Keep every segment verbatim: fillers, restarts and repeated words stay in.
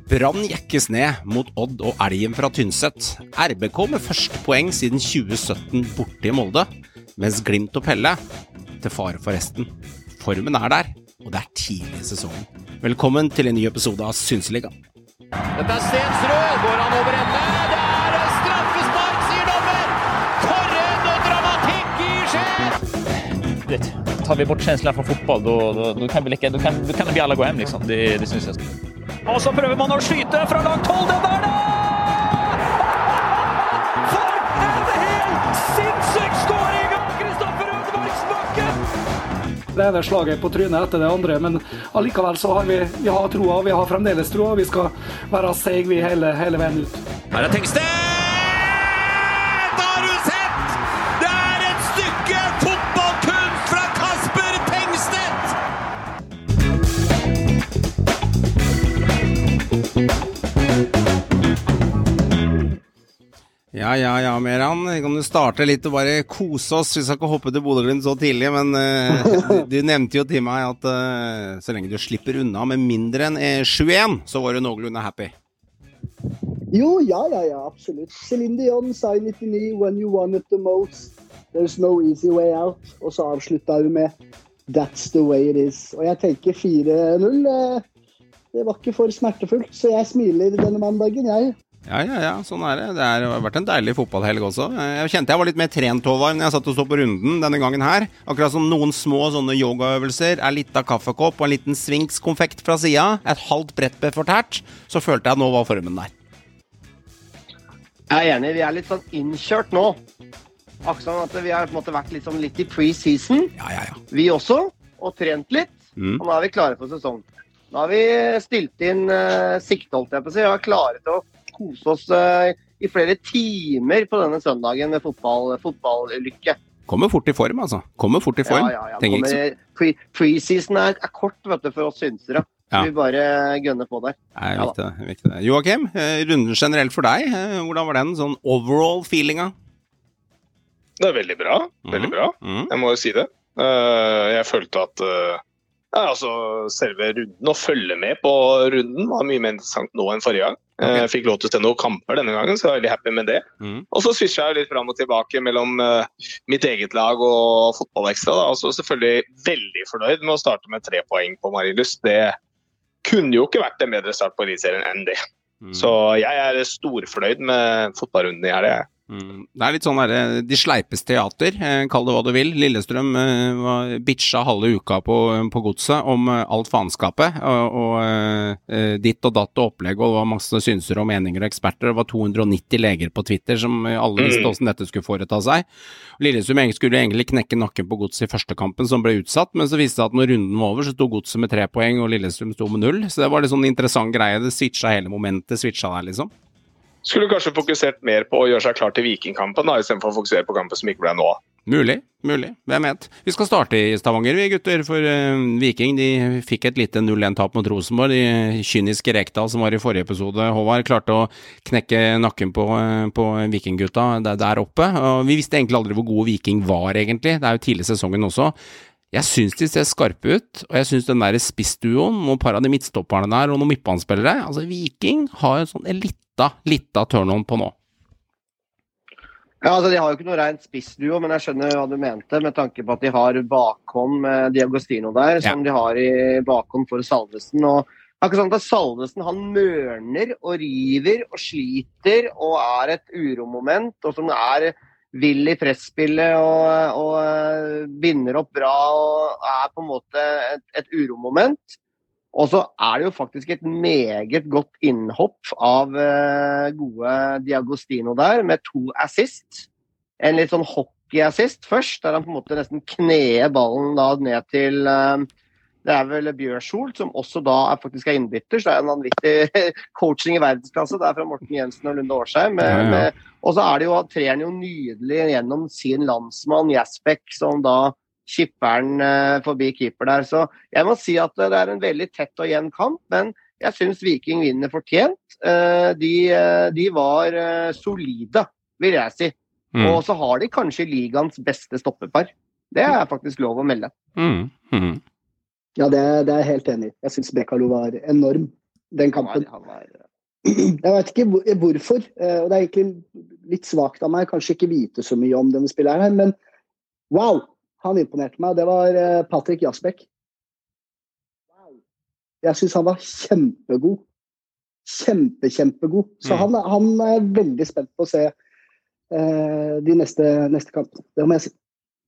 Brann jekkes ned mot Odd og Elgen fra Tynset. R B K med første poeng siden tjue sytten borte i Molde, mens Glimt og Pelle til fare for resten. Formen er der, og det er tidlig i sesongen. Velkommen til en ny episode av Synseligaen. Dette er Stensrud, går han over ende? Det er straffespark, sier dommer! For en dramatikk i Skien! Litt. Tar vi bort känslan från fotboll, då, då, då kan vi lika, då kan, då kan vi alla gå hem liksom. Det, det syns jag. Og så prøver man å skyte fra langt hold, den der da! For en helt sinnssyk skåring av Kristoffer Ødemarksbakken! Det ene slaget på trynet etter det andre, men allikevel så har vi, vi har troa, vi har fremdeles troa, vi skal være seg vi hele, hele veien ut. Her er Tengstedt! Har du sett? Det er et stykke fotballkunst fra Kasper Tengstedt! Ja, ja, ja, Meran. Kan du starte litt og bare kose oss? Vi skal ikke hoppe til Bodø-Glimt så tidlig, men uh, du, du nevnte jo til meg at uh, så lenge du slipper unna med mindre enn uh, sju en, så var du noenlunde happy. Jo, ja, ja, ja, absolutt. Celine Dion sa i nittionio, when you want it the most, there's no easy way out. Og så avslutta hun med That's the way it is. Og jeg tenker fire null, uh, det var ikke for smertefullt, så jeg smiler denne mandagen, jeg. Ja, ja, ja, sånn er det. Det har vært en deilig fotballhelg også. Jeg kjente jeg var litt mer trent over når jeg satt og stod på runden denne gangen her. Akkurat som noen små sånne yogaøvelser, en liten kaffekopp og en liten svinkskonfekt fra siden, et halvt brettbe fortært, så følte jeg at nå var formen der. Jeg er enig, vi er litt sånn innkjørt nå. Akkurat sånn at vi har på en måte vært litt, sånn litt i pre-season. Ja, ja, ja. Vi også, og trent litt, Mm. og nå er vi klare for sesong. Nå har vi stilt inn uh, sikte, holdt jeg på å si, og er klare til å kose oss uh, i flere timer på denne søndagen med fotball, fotballykke. Kommer fort i form, altså. Kommer fort i form. Ja, ja, ja. Tenker ikke så... Kommer, pre, pre-season er, er kort, vet du, for oss synsere. Så Ja. vi bare gønner på der. Nei, Ja, viktig, viktig. Joakim, eh, runden generelt for deg, eh, hvordan var den sånn overall feelinga? Det er veldig bra, veldig bra. Mm. Jeg må jo si det. Uh, jeg følte at uh, ja, altså, selve runden, å følge med på runden var mye mer interessant nå enn forrige gang. Okay. Jeg fikk lov til å se noen kamper denne gangen, så jeg er veldig happy med det. Mm. Og så switcha jeg litt fram og tilbake mellom uh, mitt eget lag og fotballekstra. Da. Og så selvfølgelig veldig fornøyd med å starte med tre poeng på Marienlyst. Det kunne jo ikke vært en bedre start på Eliteserien enn det. Mm. Så jeg er storfornøyd med fotballrunden i helga. Mm. Det er litt sånn der, de sleipes teater, eh, kall det hva du vil. Lillestrøm eh, var bitcha halve uka på, på godset om eh, alt faenskapet, og, og eh, ditt og datt og opplegg, og det var masse synser og meninger og eksperter. Det var to hundre og nitti leger på Twitter som alle visste hvordan dette skulle foreta seg. Lillestrøm skulle egentlig knekke nakken på godset i første kampen som ble utsatt, men så viste det at når runden var over, så stod godset med tre poeng, og Lillestrøm stod med null. Så det var litt sånn interessant greie, det switcha hele momentet, switcha der liksom. Skulle kanskje fokusert mer på å gjøre seg klar til Vikingkampen da, i stedet for å fokusere på kampen som ikke ble nå. Mulig, mulig. Hvem vet? Vi skal starte i Stavanger, vi gutter, for uh, Viking, de fikk et lite null en tap mot Rosenborg. De kyniske Rekdal som var i forrige episode, Håvard, klarte å knekke nakken på, uh, på Vikinggutta der, der oppe. Og vi visste egentlig aldri hvor gode Viking var egentlig. Det er jo tidlig i sesongen også. Jeg synes de ser skarpe ut, og jeg synes den der spissduoen, noen par av de midtstopperne der, og noen midtbanespillere, altså Viking har en sånn lita, lita turn-on på nå. Ja, altså de har jo ikke noe rent spissduo, men jeg skjønner hva du mente, med tanke på at de har bakhånd med Diagostino der, som ja. De har i bakhånd for Salvesen, og akkurat sånn at Salvesen, han mørner og river og sliter, og er et uromoment, og som er vill i presspillet og, og vinner opp bra og er på en måte et, et uromoment. Og så er det jo faktisk et meget godt innhopp av uh, gode Diagostino der, med to assist. En litt sånn hockey-assist først, der han på en måte nesten kneer ballen da ned til uh, det er vel Bjørsholt, som også da er faktisk er innbytter, så det er en vanvittig coaching i verdensklasse, det er fra Morten Jensen og Lunde Årsheim. Med, ja, ja. Med, og så er det jo, trer han jo nydelig gjennom sin landsmann, Jasbek, som da skipper han eh, forbi keeper der. Så jeg må si at det er en veldig tett og jevn kamp, men jeg synes Viking vinner fortjent. Eh, de, de var eh, solide, vil jeg si. Mm. Og så har de kanskje ligaens beste stoppepar. Det er faktisk lov å melde. Mm. Mm. Ja, det, det er jeg helt enig i. Jeg synes Brekalo var enorm. den kampen. Han var, han var, Jeg vet ikke hvor, hvorfor, og det er egentlig litt svagt av meg, kanskje ikke vite så mye om denne spilleren her, men wow, han imponerte meg. Det var Patrick Jasbæk. Wow. Jeg synes han var kjempegod. Kjempe, kjempegod. Så mm. han, han er veldig spent på å se uh, de neste, neste kampene. Det må jeg si.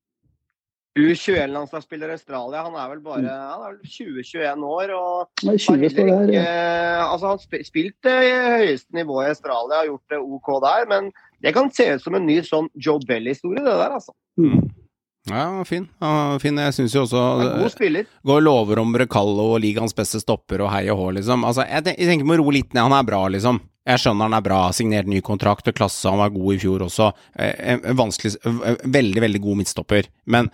U tjueen-landslagsspiller i Australia, han er vel bare han er vel tjue til tjueen år, og tjue har ikke, ja. altså han sp- spilte i høyeste nivå i Australia, har gjort det OK der, men det kan se ut som en ny sånn Joe Bell-historie, det der, altså. Mm. Ja, fin. Ja, fin. Jeg synes jo også god spiller. Går lover om Brecallo og ligaens beste stopper og hei og hå, liksom. Altså, jeg, tenker, jeg tenker må roe litt ned, han er bra, liksom. Jeg skjønner han er bra, signert ny kontrakt og klasse, han var god i fjor også. En, en vanskelig, veldig, veldig god midtstopper. Men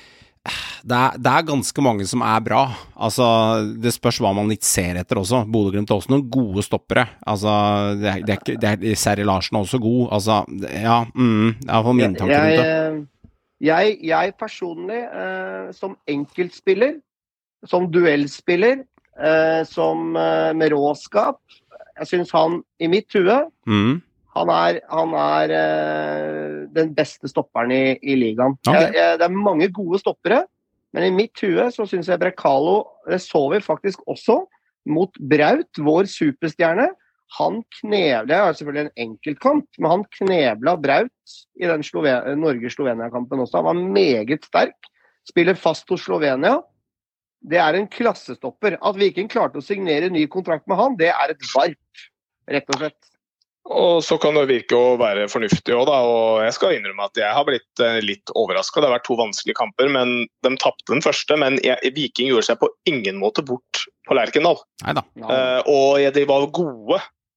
det er, det er ganske mange som er bra. Altså, det spørs hva man litt ser etter også. Bodø Glimt har også noen gode stoppere. Altså, det er, det er ikke, det er Serri Larsen er også god. Altså, ja, mm, det er i hvert fall mine tanker rundt det. Jeg, jeg personlig, eh, som enkeltspiller, som duellspiller, eh, som eh, med råskap, jeg synes han i mitt hue, mm. han er, han er eh, den beste stopperen i, i ligaen. Okay. Jeg, jeg, det er mange gode stoppere, men i mitt hue så synes jeg Brecallo, det så vi faktisk også, mot Braut, vår superstjerne. Han knevlet, det er selvfølgelig en enkeltkamp, men han knevla Braut i den Sloven- Norge-Slovenia-kampen også. Han var meget sterk, spiller fast hos Slovenia. Det er en klassestopper. At Viking klarte å signere ny kontrakt med han, det er et varp, rett og slett. Og så kan det virke å være fornuftig også da, og jeg skal innrømme at jeg har blitt eh, litt overrasket. Det har vært to vanskelige kamper, men de tappte den første, men jeg, Viking gjorde seg på ingen måte bort på Lerkendal. Neida. Uh, og ja, de var gode,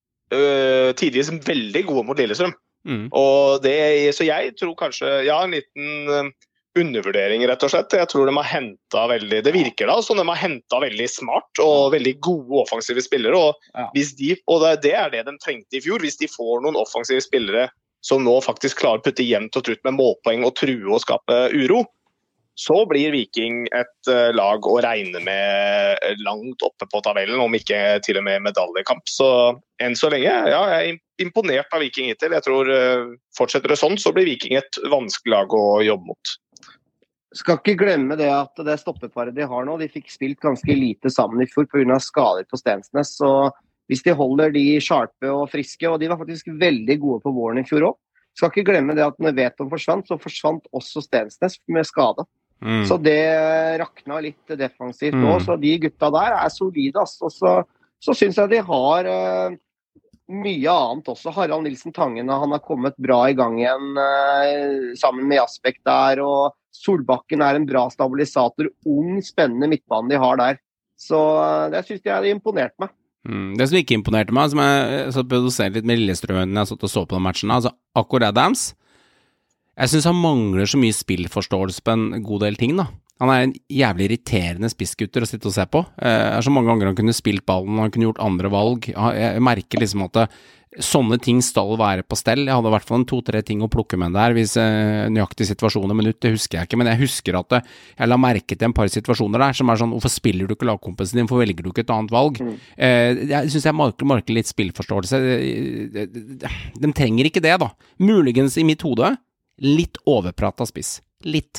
uh, tidligere som veldig gode mot Lillestrøm. Mm. Og det, så jeg tror kanskje, ja, en liten uh, undervurdering rett og slett. Jeg tror de har hentet veldig, det virker da som de har hentet veldig smart og veldig gode offensive spillere, og, ja. hvis de, og det, det er det de trengte i fjor. Hvis de får noen offensive spillere som nå faktisk klarer å putte jevnt og trutt med målpoeng og true og skape uro, så blir Viking et uh, lag å regne med langt oppe på tabellen, om ikke til og med medaljekamp. Så enn så lenge, ja, jeg er imponert av Viking hittil. Jeg tror uh, fortsetter det sånn, så blir Viking et vanskelig lag å jobbe mot. Skal ikke glemme det at det stoppeparet de har nå, de fikk spilt ganske lite sammen i fjor på grunn av skader på Stensnes, så hvis de holder de sharpe og friske, og de var faktisk veldig gode på våren i fjor også, skal ikke glemme det at når Veton forsvant, så forsvant også Stensnes med skade. Mm. Så det rakna litt defensivt mm. også, så de gutta der er solide, ass. Og så, så synes jeg de har uh, mye annet også. Harald Nilsen Tangen, han har kommet bra i gang igjen uh, sammen med Jasbæk der, og Solbakken er en bra stabilisator, ung, spennende midtbane de har der. Så uh, det synes jeg har imponert meg. Mm. Det som ikke imponerte meg, som jeg så produserte litt med Lillestrøm når jeg satt og så på den matchen, altså Akor Adams, jeg synes han mangler så mye spillforståelse på en god del ting da. Han er en jævlig irriterende spissgutter å sitte og se på. Det er så mange ganger han kunne spilt ballen, han kunne gjort andre valg. Jeg merker liksom at det, sånne ting skal være på stell. Jeg hadde i hvert fall en to-tre ting å plukke med der, hvis eh, nøyaktig situasjon og minutt, det husker jeg ikke, men jeg husker at det, jeg la merke til en par situasjoner der, som er sånn, hvorfor spiller du ikke lagkompisen din, hvorfor velger du ikke et annet valg? Mm. Eh, jeg synes jeg marker, marker litt spillforståelse. De, de, de, de trenger ikke det da. Muligens i mitt hode, litt overpratet spiss. Litt.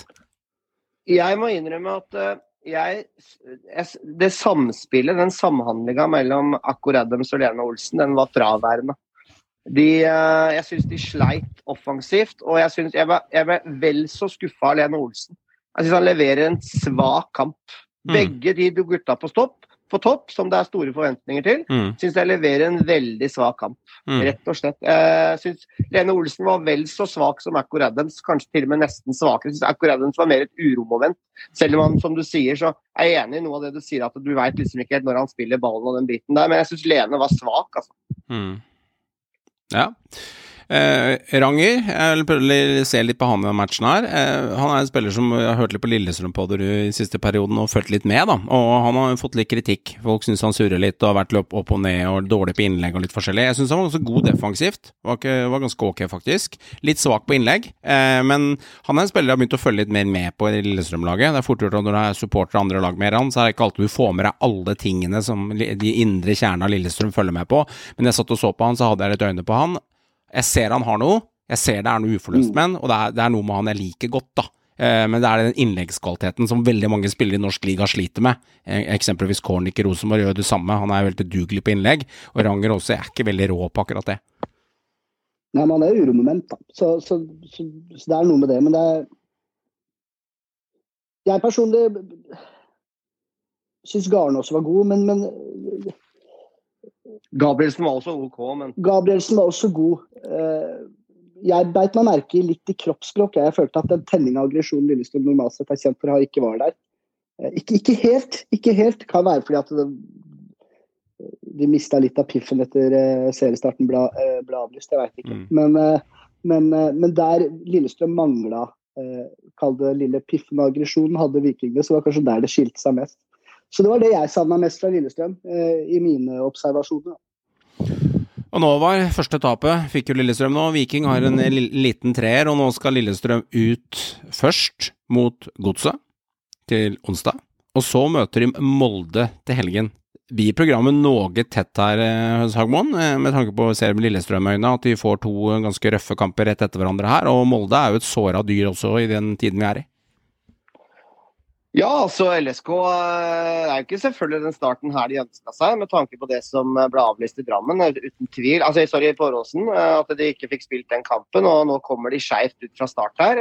Jeg må innrømme at uh, jeg, jeg, det samspillet, den samhandlingen mellom Akor Adams og Lene Olsen, den var fraværende. De, uh, jeg synes de sleit offensivt, og jeg, synes, jeg, ble, jeg ble vel så skuffet av Lene Olsen. Jeg synes han leverer en svak kamp. Mm. Begge de gutta på stopp, på topp, som det er store forventninger til, mm. synes jeg leverer en veldig svak kamp. Mm. Rett og slett. Jeg synes Lene Olsen var vel så svak som Akor Adams, kanskje til og med nesten svakere. Jeg synes Akor Adams var mer et uromoment. Selv om han, som du sier, så er jeg enig i noe av det du sier, at du vet liksom ikke helt når han spiller ballen og den biten der, men jeg synes Lene var svak, altså. Mm. Ja. Eh, Ranger, jeg vil se litt på han i den matchen her. Eh, han er en spiller som jeg har hørt litt på Lillestrøm på det i siste perioden og følt litt med da, og han har fått litt kritikk. Folk synes han surrer litt og har vært løp opp og ned og dårlig på innlegg og litt forskjellig. Jeg synes han var også god defensivt, var, ikke, var ganske ok faktisk. Litt svak på innlegg, eh, men han er en spiller jeg har begynt å følge litt mer med på i Lillestrøm-laget. Det er fort gjort at når du er supporter andre lag med han, så er det ikke alltid du får med deg alle tingene som de indre kjerne av Lillestrøm følger med på. Men jeg satt og så på han, så hadde jeg litt øyne på han. Jeg ser han har noe, jeg ser det er noe uforløst med han, og det er, det er noe med han jeg liker godt da. Eh, men det er den innleggskvaliteten som veldig mange spillere i norsk liga sliter med. Eh, eksempelvis Kornik i Rosenborg gjør det samme, han er veldig dugelig på innlegg, og Ranger også er ikke veldig rå på akkurat det. Nei, men han er uromoment da, så, så, så, så det er noe med det, men det er... Jeg personlig synes Garn også var god, men... men Gabrielsen var også ok, men... Gabrielsen var også god. Jeg beit meg merke litt i kroppsspråk. Jeg følte at den tenning av aggresjonen Lillestrøm normalt sett er kjent for å ha ikke var der. Ikke, ikke helt, ikke helt. Kan være fordi at det, de mistet litt av piffen etter seriestarten ble, ble avlyst, jeg vet ikke. Mm. Men, men, men der Lillestrøm manglet, kall det lille piffen av aggresjonen, hadde Vikingene, så var kanskje der det skilte seg mest. Så det var det jeg savnet mest fra Lillestrøm eh, i mine observasjoner. Og nå var første etapet, fikk jo Lillestrøm nå. Viking har en liten treer, og nå skal Lillestrøm ut først mot Godset til onsdag. Og så møter de Molde til helgen. Vi i programmet noe tett her, Hagmoen, med tanke på å se med Lillestrøm-øyne, at de får to ganske røffe kamper rett etter hverandre her, og Molde er jo et såret dyr også i den tiden vi er i. Ja, altså L S K er jo ikke selvfølgelig den starten her de ønsket seg, med tanke på det som ble avlyst i Drammen, uten tvil. Altså, sorry, på Åråsen, at de ikke fikk spilt den kampen, og nå kommer de skjevt ut fra start her.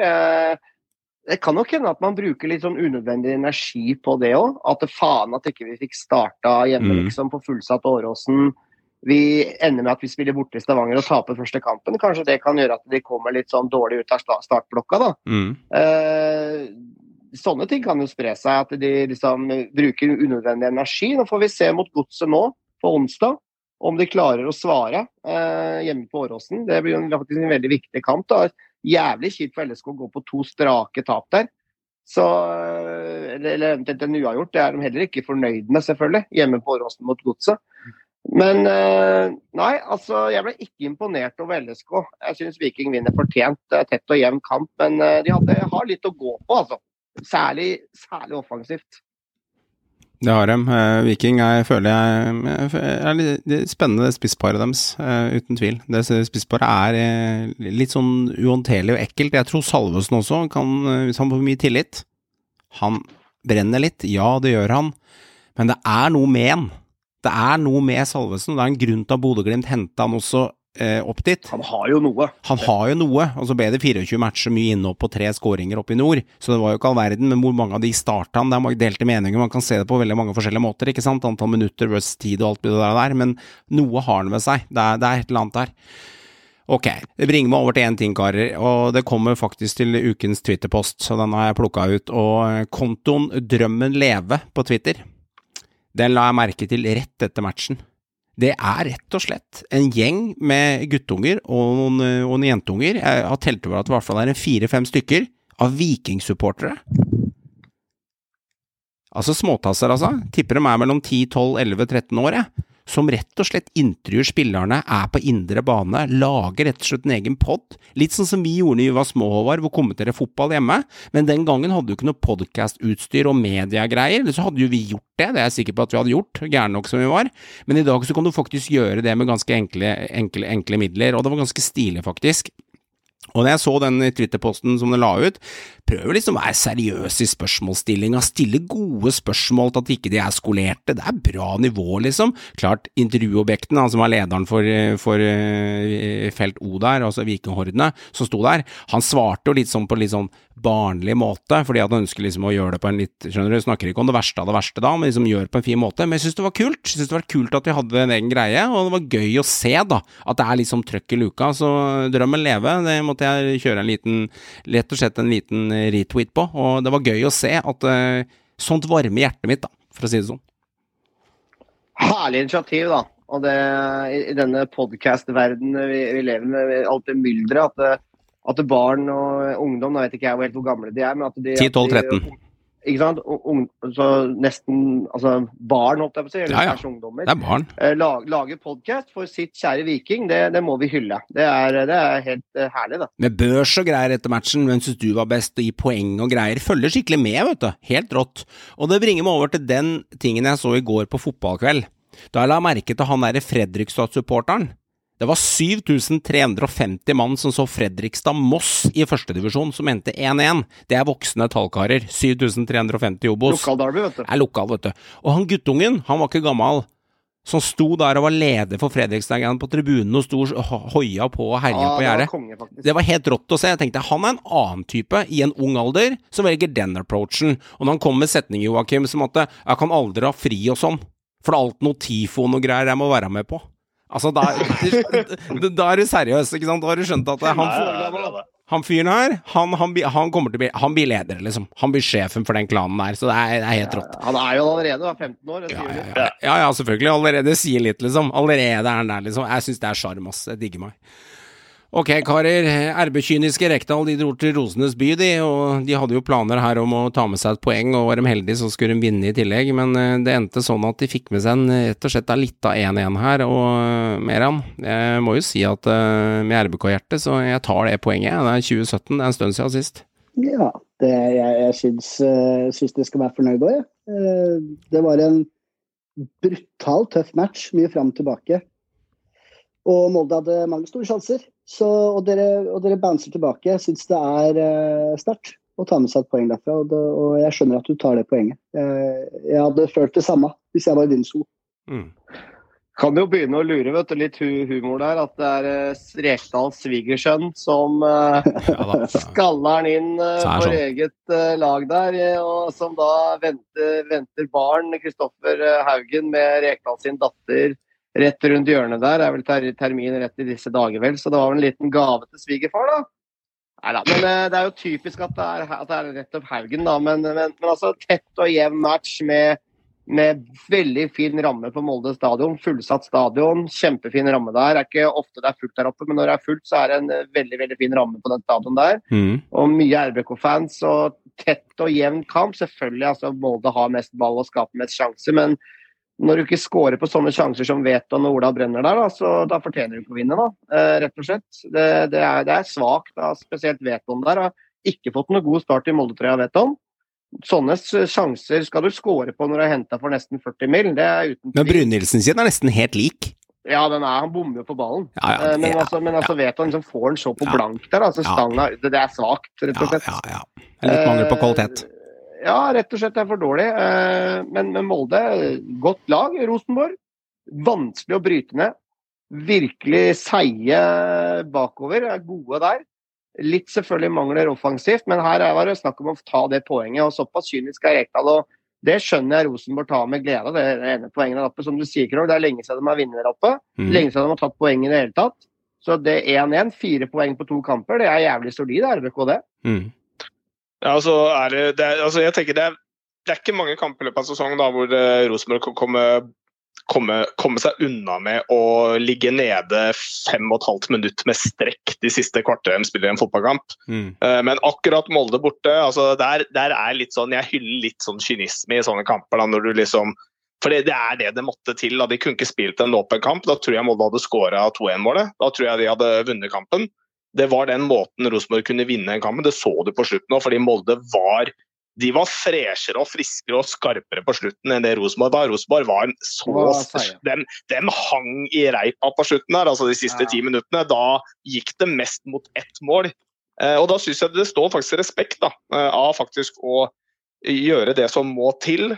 Det kan nok hende at man bruker litt sånn unødvendig energi på det også, at det faen at ikke vi fikk starta hjemme mm. liksom på fullsatt Åråsen. Vi ender med at vi spiller borte i Stavanger og taper første kampen. Kanskje det kan gjøre at de kommer litt sånn dårlig ut av startblokka da. Mm. Eh, Sånne ting kan jo spre seg, at de liksom bruker unødvendig energi. Nå får vi se mot Godset nå, på onsdag, om de klarer å svare eh, hjemme på Åråsen. Det blir jo faktisk en veldig viktig kamp. Da. Jævlig kjipt for L S K å gå på to strake tap der. Så, eller, eller eventuelt en uavgjort, det er de heller ikke fornøyd med selvfølgelig, hjemme på Åråsen mot Godset. Men eh, nei, altså, jeg ble ikke imponert over L S K. Jeg synes Viking vinner fortjent, tett og jevn kamp, men eh, de hadde, har litt å gå på, altså. Særlig, særlig offensivt. Det har de. Uh, Viking er, føler jeg, er litt spennende spissparet deres, uh, uten tvil. Det spissparet er uh, litt sånn uhåndterlig og ekkelt. Jeg tror Salvesen også kan, uh, hvis han får mye tillit, han brenner litt. Ja, det gjør han. Men det er noe med han. Det er noe med Salvesen, og det er en grunn til at Bodø-Glimt hentet han også Eh, opp dit. Han har jo noe. Han har jo noe, og så ble det fireogtjue matcher mye inne opp på tre skåringer opp i nord, så det var jo ikke all verden, men hvor mange av de startet han, det er mange delte meninger, man kan se det på veldig mange forskjellige måter, ikke sant, antall minutter versus tid og alt det der, der men noe har han med seg, det er, det er et eller annet der. Ok, det bringer meg over til en ting, karer, og det kommer faktisk til ukens Twitter-post, så den har jeg plukket ut, og kontoen Drømmen Leve på Twitter, den la jeg merke til rett etter matchen. Det er rett og slett en gjeng med guttunger og noen, og noen jentunger. Jeg har telt over at det i hvert fall er en fire-fem stykker av vikingsupportere. Altså småtasser, altså. Tipper de er mellom ti, tolv, elleve, tretten år, jeg. Som rett og slett intervjuer spillerne, er på indre bane, lager rett og slett en egen podd. Litt sånn som vi gjorde når vi var små, Håvard, hvor kommenterer fotball hjemme. Men den gangen hadde du ikke noe podcast-utstyr og mediegreier, så hadde jo vi gjort det. Det er jeg sikker på at vi hadde gjort, gjerne nok som vi var. Men i dag så kan du faktisk gjøre det med ganske enkle, enkle, enkle midler, og det var ganske stilig faktisk. Og når jeg så den Twitter-posten som den la ut, prøver liksom å være seriøs i spørsmålsstillinga, stille gode spørsmål til at ikke de er skolerte, det er bra nivå liksom. Klart, intervjuobjekten, han som var lederen for, for uh, felt O der, altså Vikinghordene, som sto der, han svarte jo litt sånn på litt sånn barnlig måte, fordi at han ønsker liksom å gjøre det på en litt, skjønner du, snakker ikke om det verste av det verste da, men liksom gjør det på en fin måte, men jeg synes det var kult, jeg synes det var kult at de hadde en egen greie, og det var gøy å se da, at det er liksom trøkk i luka, så Drømmen Leve, det måtte jeg kjøre en liten, lett og slett en liten retweet på, og det var gøy å se at uh, sånt varme hjertet mitt da, for å si det sånn. Herlig initiativ da, Og det, i, i denne podcast-verdenen vi, vi lever med, alt det myldret, at, det, at det barn og ungdom, nå vet ikke jeg hvor helt hvor gamle de er, men at de... ti, tolv, tretten Ikke sant? Ung, så nesten, altså barn, håper jeg på å si, eller ja, ja. kanskje ungdommer. Det er barn. Eh, lag, lage podcast for sitt kjære Viking, det, det må vi hylle. Det er, det er helt uh, herlig, da. Med børs og greier etter matchen, hvem synes du var best, og gi poeng og greier, følger skikkelig med, vet du. Helt rått. Og det bringer meg over til den tingen jeg så i går på fotballkveld. Da jeg la merke til han der Fredrikstad-supporteren. Det var syv tusen tre hundre og femti mann som så Fredrikstad Moss i første divisjon, som endte én én. Det er voksne tallkarer. syv tusen tre hundre og femti Obos. Lokal derby, vet du. Er lokal, vet du. Og han guttungen, han var ikke gammel, som sto der og var leder for Fredrikstad på tribunen og sto og hoia på og herja Ja, på det var gjerdet. konge, faktisk. Det var helt rått å se. Jeg tenkte, han er en annen type i en ung alder som velger den approachen. Og når han kom med setning, Joakim, som at jeg kan aldri ha fri og sånn, for det er alt noe tifo og noe greier jeg må være med på. Altså, da, da er du seriøs, ikke sant? Da har du skjønt at han, han fyren her, han, han, han kommer til å bli, han blir leder, liksom. Han blir sjefen for den klanen der, så det er, det er helt rått. Han er jo allerede femten år, det Ja, sier ja, du. ja, ja, ja, selvfølgelig. Allerede sier litt, liksom. Allerede er han der, liksom. Jeg synes det er charm, ass. Jeg digger meg. Ok, karer. Erbekyniske Rekdal, de dro til Rosenes by, de, og de hadde jo planer her om å ta med seg et poeng, og var de heldige så skulle de vinne i tillegg, men det endte sånn at de fikk med seg en, rett og slett, litt av én én her, og Meran, jeg må jo si at med R B K-hjerte, så jeg tar det poenget. Det er tjue sytten, det er en stund siden sist. Ja, det, jeg, jeg syns, uh, syns de skal være fornøyd også, ja. Uh, det var en brutal tøff match, mye frem og tilbake. Og Molde hadde mange store sjanser, så, og, dere, og dere bouncer tilbake. Jeg synes det er uh, sterkt å ta med seg et poeng derfra, og, det, og jeg skjønner at du tar det poenget. Jeg, jeg hadde følt det samme hvis jeg var i din sko. Mm. Kan jo begynne å lure, vet du, litt humor der, at det er uh, Rekdals svigersønn som uh, Ja, skaller han inn uh, Så er for sånn. eget uh, lag der, og som da venter, venter barn, Kristoffer uh, Haugen med Rekdal sin datter, rett rundt hjørnet der, er vel ter termin rett i disse dager vel, så det var en liten gave til svigerfar da. Neida, men uh, det er jo typisk at det er, at det er rett opp Haugen da, men, men, men altså tett og jevn match med, med veldig fin ramme på Molde stadion, fullsatt stadion, kjempefin ramme der, det er ikke ofte det er fullt der oppe, men når det er fullt så er det en veldig, veldig fin ramme på den stadion der, Mm. og mye R B K-fans, og tett og jevn kamp, selvfølgelig, altså Molde har mest ball og skaper mest sjanser, men når du ikke scorer på sånne sjanser som Veton og Ola brenner der, da, så da fortjener du ikke å vinne, da, eh, rett og slett. Det, det, er, det er svagt, da, spesielt Veton der, har ikke fått noe god start i Molde-trøya Veton. Sånne sjanser skal du score på når du har hentet for nesten førti mil, det er uten Men Brynildsen sin er nesten helt lik. Ja, den er, han bommer jo på ballen. Ja, ja, Eh, men ja, altså, men altså ja. Veton liksom får den så på Ja. blank der, altså Ja. stanga, det, det er svagt, rett og Ja, slett. ja, ja. Litt mangel på kvalitet. Eh, Ja, rett og slett det er for dårlig. Eh, men, men Molde, godt lag. Rosenborg, vanskelig å bryte ned. Virkelig seie bakover, er gode der. Litt selvfølgelig mangler offensivt, men her var det snakk om å ta det poenget, og såpass kynisk er Rekdal, og det skjønner jeg Rosenborg tar med glede, det ene poenget der oppe. Som du sier, Krog, det er lenge siden de har vunnet der oppe. Mm. Lenge siden de har tatt poeng i det hele tatt. Så det er én én, fire poeng på to kamper, det er jævlig solid, R B K det. Mm. Ja, altså, er det, det er, altså jeg tenker det er, det er ikke mange kamper i løpet av sesongen da, hvor uh, Rosenborg kan komme, komme, komme seg unna med å ligge nede fem og et halvt minutt med strekk de siste kvarter de spiller en fotballkamp. Mm. Uh, men akkurat Molde borte, altså der, der er litt sånn, jeg hyller litt sånn kynisme i sånne kamper da, når du liksom, for det, det er det det måtte til, da de kunne ikke spilt en åpen kamp, da tror jeg Molde hadde skåret to én-målet, da tror jeg de hadde vunnet kampen. Det var den måten Rosenborg kunne vinne en kamp, men det så du på slutten nå, fordi Molde var, de var freshere og friskere og skarpere på slutten enn det Rosenborg var. Rosenborg var så, de, de hang i reipa på slutten der, altså de siste ti minuttene, da gikk det mest mot ett mål. Eh, og da synes jeg det står faktisk respekt da, av faktisk å gjøre det som må til.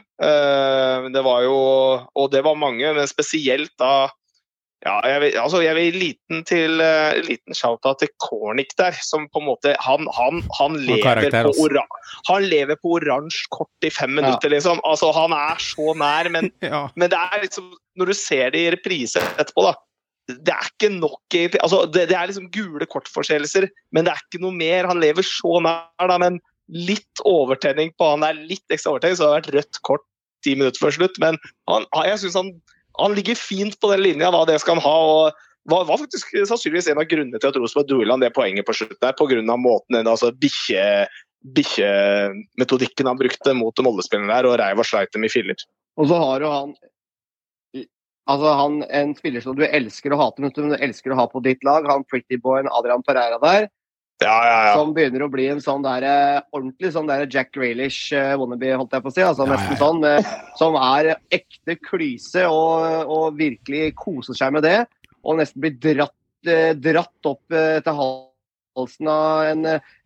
Eh, det var jo, og det var mange, men spesielt da, ja, jeg vil, altså jeg vil liten til uh, liten shout-out til Kornik der, som på en måte, han, han, han, lever, på ora, han lever på oransje kort i fem minutter, ja. Liksom. Altså han er så nær, men, ja. Men det er liksom, når du ser det i reprise etterpå da, det er ikke nok, altså det, det er liksom gule kortforskjellelser, men det er ikke noe mer, han lever så nær da, men litt overtenning på han, er litt ekstra overtenning, så det har vært rødt kort ti minutter før slutt, men han, jeg synes han han ligger fint på den linja, da, det skal han ha, og var, var faktisk sannsynligvis en av grunnene til at Rosenborg dro i land det poenget på slutten der, på grunn av måten, altså bikkje, bikkjemetodikken han brukte mot Molde-spillerne der, og reiv og sleit dem i filler. Og så har jo han, altså han, en spiller som du elsker å hate, men du elsker å ha på ditt lag, han pretty boyen Adrian Pereira der, Ja, ja, ja. som begynner å bli en sånn der, ordentlig sånn der Jack Grealish uh, wannabe, holdt jeg på å si, altså Ja, nesten ja, ja. sånn, uh, som er ekte klyse og, og virkelig koser seg med det, og nesten blir dratt, uh, dratt opp uh, til halsen av en,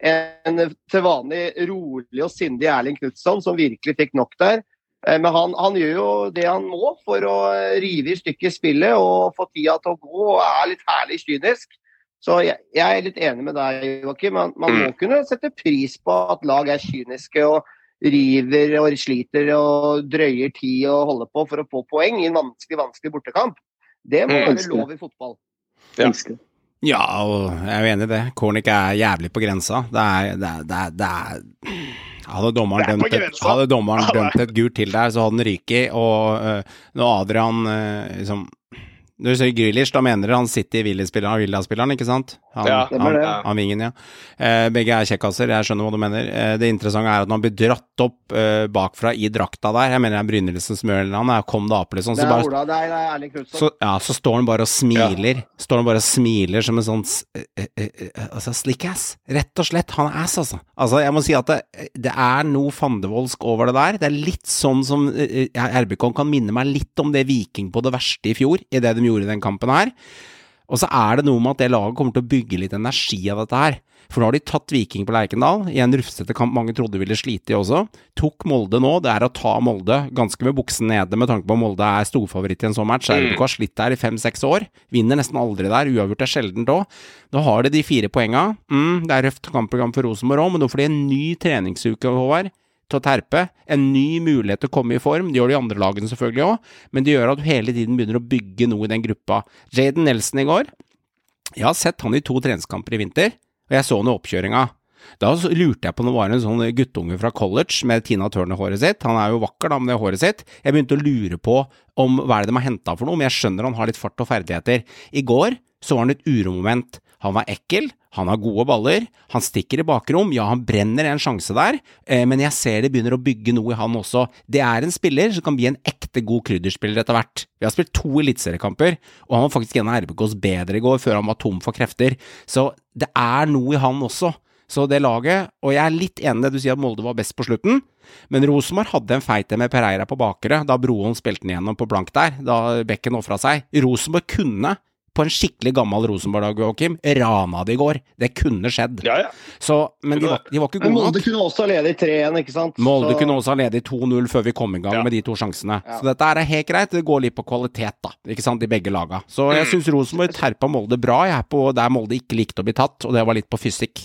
en til vanlig rolig og sindig Erling Knudsen, som virkelig fikk nok der. Uh, men han, han gjør jo det han må for å rive i stykker spillet og få tida til å gå, og er litt herlig kynisk. Så jeg, jeg er litt enig med deg, Joakim. Man, man må kunne sette pris på at lag er kyniske og river og sliter og drøyer tid og holder på for å få poeng i en vanskelig, vanskelig bortekamp. Det må være lov i fotball. Ja. Ja, og jeg er jo enig i det. Kornik er jævlig på grensa. Det er, det er, det er, det er... Hadde dommeren, dømt et, hadde dommeren dømt et gult til der, så hadde den ryket, og uh, når Adrian uh, liksom... Du sier Grealish, da mener han sitter i Villa-spilleren, Villa-spilleren, ikke sant? Han, Ja, det er han, det. han vingen, ja. Eh, begge er kjekkasser, jeg skjønner hva du mener. Eh, det interessante er at man blir dratt opp eh, bakfra i drakta der. Jeg mener det er Brynildsen som gjør det, han er kom det opp liksom. Det Så, er bare, Ola, det er Erling Knudsen. så, ja, så står han bare og smiler. Står han bare og smiler som en sånn eh, eh, eh, altså slickass. Rett og slett, han er ass, altså. Altså, jeg må si at det, det er noe fandevoldsk over det der. Det er litt sånn som eh, R B K kan minne meg litt om det Viking på det verste i fjor, i det de gjorde i den kampen her. Og så er det noe med at det laget kommer til å bygge litt energi av dette her. For nå har de tatt Viking på Lerkendal, i en rufsete kamp mange trodde ville slite i også. Tok Molde nå, det er å ta Molde ganske med buksen nede, med tanke på Molde er storfavoritt i en sånn match. R B K har slitt der i fem seks år, vinner nesten aldri der, uavgjort er sjeldent også. Nå har de de fire poenga, mm, det er røft kampprogram for Rosenborg også, men nå får de en ny treningsuke, Håvard, til å terpe, en ny mulighet til å komme i form. Det gjør de andre lagene selvfølgelig også, men det gjør at du hele tiden begynner å bygge noe i den gruppa. Jayden Nelson i går, jeg har sett han i to treningskamper i vinter, og jeg så han i oppkjøringa. Da lurte jeg på når det var en sånn guttunge fra college med Tina Turner-håret sitt. Han er jo vakker da med det håret sitt. Jeg begynte å lure på om hva er det de har hentet for noe, men jeg skjønner han har litt fart og ferdigheter. I går så var han et uromoment. Han var ekkel, han har gode baller, han stikker i bakrom, ja, han brenner en sjanse der, eh, men jeg ser det begynner å bygge noe i han også. Det er en spiller som kan bli en ekte god krydderspiller etter hvert. Vi har spilt to elitseriekamper, og han var faktisk en av R B K's bedre i går, før han var tom for krefter. Så det er noe i han også. Så det laget, og jeg er litt enig det du sier at Molde var best på slutten, men Rosenborg hadde en feite med Pereira på bakere, da broen spilte den igjennom på blank der, da bekken offret seg. Rosenborg kunne på en skikkelig gammel Rosenborg-dag, Joakim, rana det i går. Det kunne skjedd. Ja, ja. Så, men de var, de var ikke Men gode Molde nok. kunne også lede i tre igjen, ikke sant? Molde Så- kunne også ha ledet to null før vi kom i gang Ja. med de to sjansene. Ja. Så dette er helt greit, det går litt på kvalitet da, ikke sant, i begge laga. Så jeg synes Rosenborg terpa Molde bra, jeg er på der Molde ikke likte å bli tatt, og det var litt på fysikk.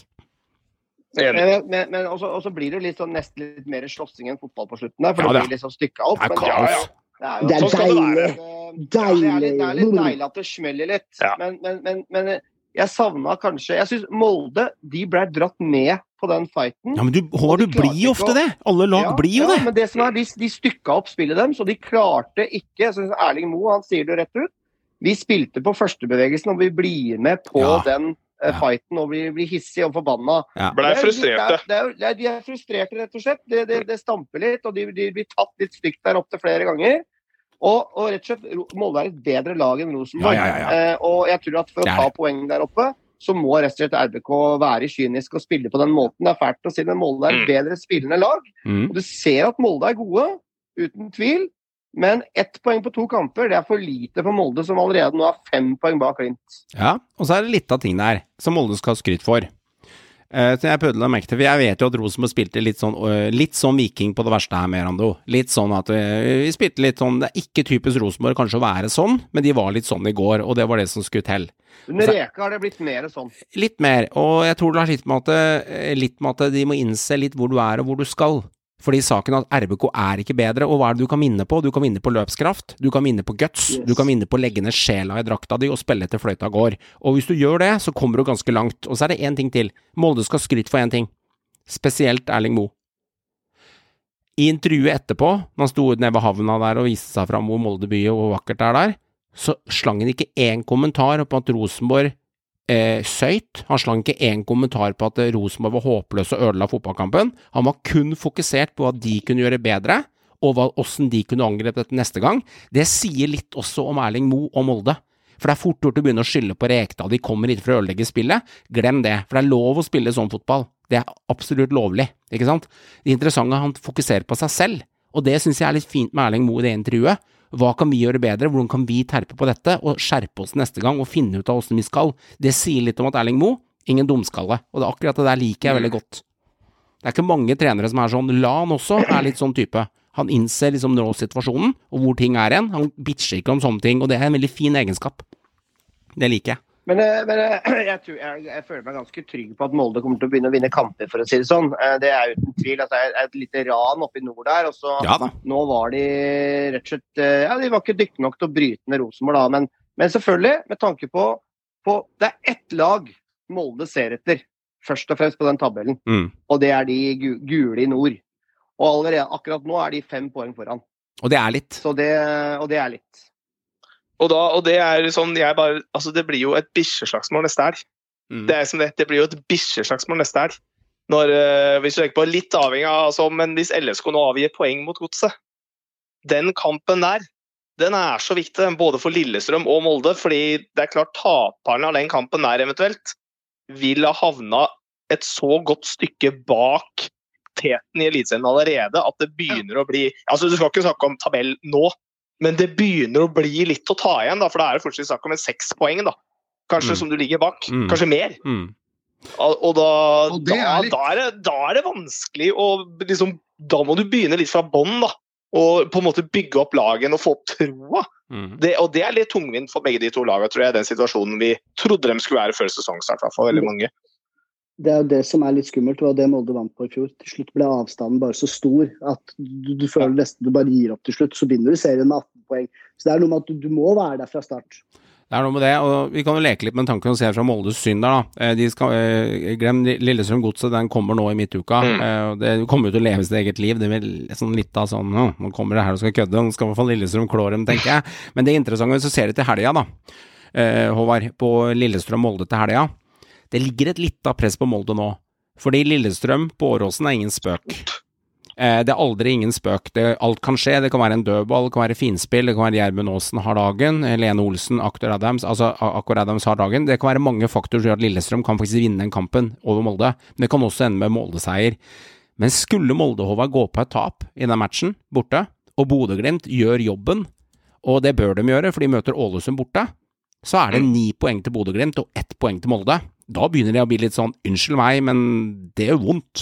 Enig. Men, men, men også, også blir det jo litt sånn, nesten litt mer slåssing enn fotball på slutten der, for Ja, det det- blir litt sånn stykka opp. Det er men kaos. jo- det er jo Det er sånn skal det deilig. være. Ja, det, er litt, det er litt Deilig. deilig at det smeller litt. Ja. Men, men, men, men jeg savna kanskje Jeg syns Molde de ble dratt med på den fighten. Ja, men du, Håvard, de du klarte blir jo ikke ofte å- det. Alle lag Ja, blir jo ja, det. Men det som er, de, de stykka opp spillet dem, så de klarte ikke. Så Erling Moe, han sier det rett ut. Vi spilte på førstebevegelsen, og vi blir med på Ja. den eh, Ja. fighten, og vi blir hissige og forbanna. Ja. Blei Det er- frustrerte. Det er, det er, de er frustrerte, rett og slett. Det, det, det stamper litt, og de, de blir tatt litt stygt der oppe flere ganger. Og, og rett og slett, Ro- Molde er et bedre lag enn Rosenborg. Ja, ja, ja, Eh, og jeg tror at for å Det er ta det. poeng der oppe, så må rett og slett R B K være kynisk og spille på den måten. Det er fælt å si, men Molde er et bedre spillende lag. Mm. Og du ser at Molde er gode, uten tvil. Men ett poeng på to kamper, det er for lite for Molde, som allerede nå har fem poeng bak Klint. Ja, og så er det litt av ting der som Molde skal ha skryt for. Uh, så jeg prøvde å merke til, for jeg vet jo at Rosenborg spilte litt sånn, uh, litt sånn Viking på det verste her med Rando. Litt sånn at uh, vi spilte litt sånn, det er ikke typisk Rosenborg kanskje å være sånn, men de var litt sånn i går, og det var det som skulle til. Under Reka har det blitt mer sånn. Litt mer, og jeg tror det har litt med at, uh, litt med at de må innse litt hvor du er og hvor du skal. Fordi saken er at R B K er ikke bedre, og hva er det du kan vinne på? Du kan vinne på løpskraft, du kan vinne på guts, Yes. du kan vinne på å legge ned sjela i drakta di og spille etter fløyta går. Og hvis du gjør det, så kommer du ganske langt. Og så er det en ting til. Molde skal skryte for en ting. Spesielt Erling Moe. I intervjuet etterpå, når han stod nede ved havna der og viste seg fram hvor Molde by og hvor vakkert det er der, så slang han ikke en kommentar på at Rosenborg eh, søyt. Han slang ikke en kommentar på at Rosenborg var håpløs og ødela fotballkampen. Han var kun fokusert på hva de kunne gjøre bedre, og hva, hvordan de kunne angrepe dette neste gang. Det sier litt også om Erling Moe og Molde. For det er fort gjort å begynne å skylde på Rekdal, de kommer hit for å ødelegge spillet. Glem det, for det er lov å spille sånn fotball. Det er absolutt lovlig, ikke sant? Det interessante er at han fokuserer på seg selv, og det synes jeg er litt fint med Erling Moe i det intervjuet. Hva kan vi gjøre bedre? Hvordan kan vi terpe på dette og skjerpe oss neste gang og finne ut av hvordan vi skal? Det sier litt om at Erling Moe, ingen dumskalle, og det er akkurat det der liker jeg veldig godt. Det er ikke mange trenere som er sånn. Lan også er litt sånn type. Han innser liksom nå situasjonen, og hvor ting er igjen. Han bitcher ikke om sånne ting, og det er en veldig fin egenskap. Det liker jeg. Men, men jeg, tror, jeg, jeg føler meg ganske trygg på at Molde kommer til å begynne å vinne kamper, for å si det sånn. Det er uten tvil at det er et lite ran oppe i nord der, og så ja, nå var de rett og slett, ja, de var ikke dyktige nok til å bryte ned Rosenborg da, men, men selvfølgelig, med tanke på, på, det er ett lag Molde ser etter, først og fremst på den tabellen, mm. og det er de gule i nord. Og allerede, akkurat nå er de fem poeng foran. Og det er litt. Så det, og det er litt. Og, da, og det er sånn, jeg bare, altså det blir jo et bikkjeslagsmål neste helg. Mm. Det er som det, det blir jo et bikkjeslagsmål neste helg. Når, uh, hvis du tenker på litt avhengig av, altså, men hvis L S K nå avgir poeng mot Godset, den kampen der, den er så viktig, både for Lillestrøm og Molde, fordi det er klart taperne av den kampen der eventuelt vil ha havna et så godt stykke bak teten i elitserien allerede, at det begynner å bli, altså du skal ikke snakke om tabell nå, men det begynner å bli litt å ta igjen, da, for da er det fortsatt snakk om en seks poeng, da. Kanskje mm. som du ligger bak, mm. kanskje mer. Mm. Og, da, og da, er litt... da, er det, da er det vanskelig å, liksom, da må du begynne litt fra bånn, da, og på en måte bygge opp lagen og få opp troa. Mm. Det, og det er litt tungvint for begge de to lagene, tror jeg, den situasjonen vi trodde de skulle være før sesongstart, for veldig mange. Det er jo det som er litt skummelt, det var det Molde vant på i fjor. Til slutt ble avstanden bare så stor at du, du føler nesten du bare gir opp til slutt, så vinner du serien med atten poeng. Så det er noe med at du, du må være der fra start. Det er noe med det, og vi kan jo leke litt med tanken og se fra Moldes syn der da. De skal, eh, glem Lillestrøm Godset, den kommer nå i midtuka. Mm. Eh, det kommer jo til å leve sitt eget liv. Det er vel sånn litt av sånn, nå, nå kommer det her og skal kødde, nå skal i hvert fall Lillestrøm klå dem, tenker jeg. Men det er interessant hvis du ser det til helga da, eh, Håvard, på Lillestrøm Molde til helga. Det ligger et litt av press på Molde nå, fordi Lillestrøm på Åråsen er ingen spøk. Eh, det er aldri ingen spøk. Det, alt kan skje. Det kan være en dødball, det kan være finspill, det kan være Gjermund Aasen har dagen, Lene Olsen, Aktor Adams, altså Aktor Adams har dagen. Det kan være mange faktorer som gjør at Lillestrøm kan faktisk vinne den kampen over Molde. Men det kan også ende med Molde-seier. Men skulle Molde Håvard gå på et tap i den matchen borte, og Bodø-Glimt gjør jobben, og det bør de gjøre, for de møter Ålesund borte, så er det ni poeng til Bodø-Glimt og ett poeng til Molde. Da begynner det å bli litt sånn, unnskyld meg, men det er jo vondt.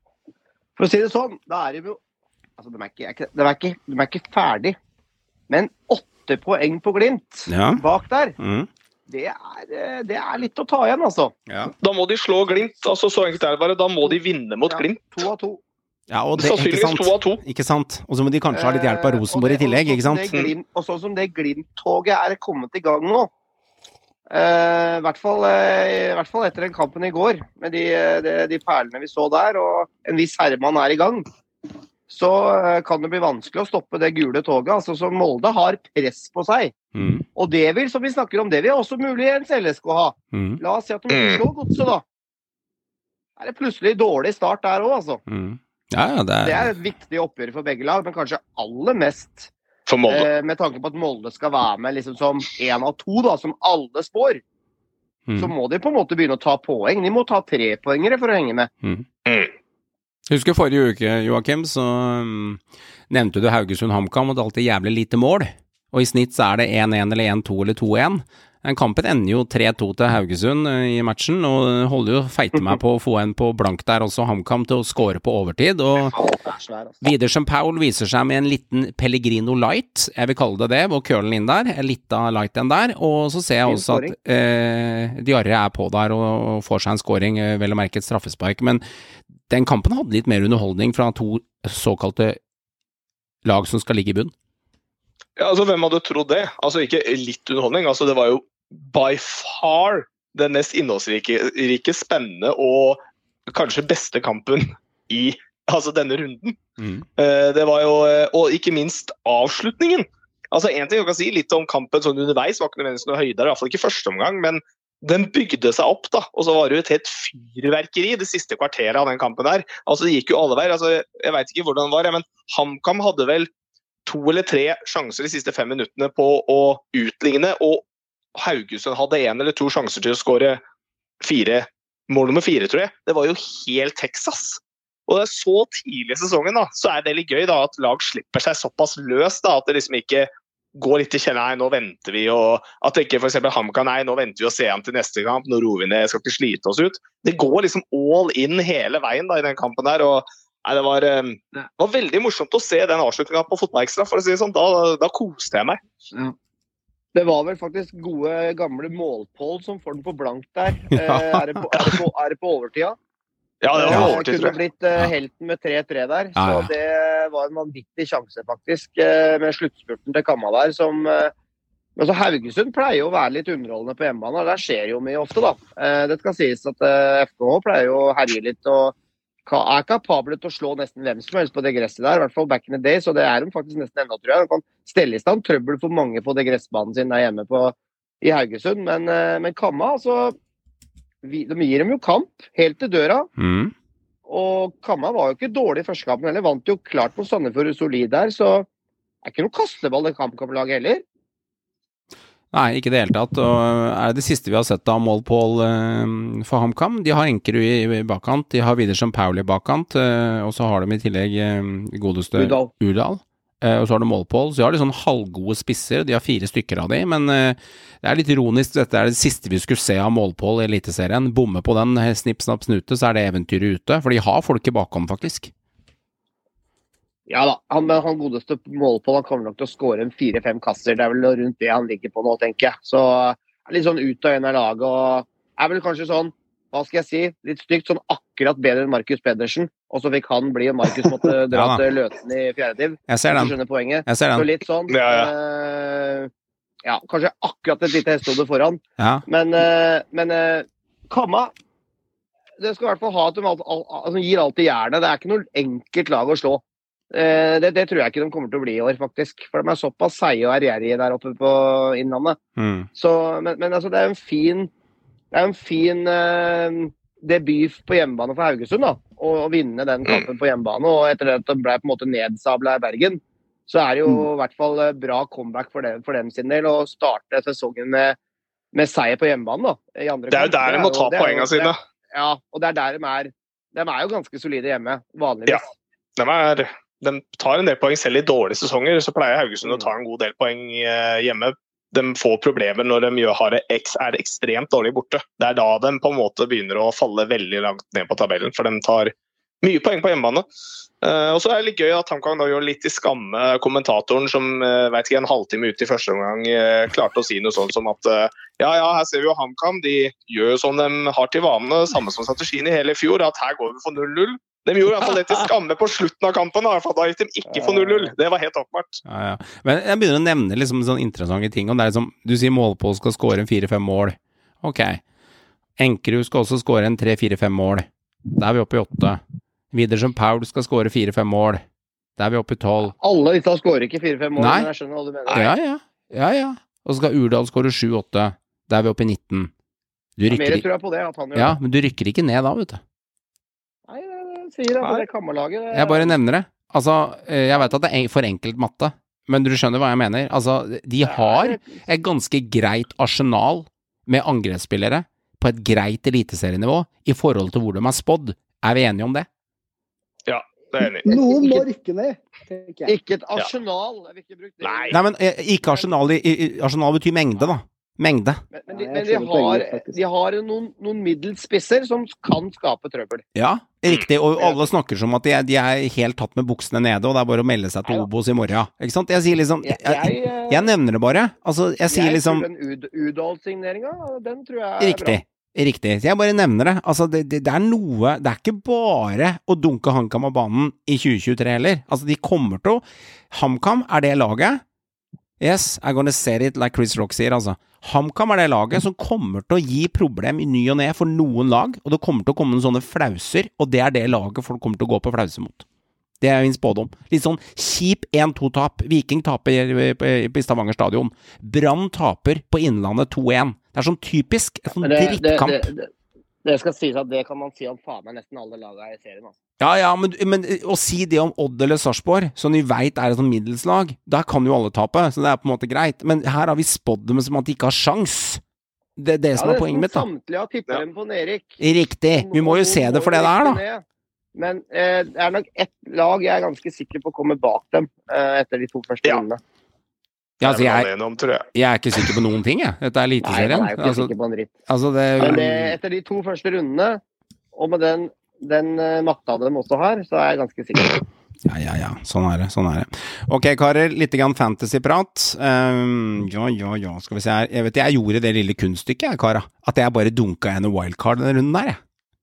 For å si det sånn, da er det jo, altså de er ikke, de er ikke, de er ikke ferdig, men åtte poeng på Glimt ja. Bak der, mm. det, er, det er litt å ta igjen, altså. Ja. Da må de slå Glimt, altså så enkelt er det bare, da må de vinne mot ja, Glimt. To av to. Ja, og det, ikke sant, to av to. Ikke sant, og så må de kanskje ha litt hjelp av Rosenborg eh, i tillegg, ikke sant? Glimt, og sånn som det Glimt-toget er kommet i gang nå, Uh, i, hvert fall, uh, i hvert fall etter den kampen i går med de, de, de perlene vi så der, og en viss Herman er i gang, så uh, kan det bli vanskelig å stoppe det gule toget. Altså, så Molde har press på seg, mm. og det vil, som vi snakker om, det vil også muligens L S K ha. Mm. La oss si at de ikke slår Godset da. Er det plutselig dårlig start der også, altså. Mm. Ja, ja, det, er... det er et viktig oppgjør for begge lag, men kanskje aller mest Eh, med tanke på at Molde skal være med liksom som en av to da, som alle spår, mm. så må de på en måte begynne å ta poeng. De må ta tre poengere for å henge med. Mm. Mm. Husker forrige uke, Joakim, så um, nevnte du Haugesund HamKam, og det er alltid jævlig lite mål. Og i snitt så er det én én eller én to eller to én. Den kampen ender jo tre to til Haugesund i matchen, og holder jo feite meg på å få en på blank der også, HamKam, til å score på overtid. Og Widersen Paul viser seg med en liten Pellegrino Light, jeg vil kalle det det, og kølen inn der, en liten light den der, og så ser jeg også at eh, Diarre er på der og får seg en scoring, vel å merke et straffespark, men den kampen hadde litt mer underholdning fra to såkalte lag som skal ligge i bunn. Ja, altså hvem hadde trodd det? Altså ikke litt underholdning, altså det var jo by far den mest innholdsrike, rike, spennende og kanskje beste kampen i altså denne runden. Mm. Uh, det var jo, og ikke minst avslutningen. Altså en ting jeg kan si litt om kampen sånn underveis, var ikke nødvendigvis noe høydere, i hvert fall ikke første omgang, men den bygde seg opp da, og så var det jo et helt fyrverkeri det siste kvarteret av den kampen der. Altså det gikk jo alle veier, altså jeg vet ikke hvordan det var, men HamKam hadde vel to eller tre sjanser de siste fem minuttene på å utligne, og Haugesund hadde en eller to sjanser til å skåre fire, mål nummer fire tror jeg. Det var jo helt Texas. Og det er så tidlig i sesongen da, så er det litt gøy da, at lag slipper seg såpass løst da, at det liksom ikke går litt til kjenne, nei, nå venter vi, og at det ikke for eksempel HamKam, nei, nå venter vi å se ham til neste kamp, nå roer vi ned, skal ikke slite oss ut. Det går liksom all in hele veien da, i den kampen der, og nei, det, var, det var veldig morsomt å se den avslutningen på Fotballekstra, for å si det sånn, da, da koste jeg meg. Ja. Det var vel faktisk gode gamle målpål som får den på blankt der. Ja. Er, det på, er, det på, er det på overtid, ja? Ja, det var Ja, overtid, kunne tror jeg. blitt uh, helten med tre tre der, Ja, ja. så det var en vanvittig sjanse faktisk, uh, med sluttspurten til Kamma der, som uh, altså Haugesund pleier jo å være litt underholdende på hjemmebane, og der skjer jo mye ofte da. Uh, det skal sies at uh, F K H pleier jo å herje litt, og er kapabel til å slå nesten hvem som helst på det gresset der, i hvert fall back in the day, så det er de faktisk nesten enda, tror jeg. De kan stelle i stand trøbbel for mange på det gressbanen sin der hjemme på, i Haugesund, men, uh, men Kamma, altså, vi, de gir dem jo kamp helt til døra, Mm. og Kamma var jo ikke dårlig i første kampen heller, vant jo klart på Sandefjord solid der, så det er ikke noe kasteball det kampkamplaget heller. Nei, ikke det hele tatt, og er det det siste vi har sett av målpål eh, for HamKam? De har Enkerud i, i bakkant, de har Widersen Paul i bakkant, eh, og så har de i tillegg eh, godeste Udal. Udal. Eh, og så har de målpål, så de har litt sånn halvgode spisser, de har fire stykker av de, men eh, det er litt ironisk, dette er det siste vi skulle se av målpål i Eliteserien. Bomme på den, snipp, snapp, snute, så er det eventyret ute, for de har folk i bakom faktisk. Ja da, han, han godeste målpål, han kommer nok til å skåre en fire-fem kasser, det er vel rundt det han ligger på nå, tenker jeg. Så er litt sånn ut av en av lag, og er vel kanskje sånn, hva skal jeg si, litt stygt, sånn akkurat bedre enn Markus Pedersen, og så fikk han bli, og Markus måtte dra Ja da. til Løten i fjerde div. Jeg ser Du den, skjønner poenget. jeg ser Så den. litt sånn, Ja, eh, ja, kanskje akkurat et lite hestehode foran, Ja, men, eh, men eh, Kamma, det skal i hvert fall ha at de alt, al, al, altså, gir alltid jernet, det er ikke noe enkelt lag å slå. Eh, det, det tror jeg ikke de kommer til å bli i år, faktisk. For de er såpass seige og ærgjerrige der oppe på Innlandet. mm. Så, men, men altså, det er en fin, det er en fin eh, debut på hjemmebane for Haugesund, da. Å, å vinne den kampen på hjemmebane. Og etter det at det ble på en måte nedsabla i Bergen, så er det jo i hvert fall eh, bra comeback for dem, for dem sin del. Å starte sesongen med, med seier på hjemmebane, da. I andre Det er jo kamp. der de må jo- ta det er jo- poengene sine. Ja, og det er der de er. De er jo ganske solide hjemme, vanligvis. Ja. De, er, de tar en del poeng selv i dårlige sesonger, så pleier Haugesund å ta en god del poeng eh, hjemme. De får problemer når de gjør, har det, er ekstremt dårlig borte. Det er da de på en måte begynner å falle veldig langt ned på tabellen, for de tar mye poeng på hjemmebane. Uh, og så er det litt gøy at HamKam gjør litt i skamme kommentatoren som uh, vet ikke, en halvtime ut i første omgang uh, klarte å si noe sånt som at uh, ja, ja, her ser vi jo HamKam, de gjør jo som de har til vane, samme som strategien i hele fjor, at her går vi for null null. De gjorde i hvert fall det til skamme på slutten av kampen, da, for da gikk de ikke for null null. Det var helt åpenbart. Ja, ja. Men jeg begynner å nevne liksom sånne interessante ting, og det er liksom, du sier målpål skal skåre en fire-fem mål. Ok. Enkerud skal også skåre en tre-fire-fem mål. Da er vi oppe i åtte. Widersen Paul skal skåre fire-fem mål. Da er vi oppe i tolv. Alle disse skårer ikke fire-fem mål, Nei. men jeg skjønner hva du mener. Ja, ja. Ja, ja. Og så skal Urdal skåre sju-åtte. Da er vi oppe i nitten. Du Mer rykker, tror jeg på det, at han gjør ja, men du rykker ikke ned da, vet du. Nei, jeg sier at det er kammerlaget. det- Jeg bare nevner det. Altså, eh, jeg vet at det er for enkelt matte, men du skjønner hva jeg mener. Altså, de har et ganske greit arsenal med angrepsspillere på et greit eliteserienivå i forhold til hvor de er spådd. Er vi enige om det? Ja, det er jeg enig i. Noen må Ikke- rykke ned, tenker jeg. Ikke et arsenal. Jeg vil ikke bruke det. Nei. Nei, men eh, ikke arsenal, i, i, arsenal betyr mengde, da. Mengde. Men, men, de, Nei, jeg men de, skjønner har, poenget, faktisk. de har noen, noen middels spisser som kan skape trøbbel. Ja, riktig. Og alle snakker som at de er, de er helt tatt med buksene nede, og det er bare å melde seg til Neida. Obos i morgen. Ikke sant? Jeg sier liksom Jeg, Jeg, jeg, eh, jeg nevner det bare. Altså, jeg sier jeg liksom tror den Ud- Udal-signeringa, den tror jeg er Riktig. Riktig. Så jeg bare nevner det. Altså, det, det, det er noe Det er ikke bare å dunke HamKam av banen i tjue tjuetre heller. Altså, de kommer til å HamKam er det laget Yes, I'm gonna say it like Chris Rock sier, altså. HamKam er det laget som kommer til å gi problem i ny og ned for noen lag, og det kommer til å komme noen sånne flauser, og det er det laget folk kommer til å gå på flause mot. Det er min spådom. Litt sånn kjip en to tap. Viking taper på Stavanger stadion. Brann taper på Innlandet to en. Det er sånn typisk, et sånn drittkamp. Det, det, det, det skal sies at det kan man si om faen meg nesten alle lagene i serien. Altså. Ja, ja, men, men å si det om Odd eller Sarpsborg, som vi vet er et sånn middelslag, der kan jo alle tape, så det er på en måte greit. Men her har vi spådd dem som at de ikke har sjans. Det er det som ja, er poenget mitt, da. Samtlige har tippet dem på Erik. Riktig. Vi må jo se det for det det er, da. Men eh, det er nok ett lag jeg er ganske sikker på å komme bak dem eh, etter de to første ja. rundene. Ja, altså, jeg, jeg er ikke sikker på noen ting, jeg. Dette er eliteserien. Nei, jeg er jo ikke altså, sikker på en dritt. Altså det, Men det, etter de to første rundene, og med den, den uh, matta de også har, så er jeg ganske sikker. Ja, ja, ja. Sånn er det, sånn er det. Ok, karer, litt grann fantasy-prat. Um, ja, ja, ja, skal vi se her. Jeg vet, jeg gjorde det lille kunststykket, jeg, Kara. At jeg bare dunka en wildcard denne runden der, jeg.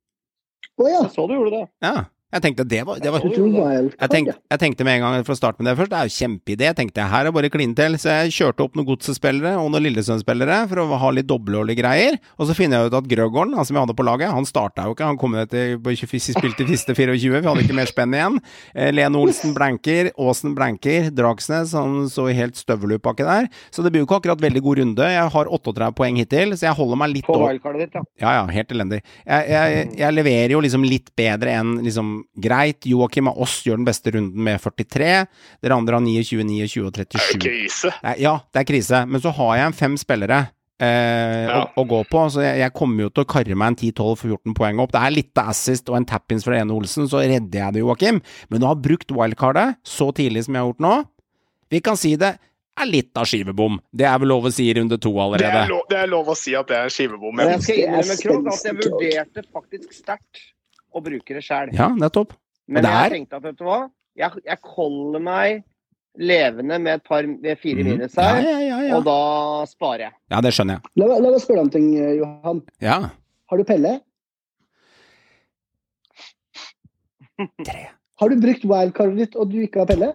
Å ja. Så du gjorde det. Ja. Jeg tenkte det var, det var jeg, tenkte, jeg tenkte med en gang for å starte med det først, det er jo kjempeidé, jeg tenkte her er bare klin til, så jeg kjørte opp noen godsespillere og noen Lillesønn-spillere for å ha litt dobbeltårlige greier, og så finner jeg ut at Grøgården, han som vi hadde på laget, han startet jo ikke, han kom jo til, spilte fiste fireogtjue, vi hadde ikke mer spenn igjen, Lene Olsen blanker, Åsen blanker, Dragsnes, han så helt støveluppakke der, så det blir jo ikke akkurat veldig god runde, jeg har trettioåtte poeng hittil, så jeg holder meg litt på wildcardet ditt, ja. Ja, ja, helt elendig. Jeg, jeg, jeg leverer jo liksom litt bedre enn liksom greit, jo Joakim av oss gjør den beste runden med førtitre, dere andre har niogtjue, niogtjue og trettisju. Det er krise. Ja, det er krise, men så har jeg en fem spillere eh, ja. å, å gå på, så jeg, jeg kommer jo til å karre meg en ti tolv fjorten poeng opp. Det er litt assist og en tap-ins fra Lene Olsen, så redder jeg det, Joakim. Men du har brukt wildcardet så tidlig som jeg har gjort nå. Vi kan si det er litt av skivebom. Det er vel lov å si i runde to allerede. Det er lov, det er lov å si at det er en skivebom. Men jeg skal innrømme, Krog, at jeg vurderte faktisk sterkt å bruke det selv. Ja, nettopp. Men jeg tenkte at, vet du hva, jeg, jeg holder meg levende med et par med fire minus her, ja, ja, ja, ja. og da sparer jeg. Ja, det skjønner jeg. La, la meg spørre om ting, Johan. Ja. Har du Pelle? Tre. Har du brukt wildcardet ditt, og du ikke har Pelle?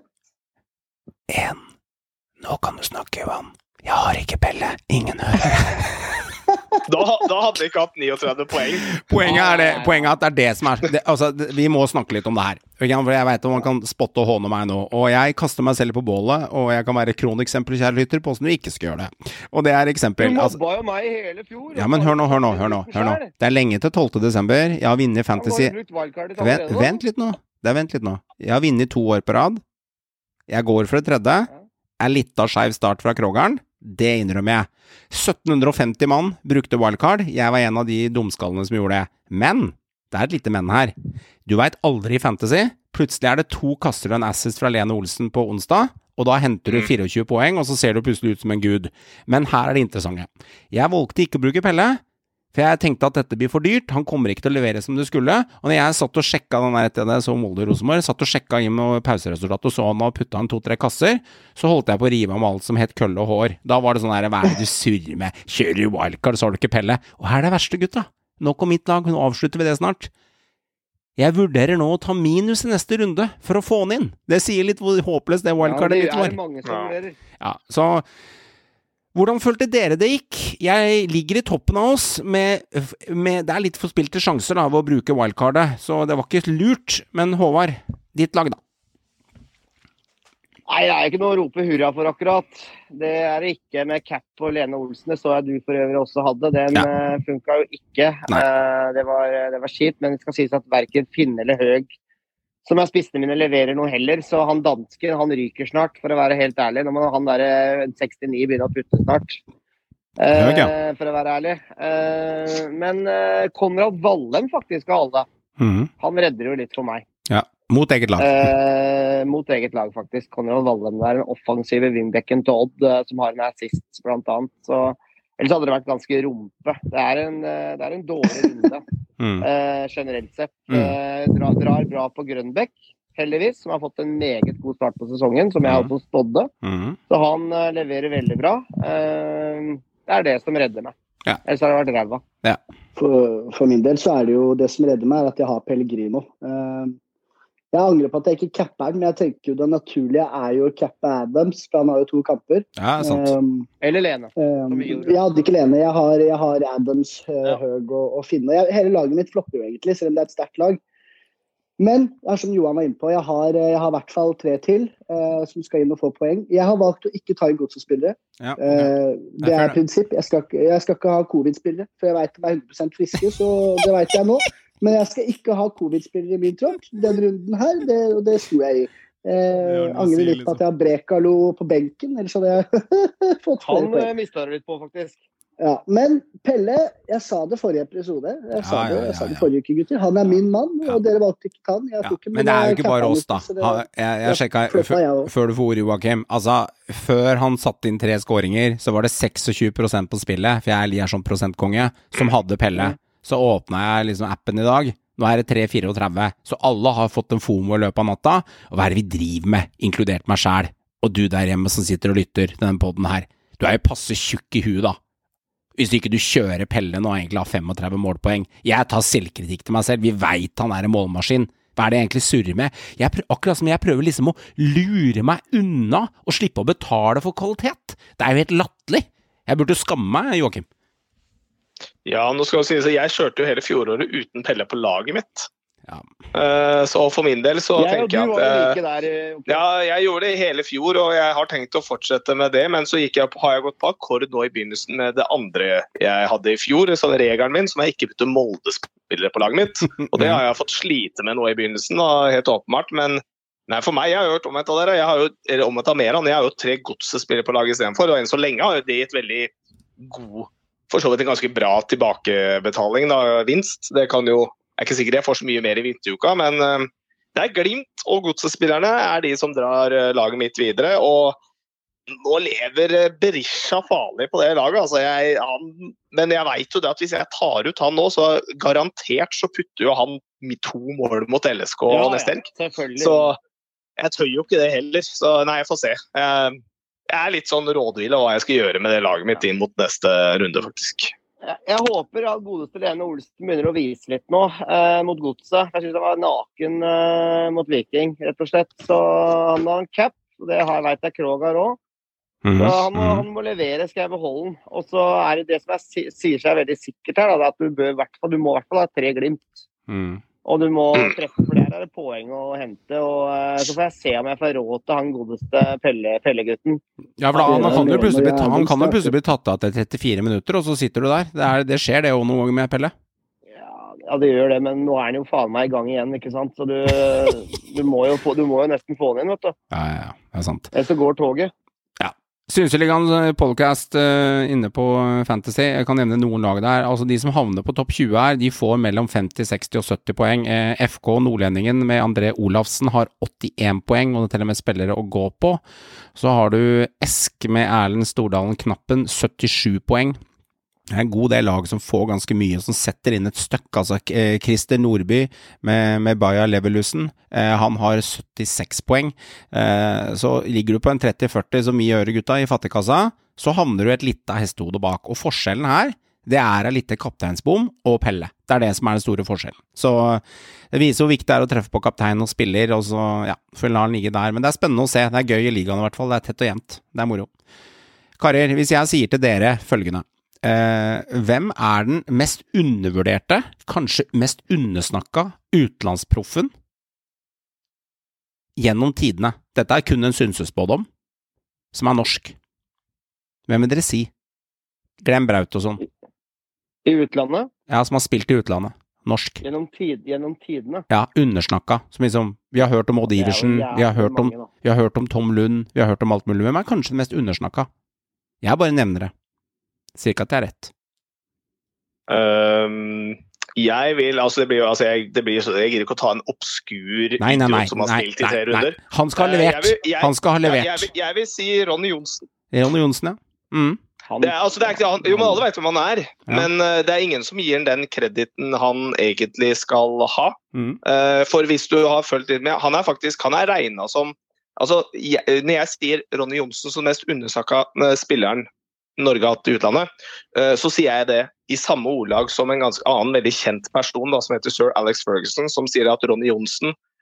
En. Nå kan du snakke, Johan. Jeg har ikke Pelle. Ingen hører. Da, da hadde vi ikke hatt trettini poeng. Poenget er det, poenget er at det er det som er det, altså, det, vi må snakke litt om det her. For jeg vet om man kan spotte og håne meg nå. Og jeg kaster meg selv på bålet, og jeg kan være kroneksempel, kjære lytter, på hvordan du ikke skal gjøre det. Og det er eksempel. Du altså, mobba jo meg i hele fjor. Ja, men hør nå, hør nå, hør nå, hør nå. Det er lenge til tolvte desember. Jeg har vunnet Fantasy. Vent, vent litt nå. Det er vent litt nå. Jeg har vunnet to år på rad. Jeg går for det tredje. Er litt av skeiv start fra Krogeren. Det innrømmer jeg. sytten femti mann brukte wildcard. Jeg var en av de dumskallene som gjorde det. Men, det er et lite men her. Du vet aldri i fantasy. Plutselig er det to kasser og en assist fra Lene Olsen på onsdag, og da henter du tjuefire poeng, og så ser du plutselig ut som en gud. Men her er det interessante. Jeg valgte ikke å bruke Pelle, for jeg tenkte at dette blir for dyrt, han kommer ikke til å levere som det skulle, og når jeg satt og sjekket den der etter det, så Molde Rosenborg, satt og sjekket inn med pauseresultat, og så han og puttet han to-tre kasser, så holdt jeg på å rive om alt som het kølle og hår. Da var det sånn her, hva er det du surrer med? Kjører du wildcard, så har du ikke Pelle. Og her er det verste, gutta. Nok om mitt lag, nå avslutter vi det snart. Jeg vurderer nå å ta minus i neste runde for å få han inn. Det sier litt hvor håpløst det wildcardet mitt var. Ja, det er mange som vurderer. Ja, så... Hvordan følte dere det gikk? Jeg ligger i toppen av oss med, med det er litt forspilte sjanser da, ved å bruke wildcardet, så det var ikke lurt, men Håvard, ditt lag da? Nei, det er ikke noe å rope hurra for akkurat. Det er det ikke med cap på Lene Olsen, det så jeg du for øvrig også hadde. Den ja. funket jo ikke. Uh, det var, det var kjipt, men det skal sies at hverken Finn eller Høg som jeg spiste mine leverer noe heller, så han dansken, han ryker snart, for å være helt ærlig. Nå må han der sekstini begynne å putte snart, uh, ja. for å være ærlig. Uh, men uh, Konrad Wallem faktisk av alle, mm. han redder jo litt for meg. Ja, mot eget lag. Uh, mot eget lag faktisk. Konrad Wallem er en offensive wingbacken til Odd, uh, som har en assist blant annet, så ellers hadde det vært ganske rumpe. Det er en, uh, det er en dårlig runde. Mm. Uh, generelt sett uh, drar, drar bra på Grønbæk heldigvis, som har fått en meget god start på sesongen, som jeg mm. også spådde mm. så han uh, leverer veldig bra. Uh, det er det som redder meg, ja. Ellers har det vært ræva. Ja. for, for min del så er det jo det som redder meg er at jeg har Pellegrino. uh, Jeg angrer på at jeg ikke capper den, men jeg tenker jo det naturlige er jo å cappe Adams, for han har jo to kamper. Ja, sant. Um, Eller Lene. um, jeg hadde ikke Lene, jeg har, jeg har Adams, uh, Ja. Høg og, og Finne. Jeg, hele laget mitt flopper jo egentlig, selv om det er et sterkt lag. Men det er som Johan var inne på, jeg har, jeg har i hvert fall tre til uh, som skal inn og få poeng. Jeg har valgt å ikke ta inn godspillere. Ja, ok. Uh, det Jeg er føler- prinsipp. Jeg skal, ikke- jeg skal ikke ha covid-spillere, for jeg vet de er hundre prosent friske, så det vet jeg nå. Men jeg skal ikke ha covid-spillere i min tropp den runden her, det, og det sto jeg i. Eh, har noe å angrer si, litt på at jeg har Brekalo på benken, ellers hadde jeg fått flere Han poeng. mista du litt på, faktisk. Ja, men Pelle, jeg sa det forrige episode, jeg sa Ja, ja, det, ja, jeg sa det ja. forrige uke, gutter. Han er min mann, Ja. og dere valgte ikke han. Jeg Ja, tok ikke, men det er jo jeg ikke bare kappa oss, han da. ikke, så det- Ha- Jeg, jeg sjekka floppa jeg også. før du får ordet, Joakim. Altså, før han satte inn tre skåringer, så var det tjueseks prosent på spillet, for jeg er sånn prosentkonge, som hadde Pelle. Så åpna jeg liksom appen i dag. Nå er det tre trettefire, så alle har fått en FOMO i løpet av natta. Og hva er det vi driver med, inkludert meg selv? Og du der hjemme som sitter og lytter til denne podden her. Du er jo passe tjukk i huet, da. Hvis ikke du kjører Pelle nå og egentlig har femogtretti målpoeng. Jeg tar selvkritikk til meg selv. Vi vet han er en målmaskin. Hva er det jeg egentlig surrer med? Jeg prøver, akkurat som jeg prøver liksom å lure meg unna og slippe å betale for kvalitet. Det er jo helt latterlig. Jeg burde skamme meg, Joakim. Ja, nå skal jeg si, så jeg kjørte jo hele fjoråret uten Pelle på laget mitt. Ja. Eh, så for min del så Jeg og du tenker jeg var jo at like eh, der. eh, ok. ja, jeg gjorde det i hele fjor, og jeg har tenkt å fortsette med det, men så gikk jeg på, har jeg gått på akkord nå i begynnelsen med det andre jeg hadde i fjor, sånn regelen min, som jeg ikke putter Molde-spillere på laget mitt. Og det har jeg fått slite med nå i begynnelsen, da, helt åpenbart, men nei, for meg, jeg har jo hørt omvendt av dere. Jeg har jo, eller omvendt av Meran, jeg har jo tre godsespillere på laget i stedet for, og enn så lenge har jo det gitt veldig god, for så vidt en ganske bra tilbakebetaling, da, vinst. Det kan jo, jeg er ikke sikker jeg får så mye mer i vinteruka, men uh, det er Glimt og godsespillerne er de som drar uh, laget mitt videre, og nå lever uh, Berisha farlig på det laget, altså jeg, han, men jeg vet jo det at hvis jeg tar ut han nå, så garantert så putter jo han med to mål mot L S K Ja, ja, neste helg. selvfølgelig. Så jeg tør jo ikke det heller, så nei, jeg får se. Jeg, jeg er litt sånn rådvill av hva jeg skal gjøre med det laget mitt inn mot neste runde, faktisk. Jeg, jeg håper at godeste Lene Olsen begynner å vise litt nå eh, mot godset. Jeg synes han var naken eh, mot Viking, rett og slett. Så han har en cap, og det har, vet jeg Krog har også. Mhm, Så han må, mhm. han må levere, skal jeg beholde den. Og så er det det som jeg si, sier seg veldig sikkert her, da, det er at du, bør, i hvert fall, du må i hvert fall ha tre Glimt. Mhm. Og du må treffe, for der er det poeng å hente. Og eh, så får jeg se om jeg får råd til han godeste Pelle, Pellegutten. Ja, for da, han, kan jo plutselig bli, ta- han kan jo Ja, plutselig bli tatt av til trettifire minutter, og så sitter du der. Det, er, det skjer det jo noen ganger med Pelle. Ja, ja, det gjør det, men nå er han jo faen meg i gang igjen, ikke sant? Så du, du, må, jo få, du må jo nesten få den inn, vet du. Ja, ja, ja, det er sant. Ellers så går toget. Synseligaen podcast uh, inne på Fantasy, jeg kan nevne noen lag der. Altså de som havner på topp tjue her, de får mellom femti, seksti og sytti poeng. Eh, F K Nordlendingen med André Olafsen har åttien poeng, og det teller med spillere å gå på. Så har du Esk med Erlend Stordalen Knappen, syttisju poeng. Det er en god del lag som får ganske mye, som setter inn et støkk. Altså eh, Christer Nordby med, med Baja Leverkusen, eh, han har syttiseks poeng. Eh, så ligger du på en tretti førti som vi gjør, gutta, i fattigkassa, så havner du et lite hestehode bak. Og forskjellen her, det er en lite kapteinsbom og Pelle. Det er det som er den store forskjellen. Så det viser hvor viktig det er å treffe på kaptein og spiller, og så, ja, får la den ligge der. Men det er spennende å se. Det er gøy i ligaen i hvert fall. Det er tett og jevnt. Det er moro. Karer, hvis jeg sier til dere følgende: Eh, hvem er den mest undervurderte, kanskje mest undersnakka utenlandsproffen gjennom tidene? Dette er kun en synsespådom som er norsk. Hvem vil dere si? Glenn Braut og sånn. I utlandet, Ja, som har spilt i utlandet. Norsk. gjennom, tid, gjennom tidene. Ja, undersnakka. Som liksom, vi har hørt om Odd Det er jo Iversen, vi har, jævlig hørt om, mange, da. vi har hørt om Tom Lund, vi har hørt om alt mulig. Hvem er kanskje den mest undersnakka? Jeg bare nevner det. Sier ikke at det er rett. Um, jeg vil, altså det blir jo, altså jeg, det blir, så- jeg gidder ikke å ta en obskur Nei, nei, nei. idiot som har nei, spilt i nei, tre nei. runder. Han skal ha Eh, jeg levert. vil- jeg- Han skal ha Jeg, jeg, levert. vil, jeg vil si Ronny Johnsen. Ronny Johnsen, ja. Mm. Han, Det er, altså, det er ikke, han, jo, men alle vet hvem han er, Ja. men eh, det er ingen som gir han den krediten han egentlig skal ha. Mm. Eh, for hvis du har følt litt med, han er faktisk, han er regnet som, altså, jeg, når jeg sier Ronny Johnsen som mest undersnakka eh, spilleren Norge har hatt i utlandet, eh, så sier jeg det i samme ordlag som en ganske annen veldig kjent person da, som heter Sir Alex Ferguson, som sier at Ronny Johnsen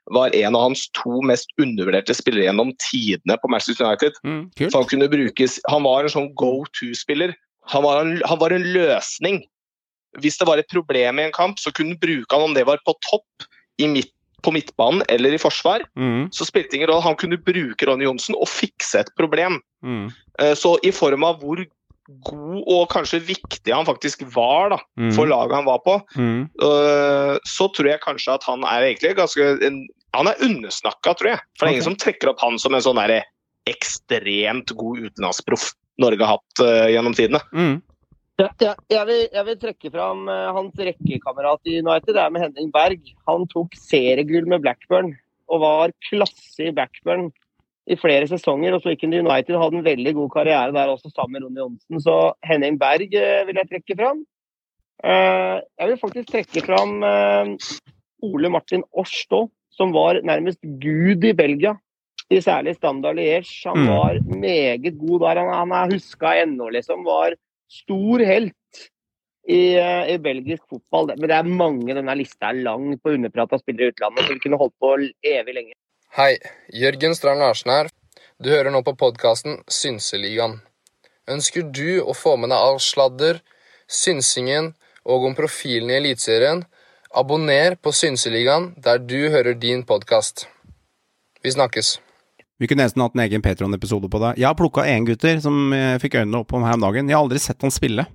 var en av hans to mest undervurderte spillere gjennom tidene på Manchester United. Mm, kult. Så han kunne brukes, han var en sånn go-to-spiller. Han var en, han var en løsning. Hvis det var et problem i en kamp, så kunne han bruke han om det var på topp, i midt, på midtbanen eller i forsvar. Mm. Så spilte ingen rolle. Han kunne bruke Ronny Johnsen og fikse et problem. Mm. Så i form av hvor god og kanskje viktig han faktisk var da, mm. for laget han var på, mm. uh, så tror jeg kanskje at han er egentlig ganske en, han er undersnakket, tror jeg. For det er okay. ingen som trekker opp han som en sånn der ekstremt god utenlandsproff Norge har hatt uh, gjennom tidene. Mm. Ja, ja, jeg, vil, jeg vil trekke fram uh, hans rekkekamerat i United, det er med Henning Berg. Han tok seriegull med Blackburn og var klasse i Blackburn i flere sesonger, og så gikk han til United og hadde en veldig god karriere der også sammen med Ronny Johnsen. Så Henning Berg uh, vil jeg trekke fram. Uh, jeg vil faktisk trekke fram uh, Ole Martin Årstå, som var nærmest gud i Belgia, i særlig Standard Liège. Han mm. var meget god der. Han, han er husket ennå, liksom, var stor helt i, uh, i belgisk fotball. Men det er mange, denne lista er lang på underprat av spillere i utlandet, så vi kunne holdt på evig lenge. Hei, Jørgen Strand Larsen her. Du hører nå på podcasten Synseligaen. Ønsker du å få med deg all sladder, synsingen og om profilen i Elitserien? Abonner på Synseligaen der du hører din podcast. Vi snakkes. Vi kunne nesten hatt en egen Patreon-episode på det. Jeg har plukket en gutter som jeg fikk øynene opp om her om dagen. Jeg har aldri sett han spille.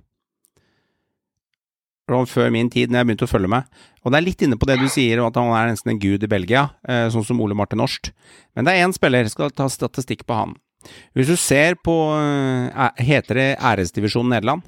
Før min tid, når jeg begynte å følge med. Og det er litt inne på det du sier, at han er nesten en gud i Belgia, sånn som Ole Martin Årst. Men det er en spiller, skal ta statistikk på han. Hvis du ser på, heter det Æresdivisjon Nederland?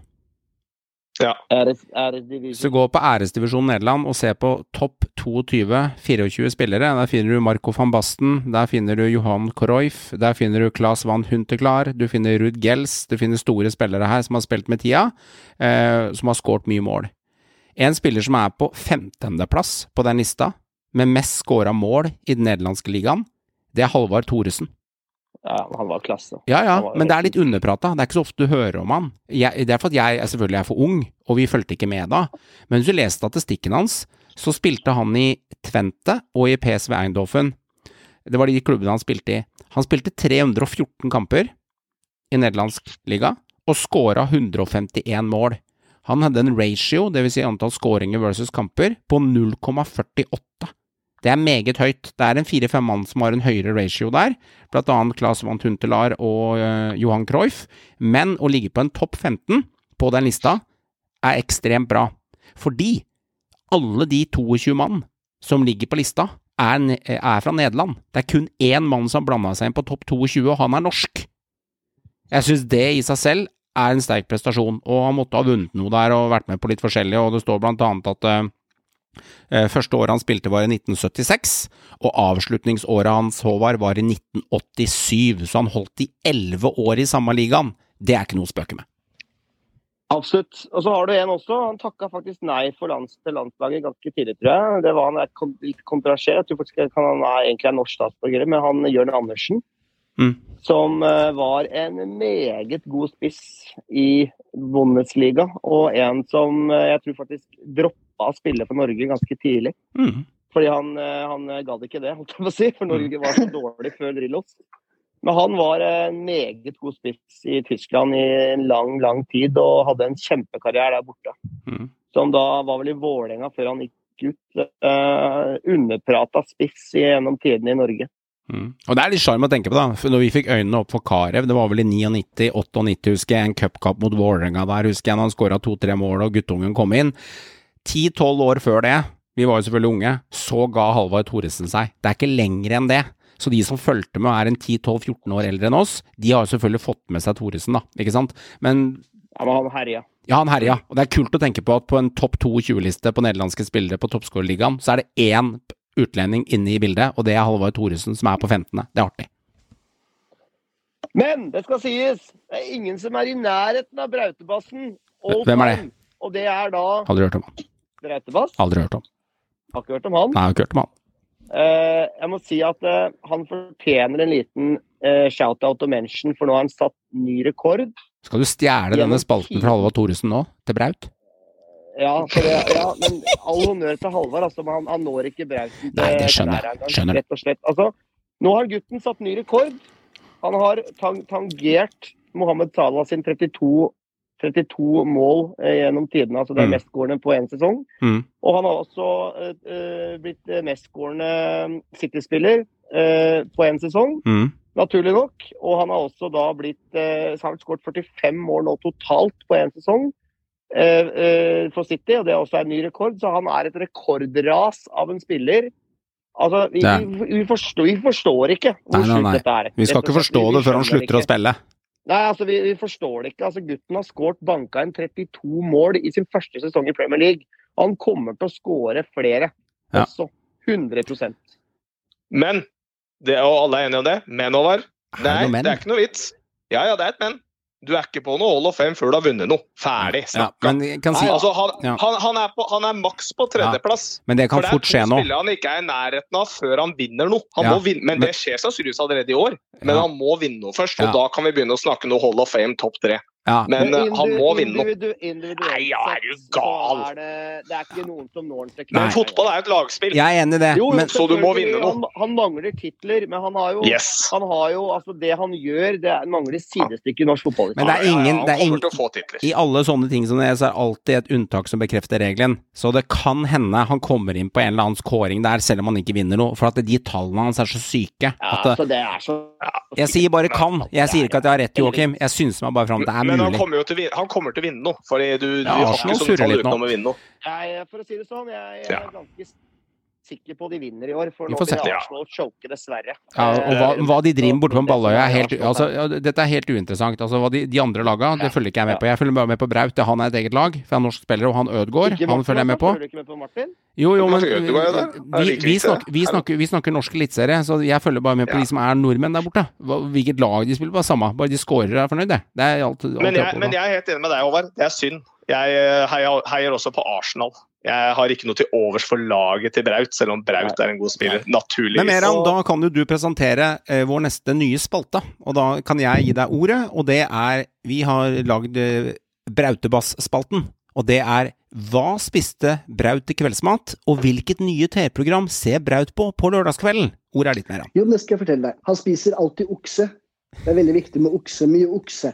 Ja. Æres, æresdivisjon. Så gå på Æresdivisjon Nederland og se på topp tjueto, tjuefire spillere. Der finner du Marco van Basten, der finner du Johan Cruyff, der finner du Klaas van Huntelaar, du finner Ruud Gels, du finner store spillere her som har spilt med tida, eh, som har skåret mye mål. En spiller som er på femtendeplass på den lista, med mest skåret mål i den nederlandske ligaen, det er Halvard Thoresen. Ja, han var klasse. Ja, ja, men det er litt underprata. Det er ikke så ofte du hører om han. Jeg, det er for at jeg er selvfølgelig er for ung, og vi følte ikke med da. Men hvis du leser statistikken hans, så spilte han i Twente og i P S V Eindhoven. Det var de klubbene han spilte i. Han spilte tre hundre og fjorten kamper i nederlandsk liga, og skåret hundre og femtien mål. Han hadde en ratio, det vil si antall skåringer versus kamper, på null komma førtiåtte. Det er meget høyt. Det er en fire-fem mann som har en høyere ratio der, blant annet Klaas van Huntelaar og uh, Johan Cruyff, men å ligge på en topp femten på den lista er ekstremt bra. Fordi alle de tjueto mann som ligger på lista er, er fra Nederland. Det er kun én mann som blandet seg inn på topp tjueto, og han er norsk. Jeg synes det i seg selv er en sterk prestasjon, og han måtte ha vunnet noe der og vært med på litt forskjellig, og det står blant annet at uh, første året han spilte var i nitten syttiseks, og avslutningsåret hans Håvard var i nitten åttisyv, så han holdt i elleve år i samme ligaen. Det er ikke noe å spøke med. Absolutt. Og så har du en også, han takket faktisk nei for lands til landslaget ganske tidlig, tror jeg. Det var han litt kontroversielt. Jeg tror faktisk han er egentlig er norsk statsborger, men han Jørn Andersen, mm. som uh, var en meget god spiss i Bundesliga, og en som uh, jeg tror faktisk droppet å spille for Norge ganske tidlig. Mm. Fordi han, uh, han gadd ikke det, holdt jeg på å si, for Norge var så dårlig før Drillos. Men han var en meget god spiss i Tyskland i en lang, lang tid, og hadde en kjempekarriere der borte. Mm. Som da var vel i Vålerenga før han gikk ut, uh, underpratet spiss gjennom tiden i Norge. Mm. Og det er litt charm å tenke på da, for når vi fikk øynene opp for Karev, det var vel i nittiåtte, åttiåtte, husker jeg, en cupkamp mot Vålerenga der, husker jeg, når han skåret to-tre mål og guttungen kom inn. ti-tolv år før det, vi var jo selvfølgelig unge, så ga Halvard Thoresen seg. Det er ikke lenger enn det. Så de som følte med og er en ti-tolv-fjorten år eldre enn oss, de har jo selvfølgelig fått med seg Thoresen da, ikke sant? Men... Ja, men han herja. Ja, han herja. Og det er kult å tenke på at på en topp tjueto-liste på nederlandske spillere på toppscorerligaen, så er det én utlending inne i bildet, og det er Halvard Thoresen som er på femtende. Det er artig. Men det skal sies, det er ingen som er i nærheten av Brautebassen. Hvem er det? Og det er da... Aldri hørt om han. Brautebass? Aldri hørt om. Har ikke hørt om han? Nei, jeg har ikke hørt om han. Uh, jeg må si at uh, han fortjener en liten uh, shout-out og mention, for nå har han satt ny rekord. Skal du stjæle denne spalten fra Halvard Thoresen nå, til Braut? Ja, for det, ja, men all honnør til Halvard, altså, men han, han når ikke Brauten. Nei, det skjønner jeg. Skjønner det. Rett og slett. Altså, nå har gutten satt ny rekord. Han har tang tangert Mohamed Salah sin trettito, trettito mål eh, gjennom tidene, altså det er Mm. mestskårende på en sesong. Mm. Og han har også eh, blitt mestskårende City-spiller eh, på en sesong. Mm. Naturlig nok, og han har også da blitt, eh, så har han skåret førtifem mål nå totalt på en sesong eh, eh, for City, og det er også en ny rekord, så han er et rekordras av en spiller. Altså, vi, Det- vi, vi, forstår, vi forstår ikke hvor Nei, nei, sjukt nei. dette er. Vi skal Rett og ikke slett, forstå vi- vi det før han skjønner slutter å ikke. spille. Nei, altså, vi, vi forstår det ikke. Altså, gutten har skåret banka en trettito mål i sin første sesong i Premier League. Og han kommer til å skåre flere. Ja. Også. hundre prosent. Men, det, og alle er enige om det, men Håvard, Er det nei, noe men? det er ikke noe vits. Ja, ja, det er et men. Du er ikke på noe Hall of Fame før du har vunnet noe. Ferdig, Ja, snakka. men jeg kan si Nei, altså, han, Ja. han, han, er på, han er maks på tredjeplass. Men det kan For det er fort to skje nå. spillere han ikke er i nærheten av før han vinner noe. Han Ja, må vinne, men men- det skjer sannsynligvis allerede i år. Men Ja. han må vinne noe først, og Ja. da kan vi begynne å snakke noe Hall of Fame topp tre. Ja. Men eh, han må vinne noe. Individu individuelt Nei, ja, er du sett, så gal? Er det, det er ikke noen som når den til Nei. Men fotball er jo et lagspill. Jeg er enig i det, Jo, men så du må selvfølgelig, vinne noe. Han, han mangler titler, men han har jo, Yes. han har jo altså det han gjør, det er, mangler sidestykke i norsk fotball. Men det er ingen- Ja, ja, det er han ingen- kommer til å få titler. i alle sånne ting som det, så er det alltid et unntak som bekrefter regelen. Så det kan hende han kommer inn på en eller annen scoring der, selv om han ikke vinner noe. For at de tallene hans er så syke. Ja, At det, så det er så jeg sier bare kan. Jeg sier ikke at jeg har rett, Joakim. Jeg synes meg bare fram at det er Men han mulig. kommer jo til, å vin- han kommer til å vinne noe, fordi du, du Ja, har Arsenal ikke så surrer tall litt uten nå. om å vinne noe. jeg, For å si det sånn, jeg, jeg Ja. er ganske sikker på de vinner i år, for Vi nå får se. blir Arsenal choke, dessverre. Ja, og Eh, hva, hva de driver borte på Balløya er helt, Arsenal. altså, ja, dette er helt uinteressant. Altså, hva de, de andre laga, det følger ikke jeg med på. Jeg følger bare med på Braut, han er et eget lag, for han er norsk spiller, og han Ødegaard, Ikke han Martin, følger jeg med altså, på. følger du ikke med på Martin? Jo, jo, men Hvorfor Ødegaard er der? Er det vi, like vi, viktig, snakker, vi, det? snakker, vi snakker norsk eliteserie, så jeg følger bare med på Ja. de som er nordmenn der borte. Hva- Hvilket lag de spiller på, er samme. Bare de scorer og er fornøyd, det. Det er alt, alt Men jeg er jeg, på men da. jeg er helt enig med deg, Håvard. Det er synd. Jeg eh, heier, heier også på Arsenal. Jeg har ikke noe til overs for laget til Braut, selv om Braut er en god spiller. Men Naturligvis. Meran, da kan jo du presentere eh, vår neste nye spalte, og da kan jeg gi deg ordet, og det er, vi har lagd eh, Brautebass-spalten, og det er, hva spiste Braut til kveldsmat, og hvilket nye T V-program ser Braut på på lørdagskvelden? Ordet er ditt, Meran. Jo, det skal jeg fortelle deg. Han spiser alltid okse. Det er veldig viktig med okse. Mye okse.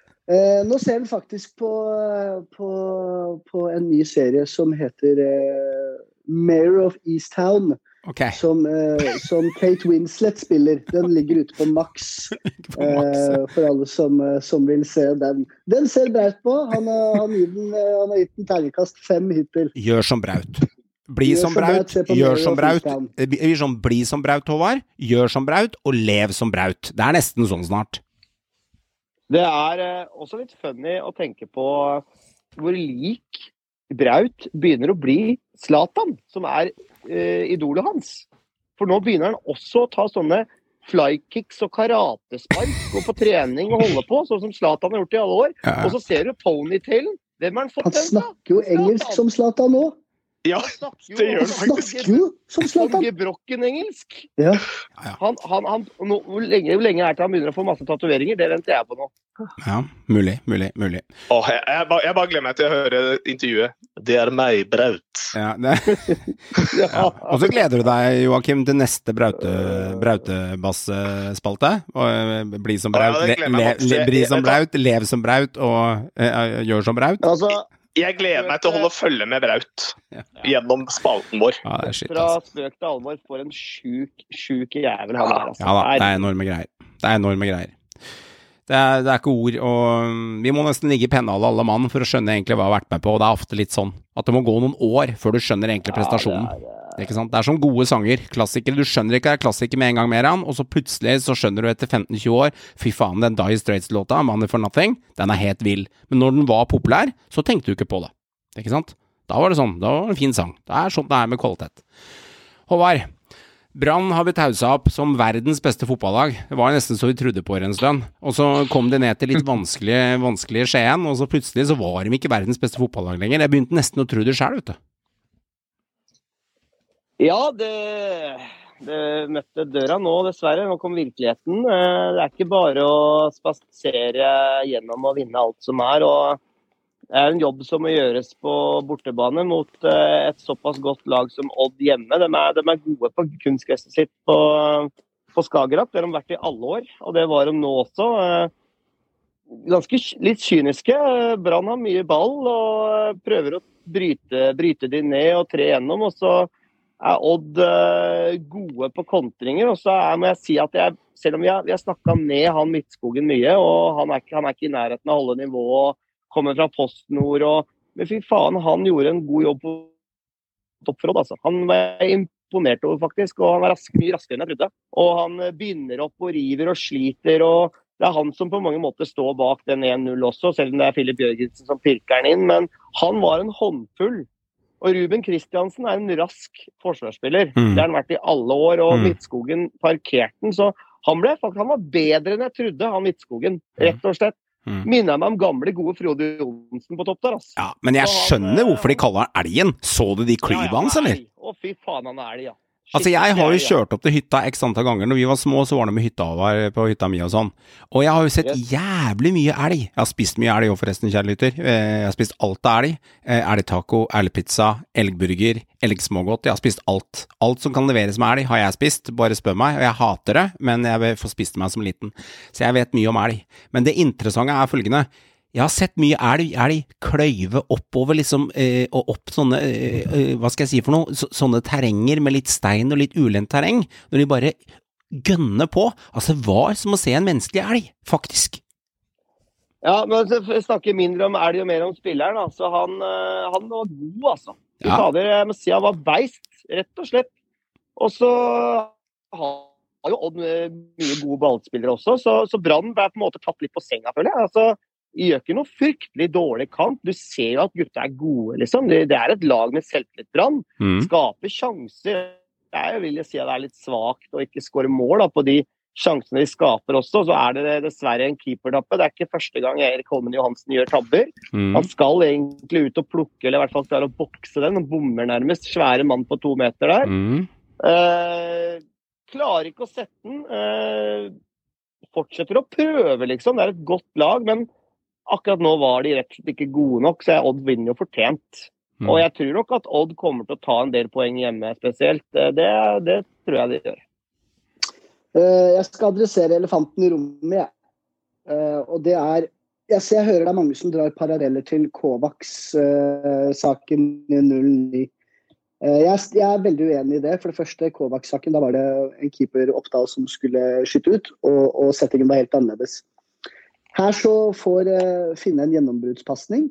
Eh, nå ser han faktisk på, på, på en ny serie som heter eh, Mayor of Easttown, Ok. som, eh, som Kate Winslet spiller. Den ligger ute på Max, eh, for alle som, eh, som vil se den. Den ser Braut på. Han har, han gir den, eh, han har gitt den terningkast fem hittil. Gjør som Braut. Bli Gjør som som Braut, Braut, se på gjør Mayor som of Braut, Easttown. eh, bli sånn, bli som Braut, Håvard, gjør som Braut, og lev som Braut. Det er nesten sånn snart. Det er eh, også litt funny å tenke på hvor lik Braut begynner å bli Zlatan, som er eh, idolet hans. For nå begynner han også å ta sånne flykicks og karatespark, gå på trening og holde på, sånn som Zlatan har gjort i alle år. Ja. Og så ser du ponytailen. Hvem har han fått Han den fra? snakker jo engelsk som Zlatan nå. Ja, Han snakker jo- det gjør han Han faktisk. snakker jo som Som Zlatan. gebrokken-engelsk. Ja. Han, han, han, nå, hvor, lenge, hvor lenge er det til han begynner å få masse tatoveringer? Det venter jeg på nå. Ja, mulig, mulig, mulig. Åh, jeg, jeg, bare, jeg bare gleder meg til å høre intervjuet. Det er meg, Braut. Ja, det. Ja. Og så gleder du deg, Joakim, til neste Braute, Brautebass-spalte. Og eh, bli som Ja, Braut, det le, gleder meg le, faktisk. le, bli som Jeg- Braut, lev som Braut, og eh, gjør som Braut. Altså, Jeg gleder meg til å holde følge med Braut Ja. gjennom spalten vår. Ja, det er shit, fra altså. spøk til alvor, for en sjuk, sjuk jævel han er. Altså. Ja da, det er enorme greier. Det er enorme greier. Det er, det er ikke ord, og mm, vi må nesten ligge i pennale alle mann for å skjønne egentlig hva jeg har vært med på, og det er ofte litt sånn at det må gå noen år før du skjønner egentlig prestasjonen. Det er ikke sant? Det er som gode sanger, klassikere, du skjønner ikke det er klassiker med en gang mer han, og så plutselig så skjønner du etter femten tjue år, fy faen, den Dire Straits-låta, Money for Nothing, den er helt vill. Men når den var populær, så tenkte du ikke på det. Ikke sant? Da var det sånn, da var det en fin sang. Det er sånn det er med kvalitet. Håvard, Brann har blitt hausa opp som verdens beste fotballag. Det var nesten så vi trodde på det en stund. Og så kom de ned til litt vanskelige, vanskelige Skien, og så plutselig så var de ikke verdens beste fotballag lenger. Jeg begynte nesten å tro det selv, vet du. Ja, det, det møtte døra nå, dessverre. Nå kom virkeligheten. Eh, Det er ikke bare å spasere gjennom og vinne alt som er. Og Det er en jobb som må gjøres på bortebane mot uh, et såpass godt lag som Odd hjemme. De er, de er gode på kunstgresset sitt på, på Skagerrak. Det har de vært i alle år, og det var de nå også. Uh, ganske litt kyniske. Brann har mye ball og prøver å bryte, bryte de ned og tre gjennom, og så er Odd uh, gode på kontringer, og så er, må jeg si at jeg, selv om vi har, vi har snakket ned han Midtskogen mye, og han er, ikke, han er ikke i nærheten av å holde nivået, kommer fra PostNord, og, men fy faen, han gjorde en god jobb på toppforhold, altså. Han var imponert over faktisk, og han var rask, mye raskere enn jeg trodde. Og han binder opp og river og sliter, og det er han som på mange måter står bak den en null også, selv om det er Filip Jørgensen som pirker den inn, men han var en håndfull. Og Ruben Kristiansen er en rask forsvarsspiller. Mm. Det har han vært i alle år, og mm. Midtskogen parkerte den, så han, ble, han var bedre enn jeg trodde, han Midtskogen, rett og slett. Mm. Minner meg om gamle, gode Frode Johnsen på topp der, altså. Ja, men jeg han, skjønner hvorfor de kaller han elgen. Så du de klyvene hans, ja, ja, eller? Å, fy faen, han er elg, ja. Altså, jeg har jo kjørt opp til hytta x antall ganger. Når vi var små, så var det med hytta over på hytta mi og sånn. Og jeg har jo sett jævlig mye elg. Jeg har spist mye elg, og forresten, kjære lytter. Jeg har spist alt av elg. Elgtaco, elgpizza, elgburger, elgsmågodt. Jeg har spist alt. Alt som kan leveres med elg, har jeg spist. Bare spør meg. Og jeg hater det, men jeg får spist meg som liten. Så jeg vet mye om elg. Men det interessante er følgende. Jeg har sett mye elg, elg kløyve oppover liksom, eh, og opp sånne, eh, hva skal jeg si for noe, så, sånne terrenger med litt stein og litt ulendt terreng, når de bare gønner på. Altså, det var som å se en menneskelig elg, faktisk. Ja, men jeg snakker mindre om elg og mer om spilleren, da. Så han, han var god, altså. Ja. Fader, jeg må si han var beist, rett og slett. Og så har jo Odd mye gode ballspillere også, så, så Brann ble på en måte tatt litt på senga, føler jeg. Altså, de gjør ikke noe fryktelig dårlig kamp. Du ser jo at gutta er gode, liksom. Det, det er et lag med selvtillit. Brann. Mm. Skaper sjanser. Jeg vil jo si at det er litt svagt å ikke skåre mål da, på de sjansene de skaper også. Så er det dessverre en keepertappe. Det er ikke første gang Erik Holmen Johansen gjør tabber. Mm. Han skal egentlig ut og plukke, eller i hvert fall klare å bokse den. Han bommer nærmest. Svære mann på to meter der. Mm. Eh, klarer ikke å sette den. Eh, fortsetter å prøve, liksom. Det er et godt lag, men akkurat nå var de rett og slett ikke gode nok, så Odd vinner jo fortjent. Mm. Og jeg tror nok at Odd kommer til å ta en del poeng hjemme spesielt. Det, det tror jeg de gjør. Jeg skal adressere elefanten i rommet, jeg. Og det er, jeg ser jeg hører det er mange som drar paralleller til Kovacs-saken i null ni. Jeg, jeg er veldig uenig i det. For det første, Kovacs-saken, da var det en keeper Oppdal som skulle skyte ut, og, og settingen var helt annerledes. Her så får uh, Finne en gjennombruddspassning.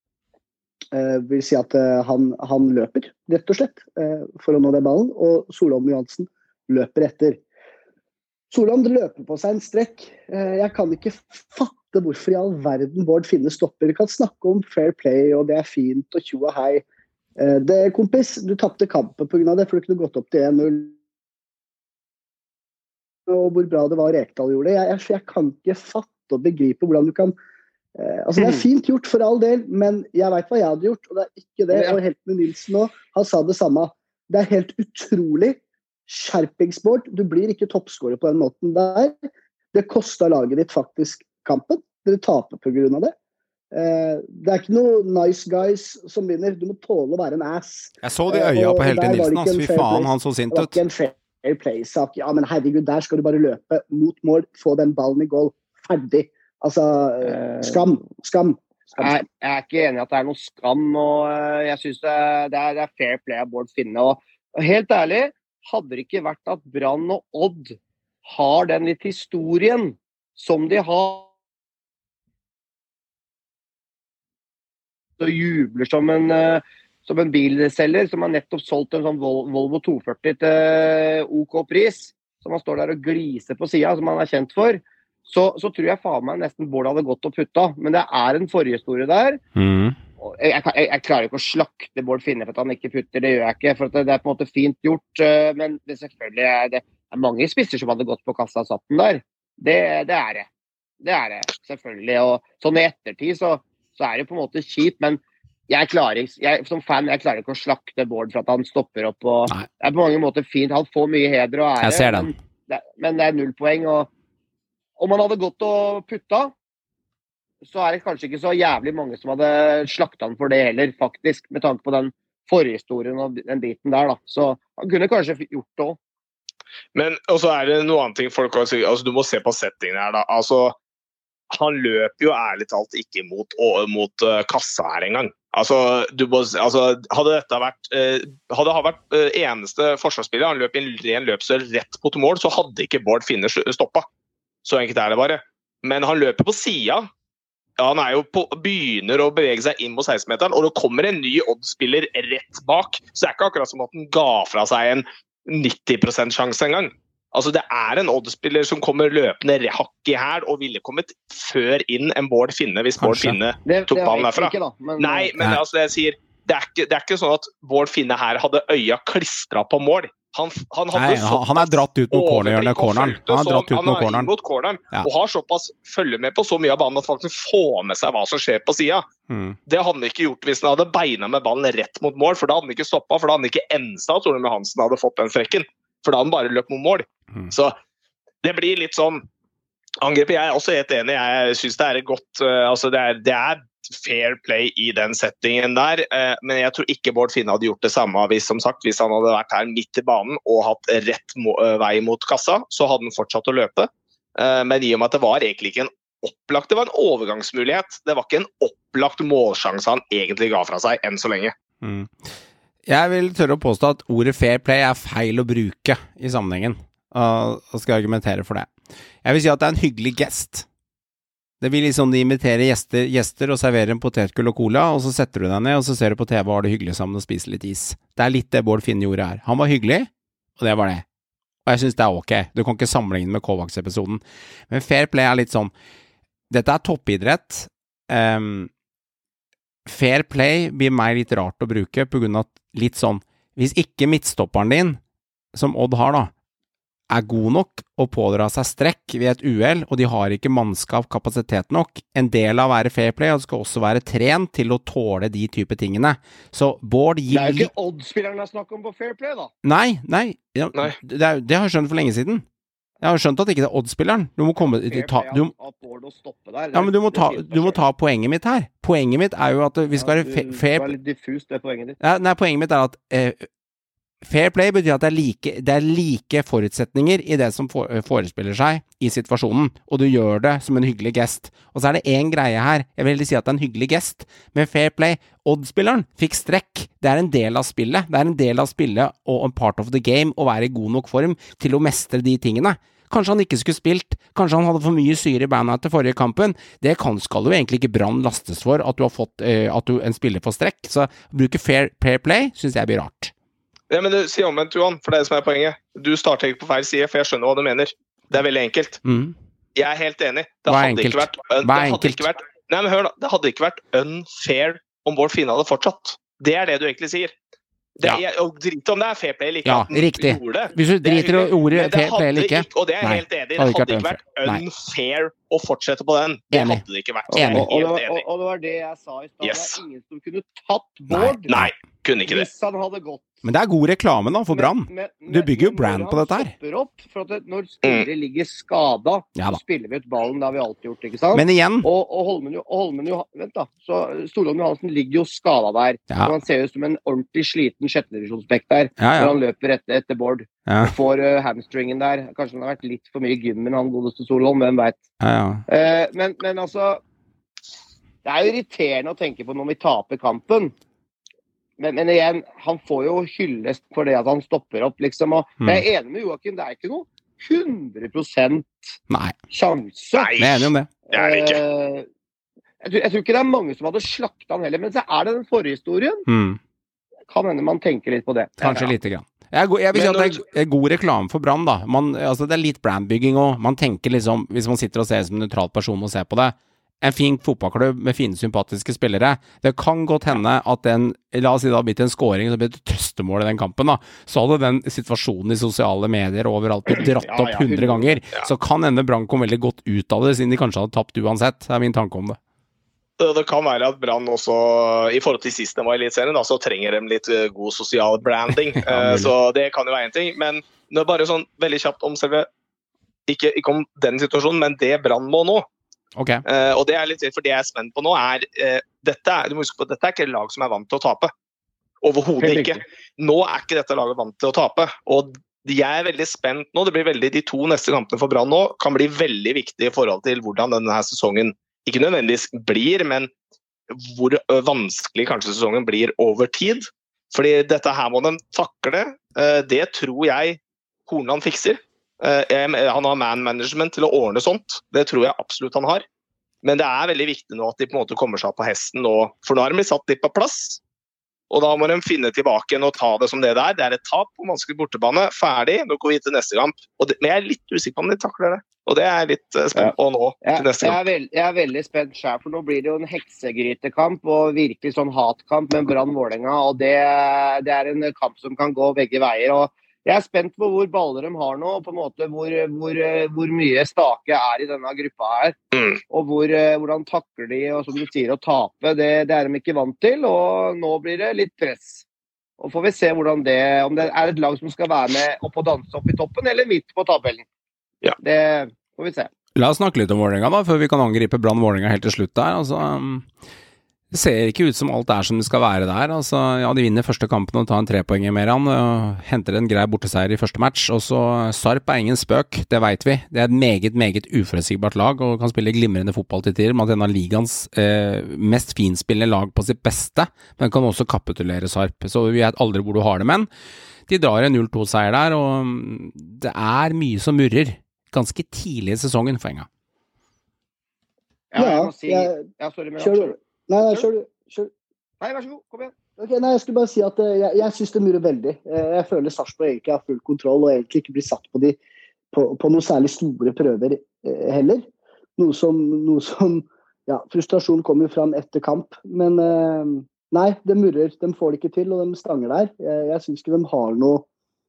Uh, vil si at uh, han, han løper, rett og slett, uh, for å nå den ballen, og Solholm Johansen løper etter. Solholm løper på seg en strekk. Uh, jeg kan ikke fatte hvorfor i all verden Bård Finne stopper. Vi kan snakke om fair play, og det er fint, og tjo og hei. Uh, det, kompis, du tappte kampen på grunn av det, for du kunne gått opp til en null. Og hvor bra det var Rekdal gjorde. Jeg, jeg, jeg kan ikke fatte og begripe hvordan du kan eh, altså det er fint gjort for all del, men jeg vet hva jeg hadde gjort, og det er ikke det, og Heltene Nilsen nå, han sa det samme. Det er helt utrolig skjerpingsbord, du blir ikke toppskårer på den måten der. Det kostet laget ditt faktisk kampen, dere taper på grunn av det. Eh, det er ikke noe nice guys som vinner, du må tåle å være en ass. Jeg så de øya på Heltene Nilsen, altså, fy faen, han så sint ut. Det var ikke en fair play-sak, ja, men herregud, der skal du bare løpe mot mål, få den ballen i goal. Ferdig. Altså, skam, skam. skam. Jeg, jeg er ikke enig i at det er noe skam, og jeg synes det er, det er, det er fair play av Bård Finne. Og, og helt ærlig, hadde det ikke vært at Brann og Odd har den litt historien som de har, og jubler som en, som en bilselger som har nettopp solgt en sånn Volvo to førti til OK pris, som han står der og gliser på siden, som han er kjent for. Så, så tror jeg faen meg nesten Bård hadde gått og putta. Men det er en forhistorie der. Mm. Jeg, jeg, jeg klarer ikke å slakte Bård Finne for at han ikke putter, det gjør jeg ikke. For det er på en måte fint gjort. Men det selvfølgelig er det er mange spisser som hadde gått på kassa og satt den der. Det, det er det. Det er det, selvfølgelig. Og sånn i ettertid så, så er det på en måte kjipt, men jeg klarer, jeg, som fan jeg klarer ikke å slakte Bård for at han stopper opp. Og, det er på mange måter fint. Han får mye heder og ære. Jeg ser den. Men det, men det er null poeng, og om han hadde gått og putta, så er det kanskje ikke så jævlig mange som hadde slaktet han for det heller, faktisk, med tanke på den forhistorien og den biten der, da. Så han kunne kanskje gjort det også. Men også er det noe annet ting folk har sagt, altså du må se på settingen her da, altså han løper jo ærlig talt ikke mot, mot uh, kassa her en gang. Altså, du må, altså, hadde dette vært, uh, hadde han vært uh, eneste forsvarsspiller, han løp i en ren løpsøl rett mot mål, så hadde ikke Bård Finne stoppet. Så enkelt er det bare. Men han løper på siden. Ja, han er jo på, begynner å bevege seg inn mot seksten-meteren, og det kommer en ny Odd-spiller rett bak. Så det er ikke akkurat som at han ga fra seg en nitti prosent sjanse en gang. Altså det er en Odd-spiller som kommer løpende hakk i her og ville kommet før inn en Bård Finne hvis Bård Finne det, tok det ballen derfra. Ikke, da, men, Nei, men altså det jeg sier, det er, ikke, det er ikke sånn at Bård Finne her hadde øya klistret på mål. Han, han, Nei, han er dratt ut mot corneren. Han er dratt ut mot corneren. Mot corneren ja. Og har såpass følge med på så mye av banen at faktisk får med seg hva som skjer på siden. Mm. Det hadde han ikke gjort hvis han hadde beina med ballen rett mot mål, for da hadde han ikke stoppet, for da hadde han ikke ensa at Torne Hansen hadde fått den strekken, for da hadde han bare løpt mot mål. Mm. Så det blir litt sånn angrep. Jeg er også helt enig. Jeg synes det er godt, uh, altså det er, det er fair play i den settingen der, uh, men jeg tror ikke Bård Finne hadde gjort det samme hvis, som sagt, hvis han hadde vært her midt i banen og hatt rett mo- uh, vei mot kassa, så hadde han fortsatt å løpe. Uh, men i og med at det var egentlig ikke en opplagt, det var en overgangsmulighet. Det var ikke en opplagt målsjanse han egentlig ga fra seg enn så lenge. Mm. Jeg vil tørre å påstå at ordet fair play er feil å bruke i sammenhengen. Uh, og skal argumentere for det. Jeg vil si at det er en hyggelig gest. Det vil liksom de inviterer gjester, gjester og serverer en potetgull og cola, og så setter du deg ned, og så ser du på T V og har det hyggelig sammen og spiser litt is. Det er litt det Bård Finne gjorde her. Han var hyggelig, og det var det. Og jeg synes det er ok. Du kan ikke sammenligne med Kovacs-episoden. Men fair play er litt sånn, dette er toppidrett. Um, fair play blir meg litt rart å bruke, på grunn av at litt sånn, hvis ikke midtstopperen din, som Odd har da, er god nok å pådra seg strekk ved et uhell, og de har ikke mannskap kapasitet nok. En del av å være fair play, og skal også være trent til å tåle de type tingene. Så Bård gir... Det er jo ikke Odd-spillerne jeg snakker om på fair play, da. Nei, nei. Ja, nei. Det, er, det har jeg skjønt for lenge siden. Jeg har skjønt at ikke det er Odd-spilleren. Du må komme... Ta, du, ja, men du må, ta, du må ta poenget mitt her. Poenget mitt er jo at vi skal være fair... Det var litt diffust, det poenget ditt. Ja, nei, poenget mitt er at... Eh, fair play betyr at det er, like, det er like forutsetninger i det som for, forespiller seg i situasjonen, og du gjør det som en hyggelig gest. Og så er det en greie her, jeg vil si at det er en hyggelig gest, men fair play, Odd-spilleren fikk strekk, det er en del av spillet, det er en del av spillet og en part of the game å være i god nok form til å mestre de tingene. Kanskje han ikke skulle spilt, kanskje han hadde for mye syre i bandet etter forrige kampen, det kan, skal jo egentlig ikke Brann lastes for at du har fått uh, at du, en spiller får strekk, så å bruke fair, fair play synes jeg blir rart. Ja, men du sier omvendt, Johan, for det er det som er poenget. Du starter ikke på feil side, for jeg skjønner hva du mener. Det er veldig enkelt. Mm. Jeg er helt enig. Det hva er hadde enkelt? Ikke vært, hva er det hadde enkelt? Ikke vært, nei, men hør da, det hadde ikke vært unfair om Bård Finne hadde fortsatt. Det er det du egentlig sier. Det, ja. jeg, og drit om det er fair play eller ikke. Ja, riktig. Hvis du driter i ordet fair play eller ikke. Og det er jeg helt enig i. Det hadde ikke vært unfair å fortsette på den. Det enig. hadde det ikke vært. Enig. Og, og, og, og det var det jeg sa i stedet. Yes. Det er ingen som kunne tatt Bård. Nei, nei, kunne ikke det. Hvis han hadde gått. Men det er god reklame da, for Brann. Du bygger jo brand på dette her. Opp, for at det, når spillere mm. ligger skada, ja, så spiller vi ut ballen. Det har vi alltid gjort, ikke sant? Men igjen... Og, og Holmen, jo, Holmen jo, vent da, så Storholm Johansen ligger jo skada der. Ja. Og han ser ut som en ordentlig sliten sjettedivisjonsbekk der, ja, ja. når han løper etter, etter Bård. Ja. Og får uh, hamstringen der. Kanskje han har vært litt for mye i gymmen, han godeste Storholm, hvem vet. Ja, ja. Uh, men, men altså, det er jo irriterende å tenke på når vi taper kampen. Men, men igjen, han får jo hyllest for det at han stopper opp, liksom. Og mm. jeg er enig med Joakim, det er ikke noe hundre prosent Nei. Sjanse. Nei, jeg er enig om det. Det er det ikke. Uh, jeg, tror, jeg tror ikke det er mange som hadde slaktet han heller, men så er det den forrige historien. Mm. Kan hende man tenker litt på det. Kanskje ja. Lite grann. Jeg, jeg vil si at det er god reklame for Brann da. Man, altså det er litt brandbygging også. Man tenker liksom, hvis man sitter og ser som en neutral person og ser på det, en fin fotballklubb med fine, sympatiske spillere. Det kan godt hende at den, la oss si det har blitt en scoring, så blir det et trøstemål i den kampen da. Så hadde den situasjonen i sosiale medier overalt blitt dratt opp hundre ja, ja, ganger. Ja. Så kan hende Brann kom veldig godt ut av det, siden de kanskje hadde tapt uansett. Det er min tanke om det. Det kan være at Brann også, i forhold til sist den var i Eliteserien, da, så trenger de litt god sosial branding. ja, så det kan jo være en ting. Men nå bare sånn veldig kjapt om selve, ikke, ikke om den situasjonen, men det Brann må nå. Okay. Uh, og det er litt, for det jeg er spent på nå er, uh, dette er, du må huske på, dette er ikke et lag som er vant til å tape. Overhodet ikke. Nå er ikke dette laget vant til å tape, og jeg er veldig spent nå, det blir veldig, de to neste kampene for Brann nå, kan bli veldig viktige i forhold til hvordan denne her sesongen, ikke nødvendigvis blir, men hvor vanskelig kanskje sesongen blir over tid. Fordi dette her må de takle, uh, det tror jeg Horneland fikser. Uh, han har man-management til å ordne sånt, det tror jeg absolutt han har. Men det er veldig viktig nå at de på en måte kommer seg på hesten, og, for nå har de satt litt på plass. Og da må de finne tilbake og ta det som det der. Det er et tap på vanskelig bortebane. Ferdig, nå går vi til neste kamp. Og det, men jeg er litt usikker på om de takler det. Og det er jeg litt spent på nå til neste jeg, kamp. jeg, er veld, jeg er veldig spent selv, for nå blir det jo en heksegrytekamp og virkelig sånn hatkamp med Brann-Vålerenga. Og det, det er en kamp som kan gå begge veier. Og jeg er spent på hvor baller de har nå, og på en måte hvor, hvor, hvor mye stake er i denne gruppa her. Mm. Og hvor, hvordan takler de, og som du sier, å tape, det, det er de ikke vant til, og nå blir det litt press. Og får vi se hvordan det, om det er et lag som skal være med opp og danse opp i toppen, eller midt på tabellen. Ja. Det får vi se. La oss snakke litt om Vålerenga da, før vi kan angripe Brann-Vålerenga helt til slutt der. Altså, um, det ser ikke ut som alt er som det skal være der. Altså, ja, de vinner første kampen og tar en trepoeng i mer, og henter en grei borteseier i første match. Og så Sarp er ingen spøk, det vet vi. Det er et meget, meget uforutsigbart lag, og kan spille glimrende fotball til tider. Man er en av ligaens eh, mest finspillende lag på sitt beste, men kan også kapitulere Sarp. Så vi vet aldri hvor du har det, men de drar en null to seier der, og det er mye som murrer. Ganske tidlig i sesongen, for enga. Ja, jeg må si... Ja, sorry, men... Kjør du. Nei, nei, kjør du. Kjør. Nei, vær så god, kom igjen. Ok, nei, jeg skulle bare si at jeg, jeg synes det murrer veldig. Jeg føler Sarpsborg egentlig har full kontroll, og egentlig ikke blir satt på, de, på, på noen særlig store prøver eh, heller. Noe som, noe som ja, frustrasjon kommer jo fram etter kamp, men eh, nei, det murrer. De får det ikke til, og de stanger der. Jeg, jeg synes ikke de har noe...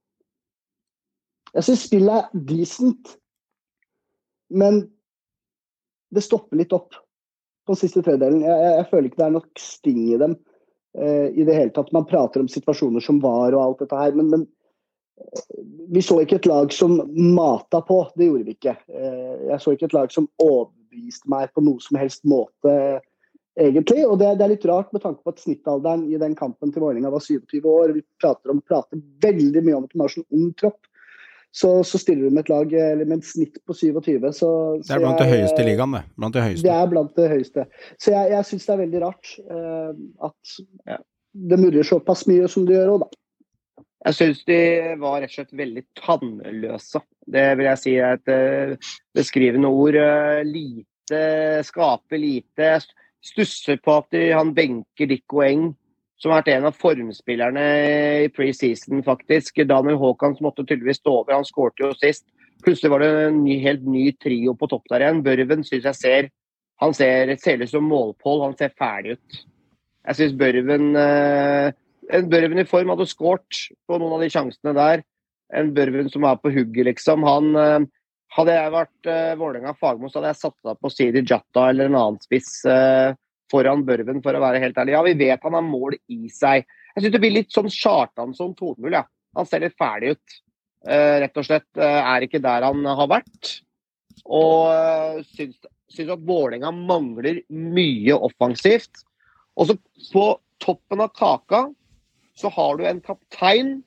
Jeg synes spillet er decent, men det stopper litt opp på den siste tredjedelen. Jeg, jeg, jeg føler ikke det er nok sting i dem eh, i det hele tatt. Man prater om situasjoner som var og alt dette her, men, men vi så ikke et lag som mata på, det gjorde vi ikke. Eh, jeg så ikke et lag som overbeviste meg på noe som helst måte egentlig, og det, det er litt rart med tanke på at snittalderen i den kampen til Vålerenga var syttiåtte år. Vi prater om, prater veldig mye om at de har sånn ung tropp. Så, så stiller du med et lag eller med en snitt på syttiåtte. Så, det er blant jeg, det høyeste i ligaen, det. Blant det høyeste. Det er blant det høyeste. Så jeg, jeg synes det er veldig rart uh, at ja, det murrer såpass mye som det gjør også, da. Jeg synes de var rett og slett veldig tannløse. Det vil jeg si er et uh, beskrivende ord. Uh, lite, skaper lite, stusser på at de, han benker Dikko Eng, som har vært en av formspillerne i pre-season faktisk. Daniel Håkans måtte tydeligvis stå over, han skårte jo sist. Plutselig var det en ny, helt ny trio på topp der igjen. Børven synes jeg ser, han ser, ser ut som målpål, han ser ferdig ut. Jeg synes Børven, eh, en Børven i form hadde skårt på noen av de sjansene der. En Børven som er på hugget liksom. Han, eh, hadde jeg vært eh, Vålerenga Fagmo, så hadde jeg satt deg på Sidi Jatta eller en annen spiss eh, foran Børven, for å være helt ærlig. Ja, vi vet han har mål i seg. Jeg synes det blir litt sånn Kjartansson to null, ja. Han ser litt ferdig ut. Uh, rett og slett uh, er ikke der han har vært. Og uh, synes, synes at Vålerenga mangler mye offensivt. Og så på toppen av kaka så har du en kaptein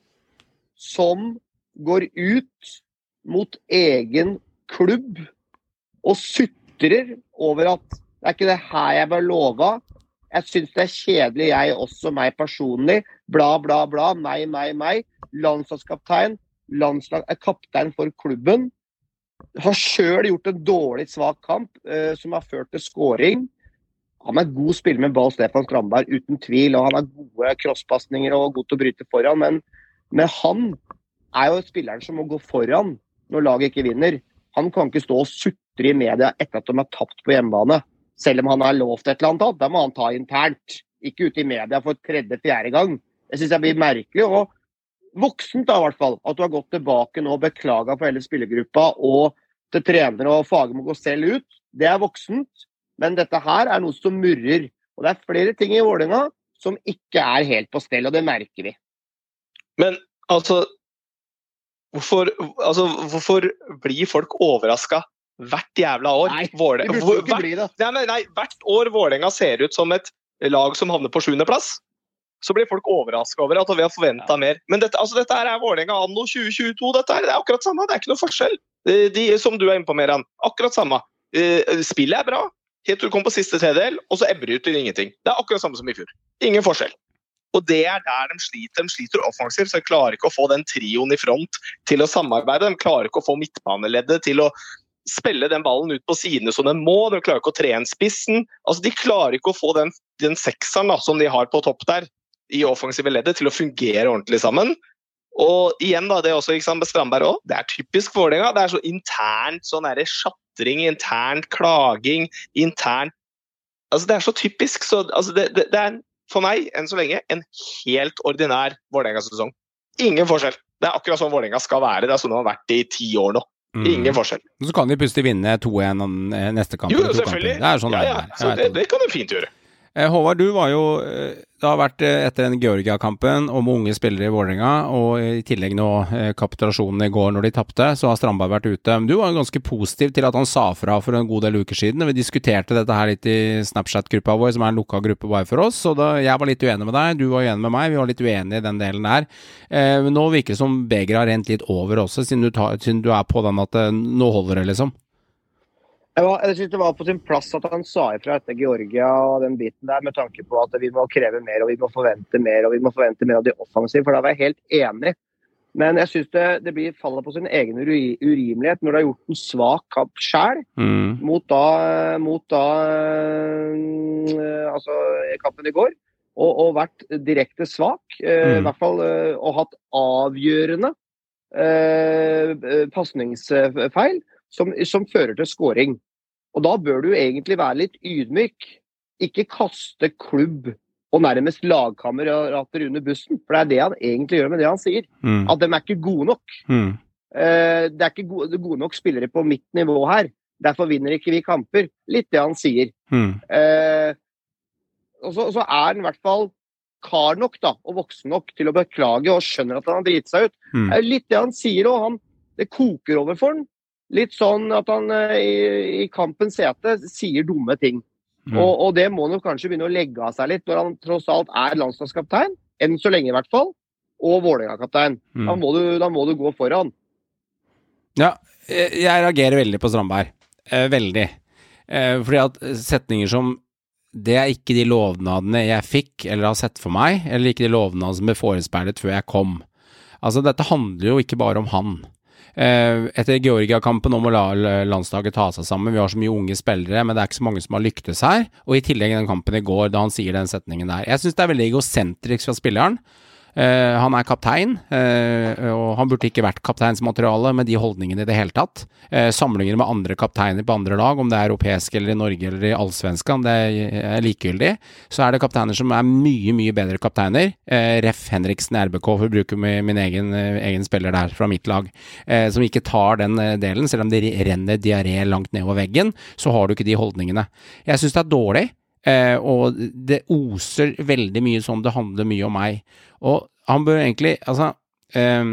som går ut mot egen klubb og sutrer over at det er ikke det her jeg var lovet. Jeg synes det er kjedelig, jeg også, meg personlig. Bla, bla, bla, meg, meg, meg. Landslagskaptein, landslag, er kaptein for klubben. Har selv gjort en dårlig svak kamp, eh, som har ført til scoring. Han er god spiller med ball, Stefan Strandberg, uten tvil. Og han har gode crosspasninger og god til å bryte foran. Men, men han er jo spilleren som må gå foran når laget ikke vinner. Han kan ikke stå og sutre i media etter at de har tapt på hjemmebane. Selv om han har lovt et eller annet, da må han ta internt. Ikke ute i media for tredje-fjerde gang. Jeg synes det blir merkelig, og voksent da i hvert fall, at du har gått tilbake nå og beklaget for hele spillergruppa, og til trenere og faget må gå selv ut. Det er voksent, men dette her er noe som murrer. Og det er flere ting i Vålerenga som ikke er helt på stell, og det merker vi. Men altså, hvorfor, altså, hvorfor blir folk overrasket hvert jævla år. Nei, Våle, det burde jo ikke hvert, bli det. Nei, nei, nei, hvert år Vålerenga ser ut som et lag som havner på sjuende plass. Så blir folk overrasket over at vi har forventet mer. Men dette, altså, dette her er Vålerenga anno tjue tjueto, dette her, det er akkurat samme, det er ikke noe forskjell. De, de, som du er inne på, Meran, akkurat samme. Spillet er bra, helt til du kommer på siste tredel, og så ebber ut til ingenting. Det er akkurat samme som i fjor. Ingen forskjell. Og det er der de sliter. De sliter offensivt, så de klarer ikke å få den trioen i front til å samarbeide. De klarer ikke å få midtbaneleddet til å spille den ballen ut på sidene som de må. De klarer ikke å trene spissen. Altså, de klarer ikke å få den, den sekseren da, som de har på topp der, i offensive leddet, til å fungere ordentlig sammen. Og igjen da, det er også, ikke sant, med Strandberg også, det er typisk Vålerenga. Det er så internt, sånn der sjattring, internt klaging, internt. Altså, det er så typisk. Så, altså, det, det, det er for meg, enn så lenge, en helt ordinær Vålerenga-sesong. Ingen forskjell. Det er akkurat sånn Vålerenga skal være. Det er sånn det har vært i ti år nå. Ingen mm. forskjell. Så kan de plutselig vinne to en neste kamp. Jo, selvfølgelig. Det er sånn ja, ja. det er. Så det, det kan de fint gjøre. Håvard, du var jo, det har vært etter den Georgia-kampen om unge spillere i Vålerenga, og i tillegg nå kapitulasjonen i går når de tappte, så har Strandberg vært ute. Men du var jo ganske positiv til at han sa fra for en god del uker siden, og vi diskuterte dette her litt i Snapchat-gruppa vår, som er en lukket gruppe bare for oss, og da, jeg var litt uenig med deg, du var uenig med meg, vi var litt uenige i den delen der. Eh, nå virker det som begeret har rent litt over også, siden du, tar, siden du er på den at nå holder det liksom. Jeg, var, jeg synes det var på sin plass at han sa ifra etter Georgia og den biten der, med tanke på at vi må kreve mer, og vi må forvente mer, og vi må forvente mer av de offensive, for da var jeg helt enig. Men jeg synes det, det blir fallet på sin egen urimelighet når det har gjort en svak kamp selv, mm. mot da, mot da øh, altså kampen i går, og, og vært direkte svak, øh, mm. i hvert fall, øh, og hatt avgjørende øh, passningsfeil, Som, som fører til scoring. Og da bør du egentlig være litt ydmyk. Ikke kaste klubb og nærmest lagkamerater under bussen. For det er det han egentlig gjør med det han sier. Mm. At de er ikke gode nok. Mm. Eh, det er ikke gode, gode nok spillere på mitt nivå her. Derfor vinner ikke vi kamper. Litt det han sier. Mm. Eh, og så, så er han i hvert fall kar nok da, og voksen nok til å beklage og skjønner at han har dritt seg ut. Mm. Eh, litt det han sier, og han, det koker over for han. Litt sånn at han i, i kampens sete sier dumme ting. Mm. Og, og det må nok kanskje begynne å legge av seg litt, når han tross alt er landslagskaptein, enn så lenge i hvert fall, og Vålerenga-kaptein. Mm. Da, må du, da må du gå foran. Ja, jeg reagerer veldig på Strandberg. Eh, veldig. Eh, fordi at setninger som det er ikke de lovnadene jeg fikk, eller har sett for meg, eller ikke de lovnadene som ble forespeilet før jeg kom. Altså, dette handler jo ikke bare om han. Etter Georgia-kampen om å la landslaget ta seg sammen, vi har så mye unge spillere, men det er ikke så mange som har lyktes her, og i tillegg den kampen i går, da han sier den setningen der. Jeg synes det er veldig egocentrisk fra spilleren. Uh, han er kaptein, uh, og han burde ikke vært kapteinsmateriale med de holdningene i det hele tatt. Uh, samlinger med andre kapteiner på andre lag, om det er europeisk eller i Norge eller i allsvenskan, det er likegyldig. Så er det kapteiner som er mye, mye bedre kapteiner. Uh, Ref Henriksen i R B K, for å bruke min, min egen, uh, egen spiller der fra mitt lag, uh, som ikke tar den uh, delen, selv om det renner diaré langt ned over veggen, så har du ikke de holdningene. Jeg synes det er dårlig. Eh, og det oser veldig mye som det handler mye om meg, og han bør egentlig altså, eh,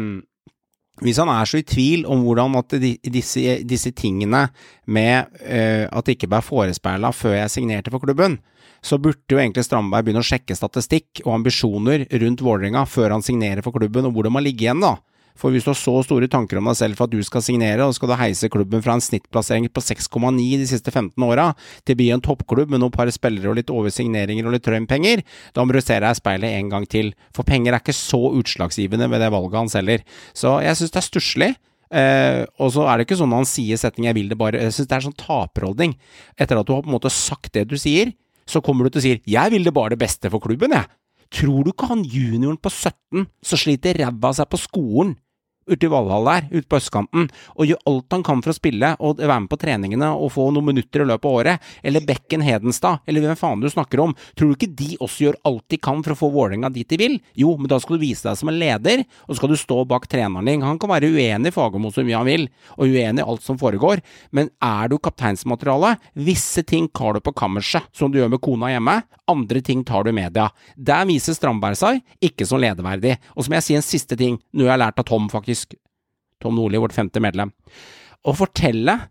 hvis han er så i tvil om hvordan at de, disse, disse tingene med eh, at det ikke ble forespeilet før jeg signerte for klubben, så burde jo egentlig Strandberg begynne å sjekke statistikk og ambisjoner rundt Vålerenga før han signerer for klubben, og hvor det må ligge igjen da. For hvis du har så store tanker om deg selv for at du skal signere, og skal du heise klubben fra en snittplassering på seks komma ni de siste femten åra til å bli en toppklubb med noen par spillere og litt oversigneringer og litt trømpenger, da må du se deg i speilet en gang til. For penger er ikke så utslagsgivende ved det valget han selger. Så jeg synes det er stusslig. Eh, og så er det ikke sånn når han sier setning, jeg vil det bare, jeg synes det er sånn taperholdning. Etter at du har på en måte sagt det du sier, så kommer du til å si, jeg vil det bare det beste for klubben, jeg. Tror du ikke han junioren på sytten så sliter ræva seg på skolen ute i Valhall der, ute på østkanten, og gjør alt han kan for å spille, og være med på treningene, og få noen minutter i løpet av året, eller Bekken Hedenstad, eller hvem faen du snakker om, tror du ikke de også gjør alt de kan for å få Vålerenga dit de vil? Jo, men da skal du vise deg som en leder, og skal du stå bak treneren din. Han kan være uenig i Fagermo så mye han vil, og uenig i alt som foregår, men er du kapteinsmateriale, visse ting tar du på kammerset, som du gjør med kona hjemme, andre ting tar du i media. Der viser Strandberg seg ikke som lederverdig, og som jeg sier en siste ting, noe jeg har lært av Tom faktisk, Tom Nordli, vårt femte medlem, å fortelle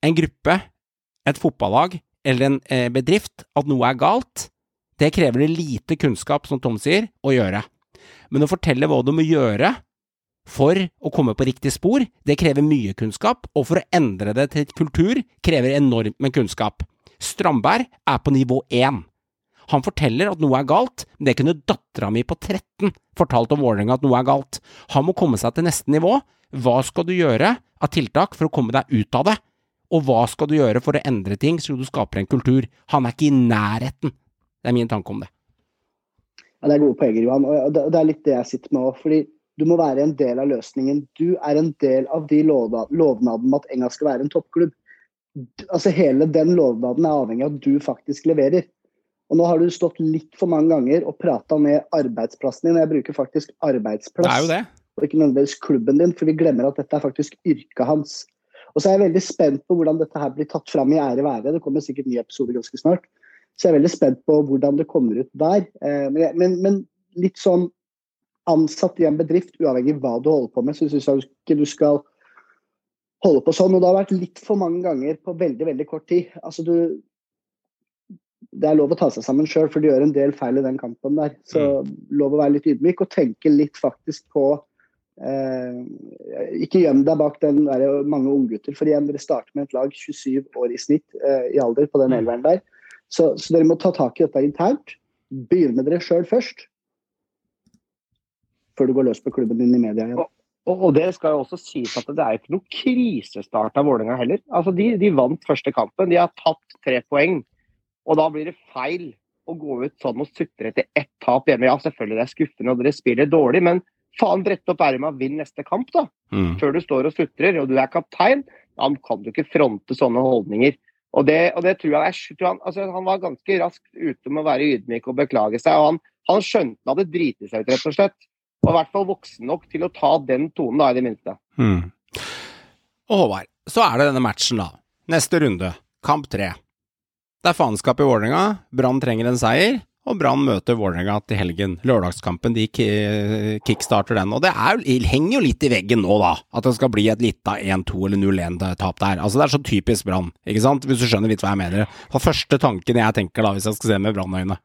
en gruppe, et fotballag eller en eh, bedrift at noe er galt, det krever det lite kunnskap, som Tom sier, å gjøre. Men å fortelle hva du må gjøre for å komme på riktig spor, det krever mye kunnskap, og for å endre det til kultur krever enormt med kunnskap. Strandberg er på nivå én. Han forteller at noe er galt, men det kunne dattera mi på tretten fortalt om Vålerenga at noe er galt. Han må komme seg til neste nivå. Hva skal du gjøre av tiltak for å komme deg ut av det? Og hva skal du gjøre for å endre ting så du skaper en kultur? Han er ikke i nærheten. Det er min tanke om det. Ja, det er gode poenger, Johan. Og det er litt det jeg sitter med også, fordi du må være en del av løsningen. Du er en del av de lovnaden om at Enga skal være en toppklubb. Altså hele den lovnaden er avhengig av at du faktisk leverer. Og nå har du stått litt for mange ganger og pratet med arbeidsplassen din. Jeg bruker faktisk arbeidsplass. Det er jo det. Og ikke nødvendigvis klubben din, for vi glemmer at dette er faktisk yrket hans. Og så er jeg veldig spent på hvordan dette her blir tatt fram i ære være. Det kommer sikkert en ny episode ganske snart. Så jeg er veldig spent på hvordan det kommer ut der. Men, men, men litt sånn ansatt i en bedrift, uavhengig hva du holder på med, så synes jeg ikke du skal holde på sånn. Og det har vært litt for mange ganger på veldig, veldig kort tid. Altså du, det er lov å ta seg sammen selv, for du gjør en del feil i den kampen der. Så lov å være litt ydmyk og tenke litt faktisk på eh, ikke gjem deg bak den der mange unggutter, for igjen, dere starter med et lag tjuesyv år i snitt eh, i alder på den elveren der. Så, så dere må ta tak i dette internt. Begynn med dere selv først, før du går løs på klubben din i media igjen. Og, og det skal jo også sies at det er ikke noe krisestart av Vålerenga heller. Altså de, de vant første kampen, de har tatt tre poeng, og da blir det feil å gå ut sånn og sutre etter ett tap hjemme. Ja, selvfølgelig det er skuffende og dere spiller dårlig, men faen brett opp ærmet og vinn neste kamp da. Mm. Før du står og sutrer, og du er kaptein, da kan du ikke fronte sånne holdninger. Og det, og det tror jeg, jeg tror han, altså han var ganske raskt ute med å være ydmyk og beklage seg, og han, han skjønte han hadde dritet seg ut rett og slett. Og i hvert fall voksen nok til å ta den tonen da, i det minste. Mm. Og Håvard, så er det denne matchen da. Neste runde, kamp tre. Det er faenskap i Vålerenga, Brann trenger en seier, og Brann møter Vålerenga til helgen. Lørdagskampen, de kickstarter den, og det er, henger jo litt i veggen nå da, at det skal bli et litt av en to eller null en tap der. Altså det er så typisk Brann, ikke sant? Hvis du skjønner litt hva jeg mener. For første tanken jeg tenker da, hvis jeg skal se med Brann-øyne.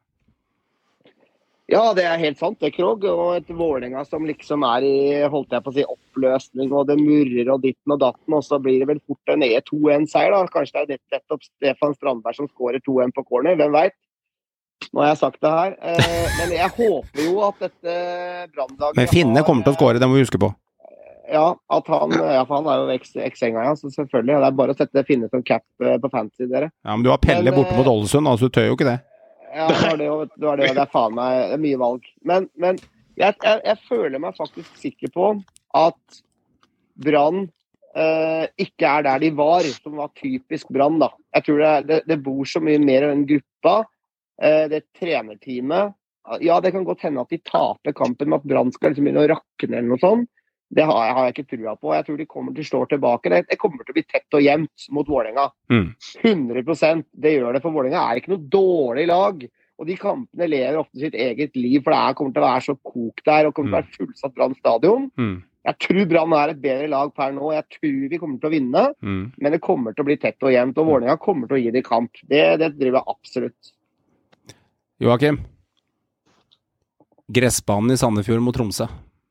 Ja, det er helt sant, det Krog, og et Vålerenga som liksom er i, holdt jeg på å si, oppløsning, og det murrer og ditten og datten, og så blir det vel fort en to en seier da. Kanskje det er nettopp Stefan Strandberg som skårer to en på corner, hvem vet? Nå har jeg sagt det her, eh, men jeg håper jo at dette brannlaget... Men Finne kommer til å skåre, det må vi huske på. Ja, at han, ja, for han er jo eks-enga, ja, så selvfølgelig, det er bare å sette Finne som cap på fantasy, dere. Ja, men du har Pelle men, borte mot Ålesund, altså du tør jo ikke det. Ja, det var det, det, var det, det er faen meg, det er mye valg. Men, men jeg, jeg, jeg føler meg faktisk sikker på at Brann eh, ikke er der de var, som var typisk Brann da. Jeg tror det, det, det bor så mye mer i den gruppa, eh, det trenerteamet. Ja, det kan godt hende at de taper kampen med at Brann skal liksom begynne å rakne eller noe sånt. Det har jeg, har jeg ikke trua på. Jeg tror de kommer til å slå tilbake. Det, det kommer til å bli tett og jevnt mot Vålerenga. Mm. hundre prosent. Det gjør det, for Vålerenga er ikke noe dårlig lag. Og de kampene lever ofte sitt eget liv, for det er, kommer til å være så kok der, og kommer til å være fullsatt Brann stadion. Mm. Jeg tror Brann er et bedre lag per nå. Jeg tror vi kommer til å vinne, mm. men det kommer til å bli tett og jevnt, og Vålerenga kommer til å gi det kamp. Det, det driver jeg absolutt. Joakim. Gressbanen i Sandefjord mot Tromsø.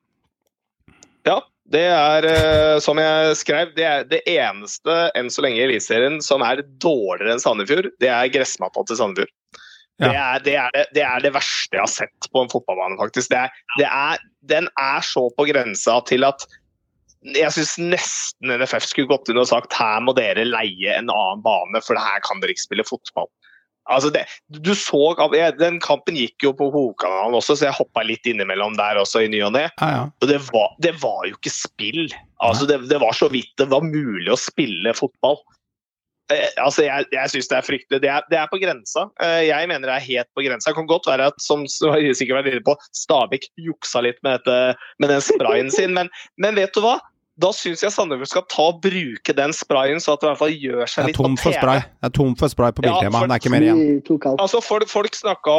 Ja, det er, som jeg skrev, det er det eneste enn så lenge i Eliteserien som er dårligere enn Sandefjord, det er gressmatta til Sandefjord. Ja. Det, er, det, er det, det er det verste jeg har sett på en fotballbane, faktisk. Det er, det er, den er så på grensa til at jeg synes nesten N F F skulle gått inn og sagt her må dere leie en annen bane, for her kan dere ikke spille fotball. Altså det, du så, den kampen gikk jo på hovedkanalen også, så jeg hoppet litt innimellom der også i ny og ne. Ja, ja. Og det var, det var jo ikke spill. Altså det, det var så vidt det var mulig å spille fotball. Eh, altså jeg, jeg synes det er fryktelig. Det er, det er på grensa. Eh, jeg mener det er helt på grensa. Det kan godt være at, som jeg sikkert vært inne på, Stabæk juksa litt med, dette, med den sprayen sin, men, men vet du hva? Da synes jeg Sandefjord skal ta og bruke den sprayen, så at det i hvert fall gjør seg litt på T V. Det er tom for spray på biltema, ja, det er ikke mer igjen. Altså folk, folk snakket om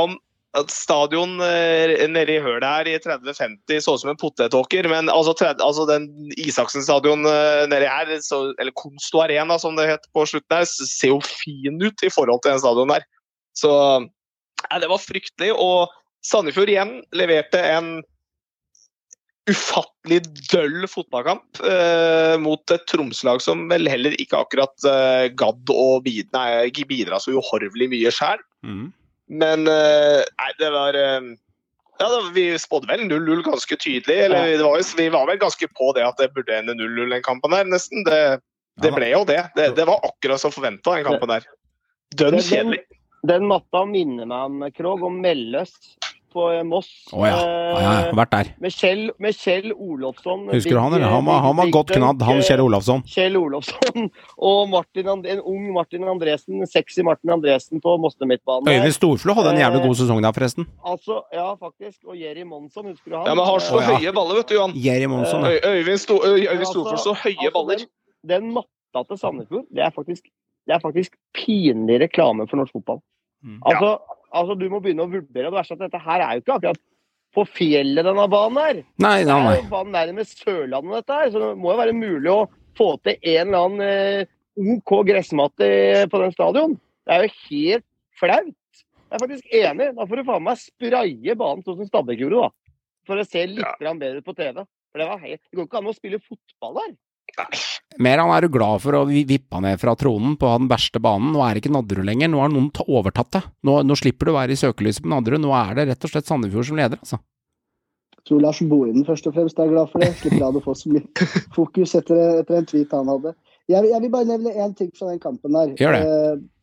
at stadion eh, nede i hølet her i tretti femti så ut som en potetåker, men altså, tredje, altså den Isaksen stadion eh, nede her, så, eller Konsto Arena som det het på slutten her, ser jo fin ut i forhold til den stadion der. Så ja, det var fryktelig, og Sandefjord igjen leverte en ufattelig døll fotballkamp eh, mot et Tromslag som vel heller ikke akkurat eh, gadd å bidra, nei, ikke bidra så uhorvelig mye selv. Mm. Men uh, nei, det var uh, ja, da, vi spådde vel null null ganske tydelig, eller ja. det var, vi var vel ganske på det at det burde ende null null den kampen der, nesten. Det, det ble jo det. det. Det var akkurat som forventet den kampen der. Dønn kjedelig. Den, den matta minner meg om, Krog, om Melløs på Moss. Åh oh, ja, ja, ja, vært der. Med Kjell, med Kjell Olofsson. Husker du han, eller? Han var, han var godt knadd, han Kjell Olofsson. Kjell Olofsson, og Martin, en ung Martin Andresen, sexy Martin Andresen på Moster-midtbanen. Øyvind Storflo hadde en jævlig god sesong der, forresten. Altså, ja, faktisk, og Jerry Monsson, husker du han? Ja, men har så oh, ja. høye baller, vet du, Johan. Jerry Monsson, ja. Øyvind, Sto Øyvind Storflo, så høye altså, baller. Den, den matta til Sandefjord, det er faktisk, det er faktisk pinlig reklame for norsk fotball. Mm. Altså, ja. altså, du må begynne å vurdere, og det verste at dette her er jo ikke akkurat på fjellet denne banen her. Nei, nei, nei. Det er jo banen nærmest Sørlandet dette her, så det må jo være mulig å få til en eller annen eh, OK gressmatte på den stadion. Det er jo helt flaut. Jeg er faktisk enig. Da får du faen meg spraye banen sånn som Stabæk gjorde, da. For å se litt ja. bedre ut på T V. For det var helt... Det går ikke an å spille fotball der. Mer han er du glad for å vippe ned fra tronen på den verste banen. Nå er det ikke Nadderud lenger, nå har noen overtatt det. Nå, nå slipper du å være i søkelyset på Nadderud, nå er det rett og slett Sandefjord som leder, altså. Jeg tror Lars Bohinen først og fremst er glad for det. Slipper han å få så mye fokus etter, etter en tweet han hadde. Jeg, jeg vil bare nevne en ting fra den kampen der. Gjør det.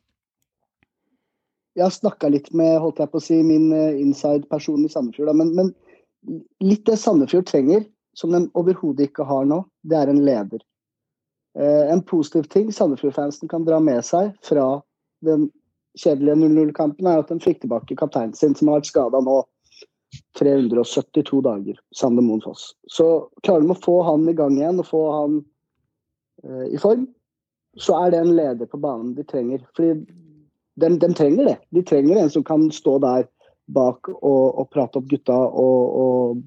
Jeg har snakket litt med, holdt jeg på å si, min inside-person i Sandefjord, da, men, men litt det Sandefjord trenger, som de overhodet ikke har nå, det er en leder. Eh, en positiv ting Sandefjord-fansen kan dra med seg fra den kjedelige null null-kampen er at de fikk tilbake kapteinen sin, som har vært skadet nå tre hundre syttito dager, Sander Moen Foss. Så klarer de å få han i gang igjen, og få han eh, i form, så er det en leder på banen de trenger. Fordi de, de trenger det. De trenger en som kan stå der bak og, og prate opp gutta og, og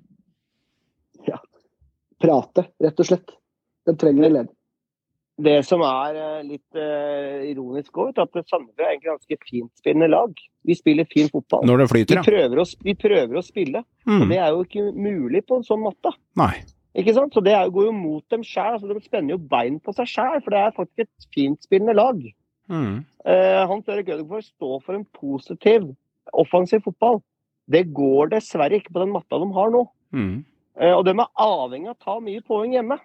ja, prate, rett og slett. De trenger en leder. Det som er litt uh, ironisk også, er at Sandefjord er egentlig ganske fint spillende lag. Vi spiller fin fotball. Når det flyter, ja. Vi prøver å, vi prøver å spille, mm. og det er jo ikke mulig på en sånn matte. Nei. Ikke sant? Så det er, går jo mot dem selv, altså de spenner jo bein på seg selv, for det er faktisk et fint spillende lag. Mm. Uh, Hans Erik Ødegaard står for en positiv, offensiv fotball. Det går dessverre ikke på den matta de har nå. Mm. Uh, og de er avhengig av å ta mye poeng hjemme.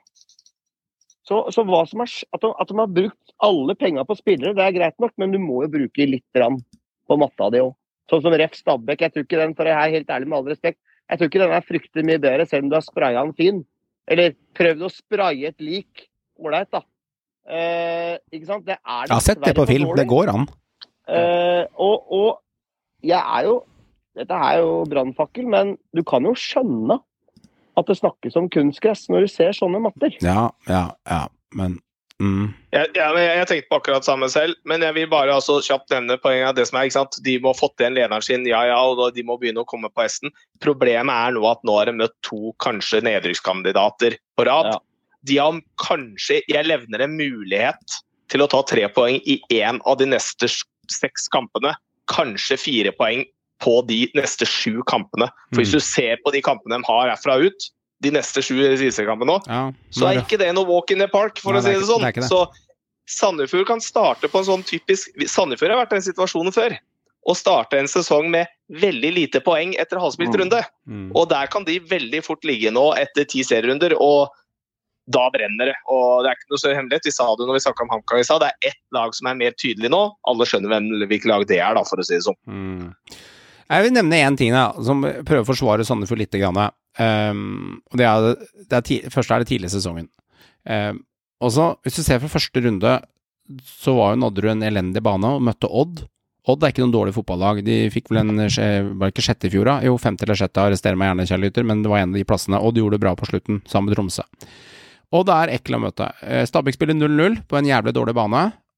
Så, så hva som er, at, de, at de har brukt alle penger på spillere, det er greit nok, men du må jo bruke litt rann på matta di også. Sånn som Ref Stabæk, jeg tror ikke den, for jeg er helt ærlig med all respekt, jeg tror ikke den er fryktelig mye bedre, selv om du har sprayet den fin. Eller prøvd å spraye et lik, ålreit da. Uh, ikke sant? Det er jeg har sett det på film, det går an. Uh, og, og jeg er jo, dette er jo brandfakkel, men du kan jo skjønne at det snakkes om kunstgress når du ser sånne matter. Ja, ja, ja, men... Mm. Jeg, ja, men jeg tenkte på akkurat samme selv, men jeg vil bare altså kjapt nevne poenget av det som er, ikke sant? De må ha fått igjen lederen sin, ja, ja, og de må begynne å komme på hesten. Problemet er nå at nå har de møtt to kanskje nedrykkskandidater på rad. Ja. De har kanskje, jeg levner en mulighet til å ta tre poeng i en av de neste seks kampene, kanskje fire poeng på de neste sju kampene. For hvis du ser på de kampene de har herfra ut, de neste sju kampene nå, ja, så er ikke det noe walk in the park, for nei, å si det sånn. Det det. Så Sandefjord kan starte på en sånn typisk... Sandefjord har vært i den situasjonen før, og starte en sesong med veldig lite poeng etter halvspilt runde. Mm. Og der kan de veldig fort ligge nå etter ti serierunder, og da brenner det. Og det er ikke noe så hemmelighet. Vi sa det når vi snakket om HamKam i stad. Det er ett lag som er mer tydelig nå. Alle skjønner hvem, hvilket lag det er, da, for å si det sånn. Mm. Jeg vil nevne en ting da, som prøver å forsvare Sandefjord litt grann. Um, og det er, det er ti, først er det tidlig sesongen. Um, og så, hvis du ser fra første runde, så var jo Nadderud en elendig bane og møtte Odd. Odd er ikke noen dårlig fotballag. De fikk vel en, var ikke sjette i fjor da? Jo, femte eller sjette, arresterer meg gjerne, kjærlytter, men det var en av de plassene. Odd gjorde det bra på slutten, sammen med Tromsø. Odd er ekkel å møte. Stabæk spiller null null på en jævlig dårlig bane,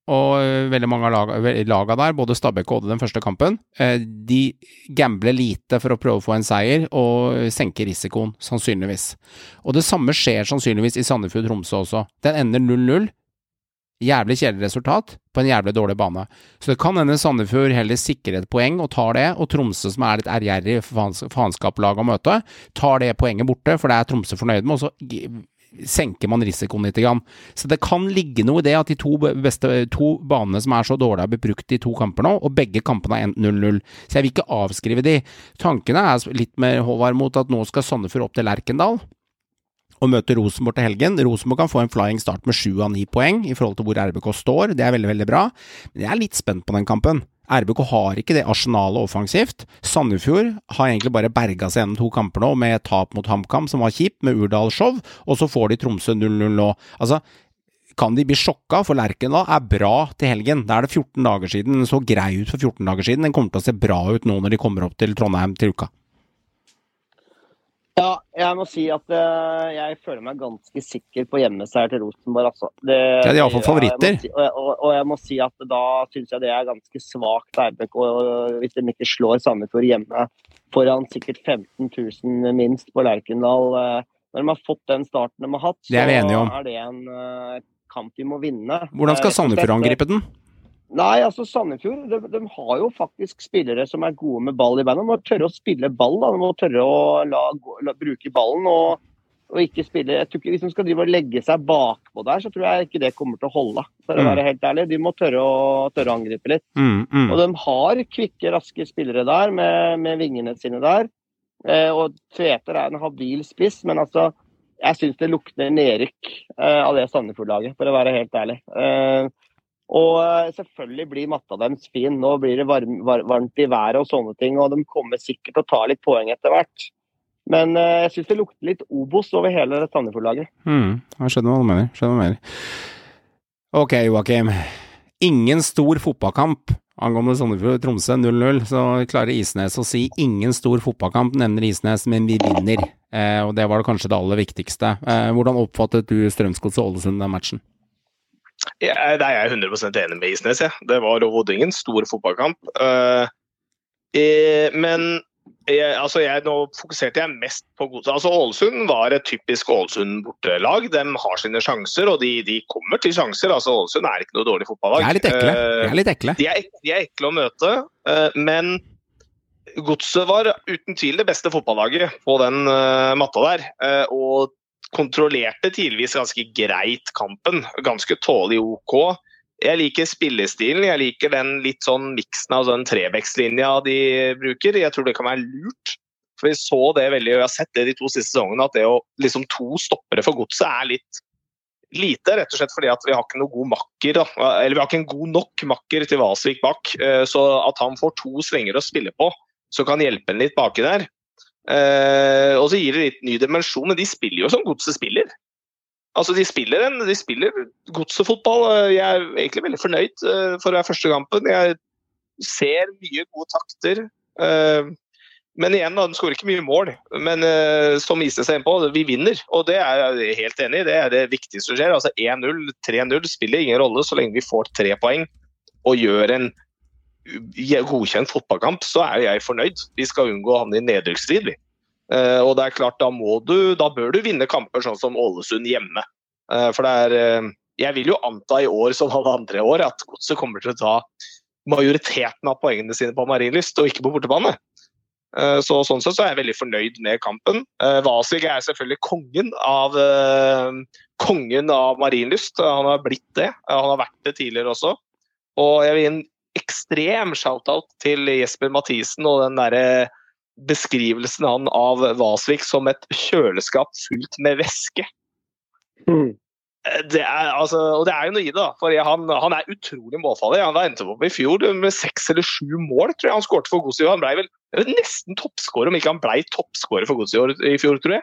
og veldig mange av lagene der, både Stabæk og Odde den første kampen, de gambler lite for å prøve å få en seier, og senker risikoen, sannsynligvis. Og det samme skjer sannsynligvis i Sandefjord Tromsø også. Den ender null null, jævlig kjedelig resultat, på en jævlig dårlig bane. Så det kan hende Sandefjord heller sikre et poeng, og tar det, og Tromsø, som er litt ærgjerrig faenskapslag å møte, tar det poenget borte, for det er Tromsø fornøyd med, og så senker man risikoen litt grann. Så det kan ligge noe i det at de to beste to banene som er så dårlige har blitt brukt i to kamper nå, og begge kampene er null null. Så jeg vil ikke avskrive de. Tankene er litt mer Håvard mot at nå skal Sandefjord opp til Lerkendal og møte Rosenborg til helgen. Rosenborg kan få en flying start med sju av ni poeng i forhold til hvor R B K står. Det er veldig, veldig bra. Men jeg er litt spent på den kampen. R B K har ikke det arsenalet offensivt. Sandefjord har egentlig bare berget seg gjennom to kamper nå med tap mot HamKam som var kjip med Urdal show, og så får de Tromsø null null nå. Altså, kan de bli sjokka, for Lerkendal er bra til helgen. Da er det fjorten dager siden, den så grei ut for fjorten dager siden. Den kommer til å se bra ut nå når de kommer opp til Trondheim til uka. Ja, jeg må si at uh, jeg føler meg ganske sikker på hjemmeseier til Rosenborg, altså. Det, ja, de er i hvert fall favoritter. Si, og, og, og jeg må si at da synes jeg det er ganske svagt R B K, hvis de ikke slår Sandefjord hjemme foran sikkert femten tusen minst på Lerkendal. Uh, når de har fått den starten de har hatt, så det er, er det en uh, kamp de må vinne. Hvordan skal Sandefjord angripe den? Nei, altså Sandefjord, de, de har jo faktisk spillere som er gode med ball i beina. De må tørre å spille ball, da. De må tørre å la, la, bruke ballen og, og ikke spille. Jeg tror ikke, hvis de skal drive og legge seg bakpå der, så tror jeg ikke det kommer til å holde. For å være helt ærlig, de må tørre å, tørre å angripe litt. Mm, mm. Og de har kvikke, raske spillere der, med, med vingene sine der. Eh, og Tveter er en habil spiss, men altså, jeg synes det lukter nedrykk eh, av det Sandefjord-laget, for å være helt ærlig. Eh, Og selvfølgelig blir matta deres fin. Nå blir det varm, var, varmt i været og sånne ting, og de kommer sikkert til å ta litt poeng etter hvert. Men uh, jeg synes det lukter litt Obos over hele Sandefjord-laget. Mm, jeg skjønner hva du mener. Skjønner hva du mener. Ok, Joakim. Ingen stor fotballkamp angående Sandefjord Tromsø null null, så klarer Isnes å si ingen stor fotballkamp, nevner Isnes, men vi vinner. Eh, og det var det kanskje det aller viktigste. Eh, hvordan oppfattet du Strømsgodset og Ålesund den matchen? Ja, det er jeg hundre prosent enig med Isnes, ja. Det var overhodet ingen stor fotballkamp. Uh, eh, men jeg, altså jeg, nå fokuserte jeg mest på Godset. Altså Ålesund var et typisk Ålesund-bortelag. De har sine sjanser, og de, de kommer til sjanser. Altså Ålesund er ikke noe dårlig fotballag. De er litt ekle. De er litt ekle. Uh, de, er, de er ekle å møte, uh, men Godset var uten tvil det beste fotballaget på den uh, matta der. Uh, og kontrollerte tidligvis ganske greit kampen, ganske tålig OK. Jeg liker spillestilen, jeg liker den litt sånn miksen av den trebekslinja de bruker. Jeg tror det kan være lurt, for vi så det veldig, og jeg har sett det de to siste sesongene, at det å liksom to stoppere for Godset er litt lite, rett og slett fordi at vi har ikke noe god makker, da. Eller vi har ikke en god nok makker til Vasvik bak, så at han får to strenger å spille på, så kan hjelpe en litt baki der. Uh, og så gir det litt ny dimensjon, men de spiller jo som Godset spiller. Altså de spiller, en, de spiller Godset-fotball. Jeg er egentlig veldig fornøyd uh, for å være første kampen. Jeg ser mye gode takter. Uh, men igjen, da, den skårer ikke mye mål. Men uh, som Isnes er inne på, vi vinner. Og det er jeg helt enig i. Det er det viktigste som skjer. Altså én null, tre null spiller ingen rolle så lenge vi får tre poeng og gjør en godkjent fotballkamp, så er jeg fornøyd. Vi skal unngå å havne i nedrykksstrid. Uh, og det er klart, da må du, da bør du vinne kamper sånn som Ålesund hjemme. Uh, for det er, uh, jeg vil jo anta i år som alle andre år at Godset kommer til å ta majoriteten av poengene sine på Marienlyst og ikke på bortebane. Uh, så sånn sett så er jeg veldig fornøyd med kampen. Uh, Vasvik er selvfølgelig kongen av uh, kongen av Marienlyst. Uh, han har blitt det. Uh, han har vært det tidligere også. Og jeg vil gi en ekstrem shoutout til Jesper Mathisen og den der beskrivelsen han av Vasvik som et kjøleskap fullt med væske. Mm. Det er, altså, og det er jo noe i det, da, for han, han er utrolig målfarlig. Han var endt opp i fjor med seks eller sju mål, tror jeg han skårte for Godset. Han ble vel nesten toppskårer, om ikke han ble toppskårer for Godset i fjor, tror jeg.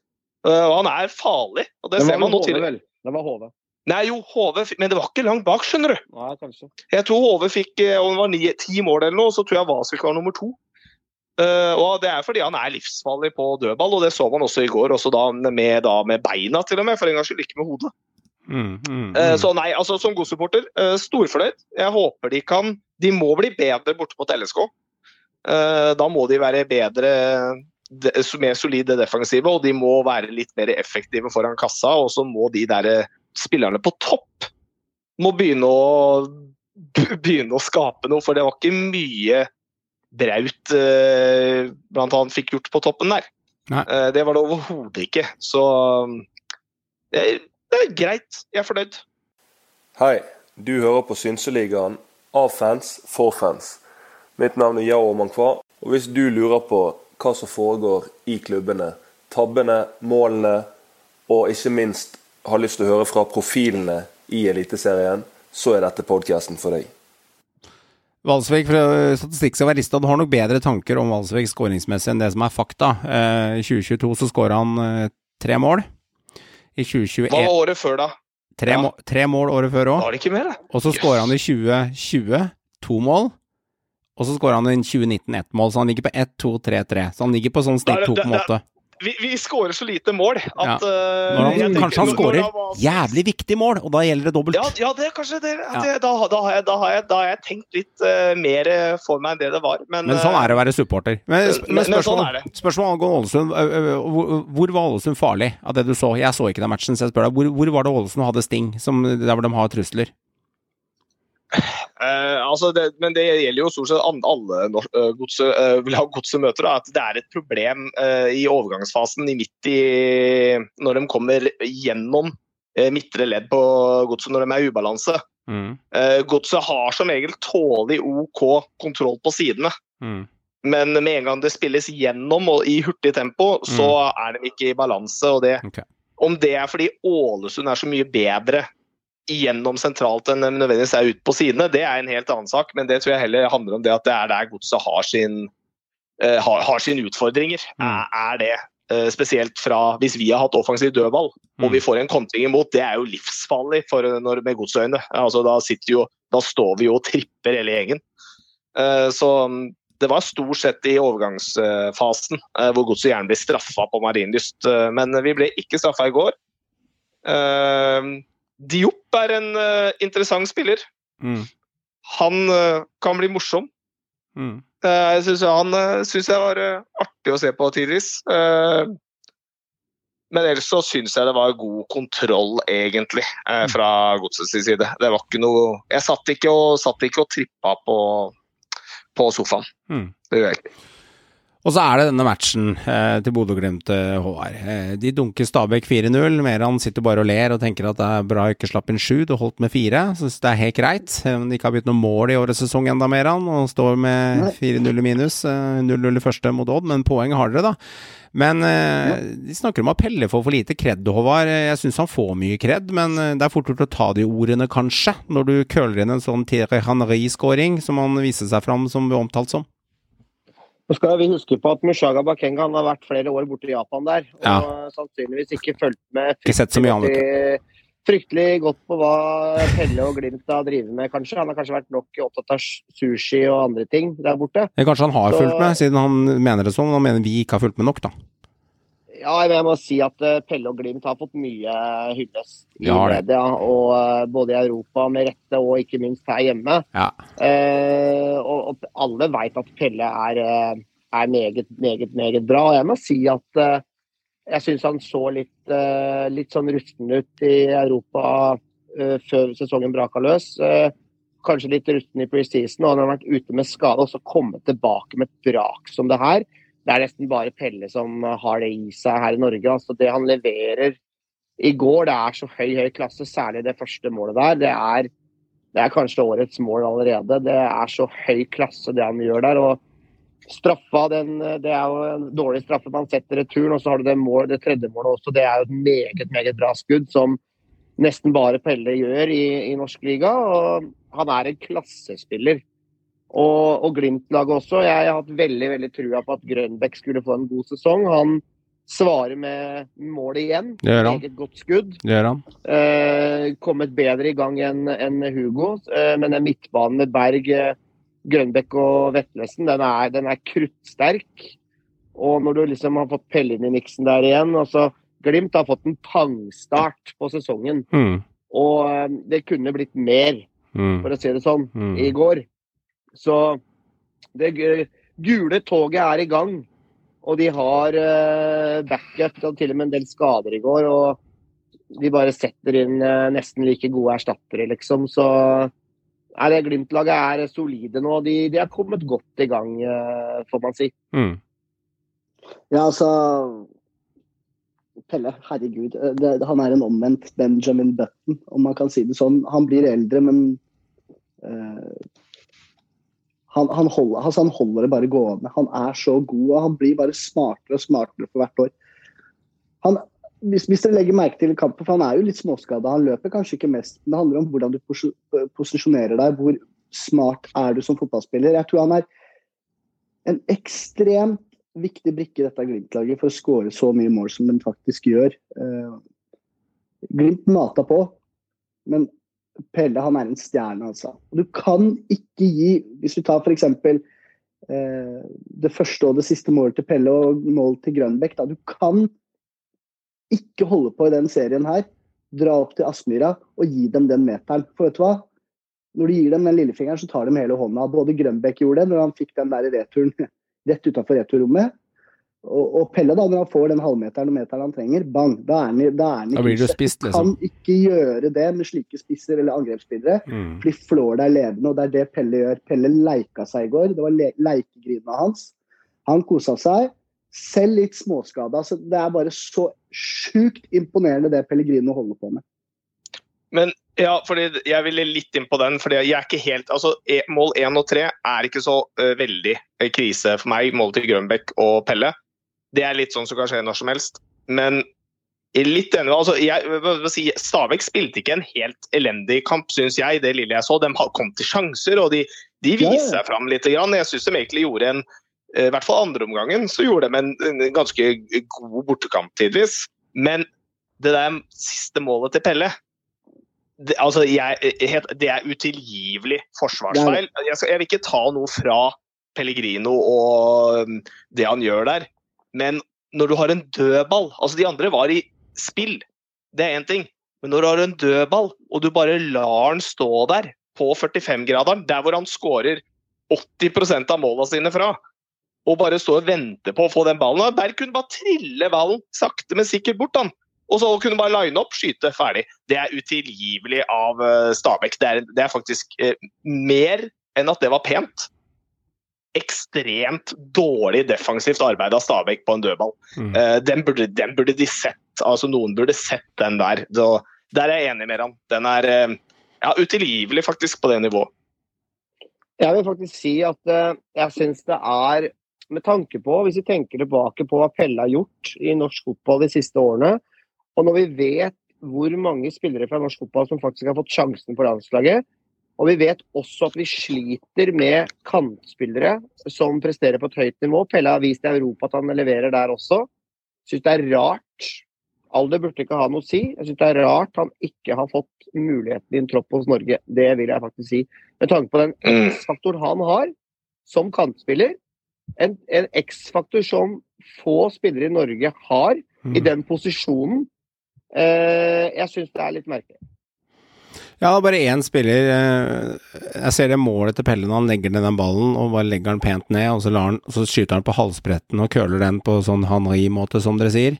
Og han er farlig, og det, det ser man nå til. Vel. Det var H V. Nei, jo, H V, men det var ikke langt bak, skjønner du. Nei, kanskje. Jeg tror H V fikk, om det var ni, ti mål eller noe, så tror jeg Vasvik var nummer to. Uh, og det er fordi han er livsfarlig på dødball, og det så man også i går, også da med, da med beina til og med, for en gang skyld ikke med hodet. Mm, mm, mm. Uh, så nei, altså som god-supporter, uh, storfornøyd. Jeg håper de kan, de må bli bedre borte mot L S K. Uh, da må de være bedre, de, mer solide defensive, og de må være litt mer effektive foran kassa, og så må de der spillerne på topp må begynne å, begynne å skape noe, for det var ikke mye Braut uh, blant annet fikk gjort på toppen der. Uh, det var det overhodet ikke, så det er, det er greit, jeg er fornøyd. Hei, du hører på Synseligaen av fans for fans. Mitt navn er Yao Mankwa, og hvis du lurer på hva som foregår i klubbene, tabbene, målene, og ikke minst har lyst til å høre fra profilene i Eliteserien, så er dette podcasten for deg. Valsvik, fra statistikk skal være listet, du har nok bedre tanker om Valsvik skåringsmessig enn det som er fakta. I tjue tjueto så skåret han tre mål. I tjue tjueen... Hva var året før da? Tre, ja. må, tre mål året før også. Var det ikke mer da? Og så skåret han i tjue tjue to mål. Og så skåret han i tjue nitten ett mål, så han ligger på ett, to, tre, tre. Så han ligger på sånn snitt to på en måte. Vi, vi skårer så lite mål at... Ja. Uh, han, tenker, kanskje han skårer han jævlig viktig mål, og da gjelder det dobbelt. Ja, ja det er kanskje det. Ja. det da, da, har jeg, da, har jeg, da har jeg tenkt litt uh, mer for meg enn det det var. Men, men sånn er det å være supporter. Men, sp men, men spørsmål, sånn er spørsmål angående Ålesund. Hvor, hvor var Ålesund farlig av det du så? Jeg så ikke den matchen, så jeg spør deg. Hvor, hvor var det Ålesund hadde sting, som, der hvor de har trusler? Uh, altså det, men det gjelder jo stort sett alle uh, godse, uh, vil ha godsemøter, at det er et problem uh, i overgangsfasen i midt i, når de kommer gjennom uh, midtre ledd på godset når de er i ubalanse. Mm. Uh, godset har som regel tålig OK kontroll på sidene. Mm. Men med en gang det spilles gjennom og i hurtig tempo, så mm. er de ikke i balanse. Og det, okay. Om det er fordi Ålesund er så mye bedre gjennom sentralt enn nødvendigvis er ut på sidene, det er en helt annen sak, men det tror jeg heller handler om det at det er der godset har sin, uh, har, har sine utfordringer. Mm. Er, er det uh, spesielt fra, hvis vi har hatt offensiv dødball, mm. og vi får en kontring imot, det er jo livsfarlig for, når, med godsøyne. Altså, da, sitter jo, da står vi jo og tripper hele gjengen. Uh, så det var stort sett i overgangsfasen, uh, hvor godset gjerne ble straffet på Marienlyst, uh, men vi ble ikke straffet i går. Uh, Diop er en uh, interessant spiller. Mm. Han uh, kan bli morsom. Mm. Uh, jeg synes han uh, synes jeg var uh, artig å se på tidvis. Uh, men ellers så synes jeg det var god kontroll egentlig uh, fra godsets side. Det var ikke noe... Jeg satt ikke og, satt ikke og trippa på, på sofaen. Mm. Det gjør jeg ikke. Og så er det denne matchen eh, til Bodø-Glimt, Håvard. Eh, de dunker Stabæk fire null. Meran sitter bare og ler og tenker at det er bra ikke slapp inn sju, og holdt med fire. Synes det er helt greit. Eh, de ikke har bytt noe mål i årets sesong enda, Meran, og står med fire null i minus. Eh, null null i første mot Odd, men poeng har dere da. Men eh, de snakker om at Pelle får for lite kredd, Håvard. Jeg synes han får mye kredd, men det er fort gjort å ta de ordene kanskje, når du køler inn en sånn Thierry Henry-skåring, som han viser seg fram som vi omtalt som. Nå skal vi huske på at Mushaga Bakenga han har vært flere år borte i Japan der, og ja. sannsynligvis ikke følt med fryktelig, fryktelig godt på hva Pelle og Glimt har drivet med, kanskje. Han har kanskje vært nok opptatt av sushi og andre ting der borte. Ja, kanskje han har Så, fulgt med, siden han mener det sånn, han mener vi ikke har fulgt med nok da. Ja, jeg må si at Pelle og Glimt har fått mye hyllest i ja, media, og både i Europa med rette, og ikke minst her hjemme. Ja. Eh, og, og alle vet at Pelle er, er meget, meget, meget bra. Og jeg må si at eh, jeg synes han så litt, eh, litt sånn rusten ut i Europa eh, før sesongen braka løs. Eh, kanskje litt rusten i preseason, og han har vært ute med skade, og så kommet tilbake med et brak som det her. Det er nesten bare Pelle som har det i seg her i Norge. Altså det han leverer i går, det er så høy, høy klasse, særlig det første målet der. Det er, det er kanskje årets mål allerede. Det er så høy klasse det han gjør der. Og straffa, den, det er jo en dårlig straffe man setter returen, og så har du det, mål, det tredje målet også. Det er jo et meget, meget bra skudd som nesten bare Pelle gjør i, i norsk liga. Og han er en klassespiller. Og, og Glimt-laget også. Jeg har hatt veldig, veldig trua på at Grønbæk skulle få en god sesong. Han svarer med målet igjen. Det gjør han. Meget godt skudd. Det gjør han. Eh, kommet bedre i gang enn en Hugo. Eh, men den midtbanen med Berg, Grønbæk og Vetlesen, den er, den er kruttsterk. Og når du liksom har fått Pelle inn i miksen der igjen, og så Glimt har fått en pangstart på sesongen. Mm. og eh, det kunne blitt mer, Mm. for å si det sånn, Mm. i går. Så det gu- gule toget er i gang, og de har eh, backup, og til og med en del skader i går, og de bare setter inn eh, nesten like gode erstattere, liksom. Så er det Glimt-laget er solide nå, de, de har kommet godt i gang, eh, får man si. Mm. Ja, altså Pelle, herregud. Det, han er en omvendt Benjamin Button, om man kan si det sånn. Han blir eldre, men uh, han, han, holder, altså, han holder det bare gående. Han er så god, og han blir bare smartere og smartere for hvert år. Han, hvis, hvis dere legger merke til kampen, for han er jo litt småskadet, han løper kanskje ikke mest, men det handler om hvordan du pos posisjonerer deg, hvor smart er du som fotballspiller. Jeg tror han er en ekstremt viktig brikke i dette Glimt-laget for å skåre så mye mål som den faktisk gjør. Uh, Glimt mata på, men Pelle, han er en stjerne, altså. Du kan ikke gi, hvis vi tar for eksempel uh, det første og det siste målet til Pelle og mål til Grønbæk, da, du kan ikke holde på i den serien her, dra opp til Aspmyra og gi dem den meteren. For vet du hva? Når du gir dem den lillefingeren, så tar de hele hånda. Både Grønbæk gjorde det når han fikk den der i returen rett utenfor returrommet. Og, og Pelle da, når han får den halvmeteren og meteren han trenger, bang, da er han, da er han Da blir du spist, liksom. Kan ikke gjøre det med slike spisser eller angrepsspillere, Mm. for de flår deg levende, og det er det Pelle gjør. Pelle leika seg i går, det var le leikegrinene hans. Han koset seg, selv litt småskada, så det er bare så sjukt imponerende det Pellegrino holder på med. Men ja, fordi jeg ville litt inn på den, fordi jeg er ikke helt, altså e mål én og tre er ikke så uh, veldig uh, krise for meg, mål til Grønbæk og Pelle. Det er litt sånn som kan skje når som helst. Men jeg er litt enig, altså jeg vil si, Stabæk spilte ikke en helt elendig kamp, synes jeg, det lille jeg så. De kom til sjanser, og de, de viser seg frem litt grann. Jeg synes de egentlig gjorde en, uh, i hvert fall andre omgangen, så gjorde de en, en ganske god bortekamp tidvis. Men det der siste målet til Pelle, Det, altså, jeg, det er utilgivelig forsvarsfeil. Jeg, skal, jeg vil ikke ta noe fra Pellegrino og det han gjør der, men når du har en dødball, altså de andre var i spill, det er en ting, men når du har en dødball, og du bare lar han stå der på førtifem-graderen, der hvor han skårer åtti prosent av målene sine fra, og bare stå og vente på å få den ballen, der kunne bare trille ballen sakte, men sikkert bort han. Og så kunne bare line opp, skyte, ferdig. Det er utilgivelig av uh, Stabæk. Det er, det er faktisk uh, mer enn at det var pent. Ekstremt dårlig defensivt arbeid av Stabæk på en dødball. Mm. Uh, den, burde, den burde de sett, altså noen burde sett den der. Så, der er jeg enig med han. Den er uh, ja, utilgivelig faktisk på det nivået. Jeg vil faktisk si at uh, jeg synes det er, med tanke på, hvis vi tenker tilbake på hva Pelle har gjort i norsk fotball de siste årene, og når vi vet hvor mange spillere fra norsk fotball som faktisk har fått sjansen på landslaget, og vi vet også at vi sliter med kantspillere som presterer på et høyt nivå. Pelle har vist i Europa at han leverer der også. Jeg synes det er rart. Alder burde ikke ha noe å si. Jeg synes det er rart han ikke har fått muligheten i en tropp hos Norge. Det vil jeg faktisk si. Med tanke på den X-faktor han har som kantspiller, en, en X-faktor som få spillere i Norge har mm. i den posisjonen. Uh, jeg synes det er litt merkelig. Ja, bare én spiller. Jeg ser det målet til Pelle når han legger ned den ballen, og bare legger den pent ned, og så, lar han, så skyter han på halsbretten og køler den på sånn Hanri-måte, som dere sier.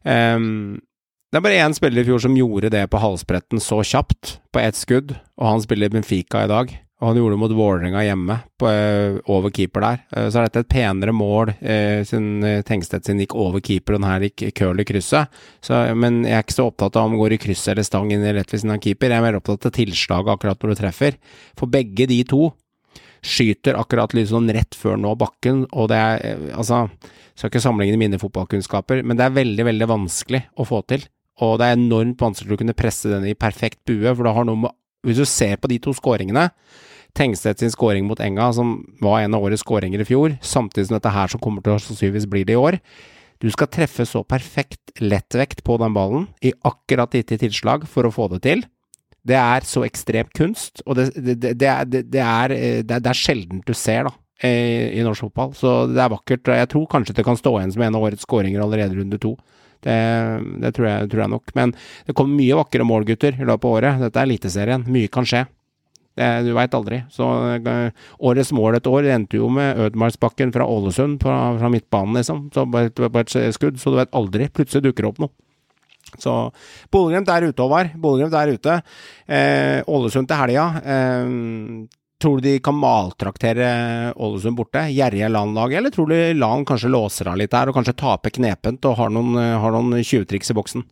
Um, det er bare én spiller i fjor som gjorde det på halsbretten så kjapt, på ett skudd, og han spiller Benfica i dag. Og han gjorde det mot Vålerenga hjemme, på, over keeper der. Så er dette et penere mål, eh, siden Tengstedt sin gikk over keeper, og den her gikk køl i krysset. Så, men jeg er ikke så opptatt av om han går i krysset eller stang inn i rett ved sin av keeper. Jeg er mer opptatt av tilslaget akkurat når du treffer. For begge de to skyter akkurat litt sånn rett før nå bakken, og det er, altså, skal ikke sammenligne mine fotballkunnskaper, men det er veldig, veldig vanskelig å få til. Og det er enormt vanskelig å kunne presse den i perfekt bue, for det har noe med, hvis du ser på de to skåringene, Tengstedt sin skåring mot Enga, som var en av årets skåringer i fjor, samtidig som dette her som kommer til å sannsynligvis bli det i år. Du skal treffe så perfekt lettvekt på den ballen i akkurat ditt tilslag for å få det til. Det er så ekstremt kunst, og det, det, det, det, er, det, er, det, er, det er sjelden du ser da, i, i norsk fotball. Så det er vakkert. Jeg tror kanskje det kan stå igjen som en av årets skåringer allerede runde to. Det, det tror, jeg, tror jeg nok. Men det kommer mye vakre målgutter i løpet av året. Dette er eliteserien. Mye kan skje. Det, du vet aldri. Så uh, årets mål et år endte jo med Ødmarksbakken fra Ålesund fra, fra midtbanen, liksom. Så bare, bare et skudd, så du vet aldri. Plutselig dukker opp noe. Så Bodø-Glimt er ute, Håvard. Bodø-Glimt er ute. Eh, Ålesund til helga. Eh, tror du de kan maltraktere Ålesund borte? Gjerrige landlag, eller tror du Lan kanskje låser av litt der, og kanskje taper knepent og har noen, har noen tjuetriks i boksen?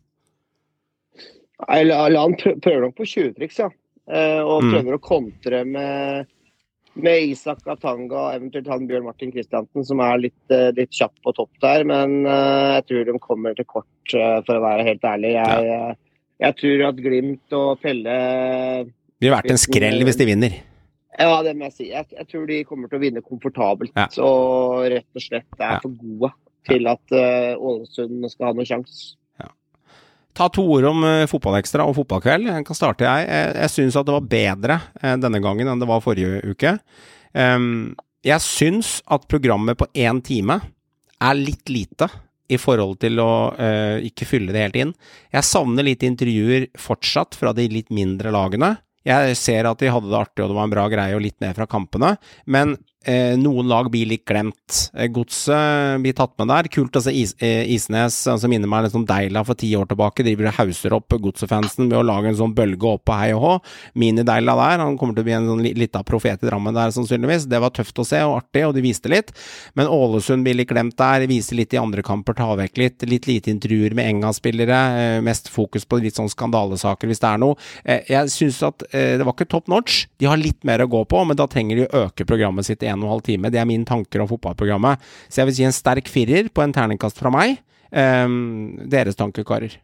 Nei, Lan prøver nok på tjuetriks, ja. Uh, og prøver mm. å kontre med, med Isak Atanga, eventuelt han Bjørn Martin Kristiansen, som er litt, uh, litt kjapp på topp der, men uh, jeg tror de kommer til kort, uh, for å være helt ærlig. Jeg, ja. uh, jeg tror at Glimt og Pelle... Det har vært en skrell hvis de vinner. Ja, det må jeg si. Jeg, jeg tror de kommer til å vinne komfortabelt, ja. Og rett og slett er ja. For gode til at uh, Ålesund skal ha noen sjans. Ta to ord om uh, fotballekstra og fotballkveld. Jeg kan starte jeg. Jeg, jeg synes at det var bedre uh, denne gangen enn det var forrige uke. Um, jeg synes at programmet på en time er litt lite i forhold til å uh, ikke fylle det helt inn. Jeg savner litt intervjuer fortsatt fra de litt mindre lagene. Jeg ser at de hadde det artig, og det var en bra greie, og litt mer fra kampene. Men eh, noen lag blir litt glemt. Godset blir tatt med der. Kult å se Is eh, Isnes, som minner meg litt sånn Deila for ti år tilbake, driver og hauser opp Godset-fansen med å lage en sånn bølge opp på hei og hå. Mini-Deila der, han kommer til å bli en sånn litt av profet i Drammen der, sannsynligvis. Det var tøft å se, og artig, og de viste litt. Men Ålesund blir litt glemt der, viser litt i andre kamper, tar vekk litt. Litt lite intervjuer med Enga-spillere, eh, mest fokus på litt sånn skandalesaker, hvis det er noe. Eh, jeg synes at det var ikke top notch. De har litt mer å gå på, men da trenger de å øke programmet sitt i en og en halv time. Det er mine tanker om fotballprogrammet. Så jeg vil si en sterk firer på en terningkast fra meg. Um, deres tanker, karer?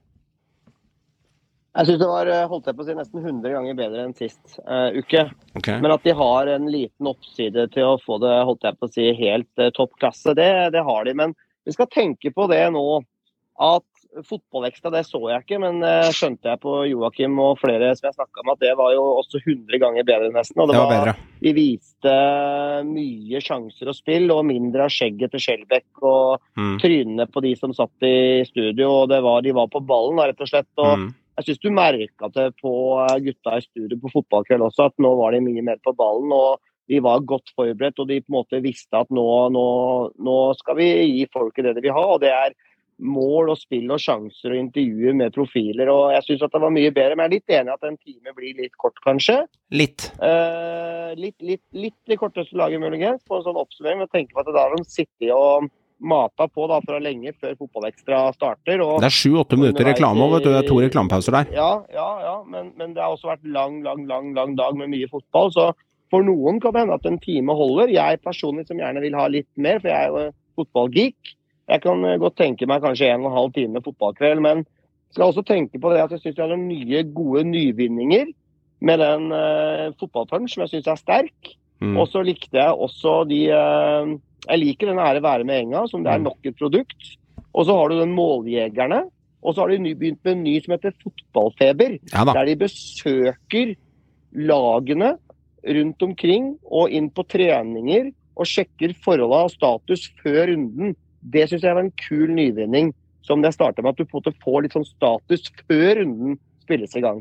Jeg synes det var, holdt jeg på å si, nesten hundre ganger bedre enn sist uh, uke. Okay. Men at de har en liten oppside til å få det, holdt jeg på å si, helt uh, toppklasse, det, det har de. Men vi skal tenke på det nå, at fotballekstra, det så jeg ikke, men uh, skjønte jeg på Joakim og flere som jeg snakket om, at det var jo også hundre ganger bedre nesten, og det, det var, var bedre. De viste mye sjanser og spill, og mindre av skjegget til Skjelbæk og mm. trynene på de som satt i studio, og det var, de var på ballen, rett og slett, og mm. jeg synes du merket det på gutta i studio på fotballkveld også, at nå var de mye mer på ballen, og de var godt forberedt, og de på en måte visste at nå, nå, nå skal vi gi folket det de vil ha, og det er mål og spill og sjanser og intervjuer med profiler, og jeg synes at det var mye bedre, men jeg er litt enig at en time blir litt kort, kanskje. Litt. Eh, litt, litt, litt det korteste laget muligens, på en sånn oppsummering, men tenker på at da har de sittet og mata på da fra lenge før fotballekstra starter. Og det er sju-åtte minutter reklame, vet du, det er to reklamepauser der. Ja, ja, ja, men, men det har også vært lang, lang, lang, lang dag med mye fotball, så for noen kan det hende at en time holder. Jeg personlig som gjerne vil ha litt mer, for jeg er jo fotballgeek. Jeg kan godt tenke meg kanskje en og en halv time fotballkveld, men skal også tenke på det at jeg synes jeg har noen nye gode nyvinninger med den uh, fotballpunch som jeg synes er sterk. Mm. Og så likte jeg også de, uh, jeg liker den ære være med Enga, som det er nok et produkt. Og så har du den måljegerne, og så har de ny, begynt med en ny som heter Fotballfeber, ja, der de besøker lagene rundt omkring og inn på treninger og sjekker forholdet og status før runden. Det synes jeg var en kul nyvinning, som det startet med at du på en måte får litt sånn status før runden spilles i gang.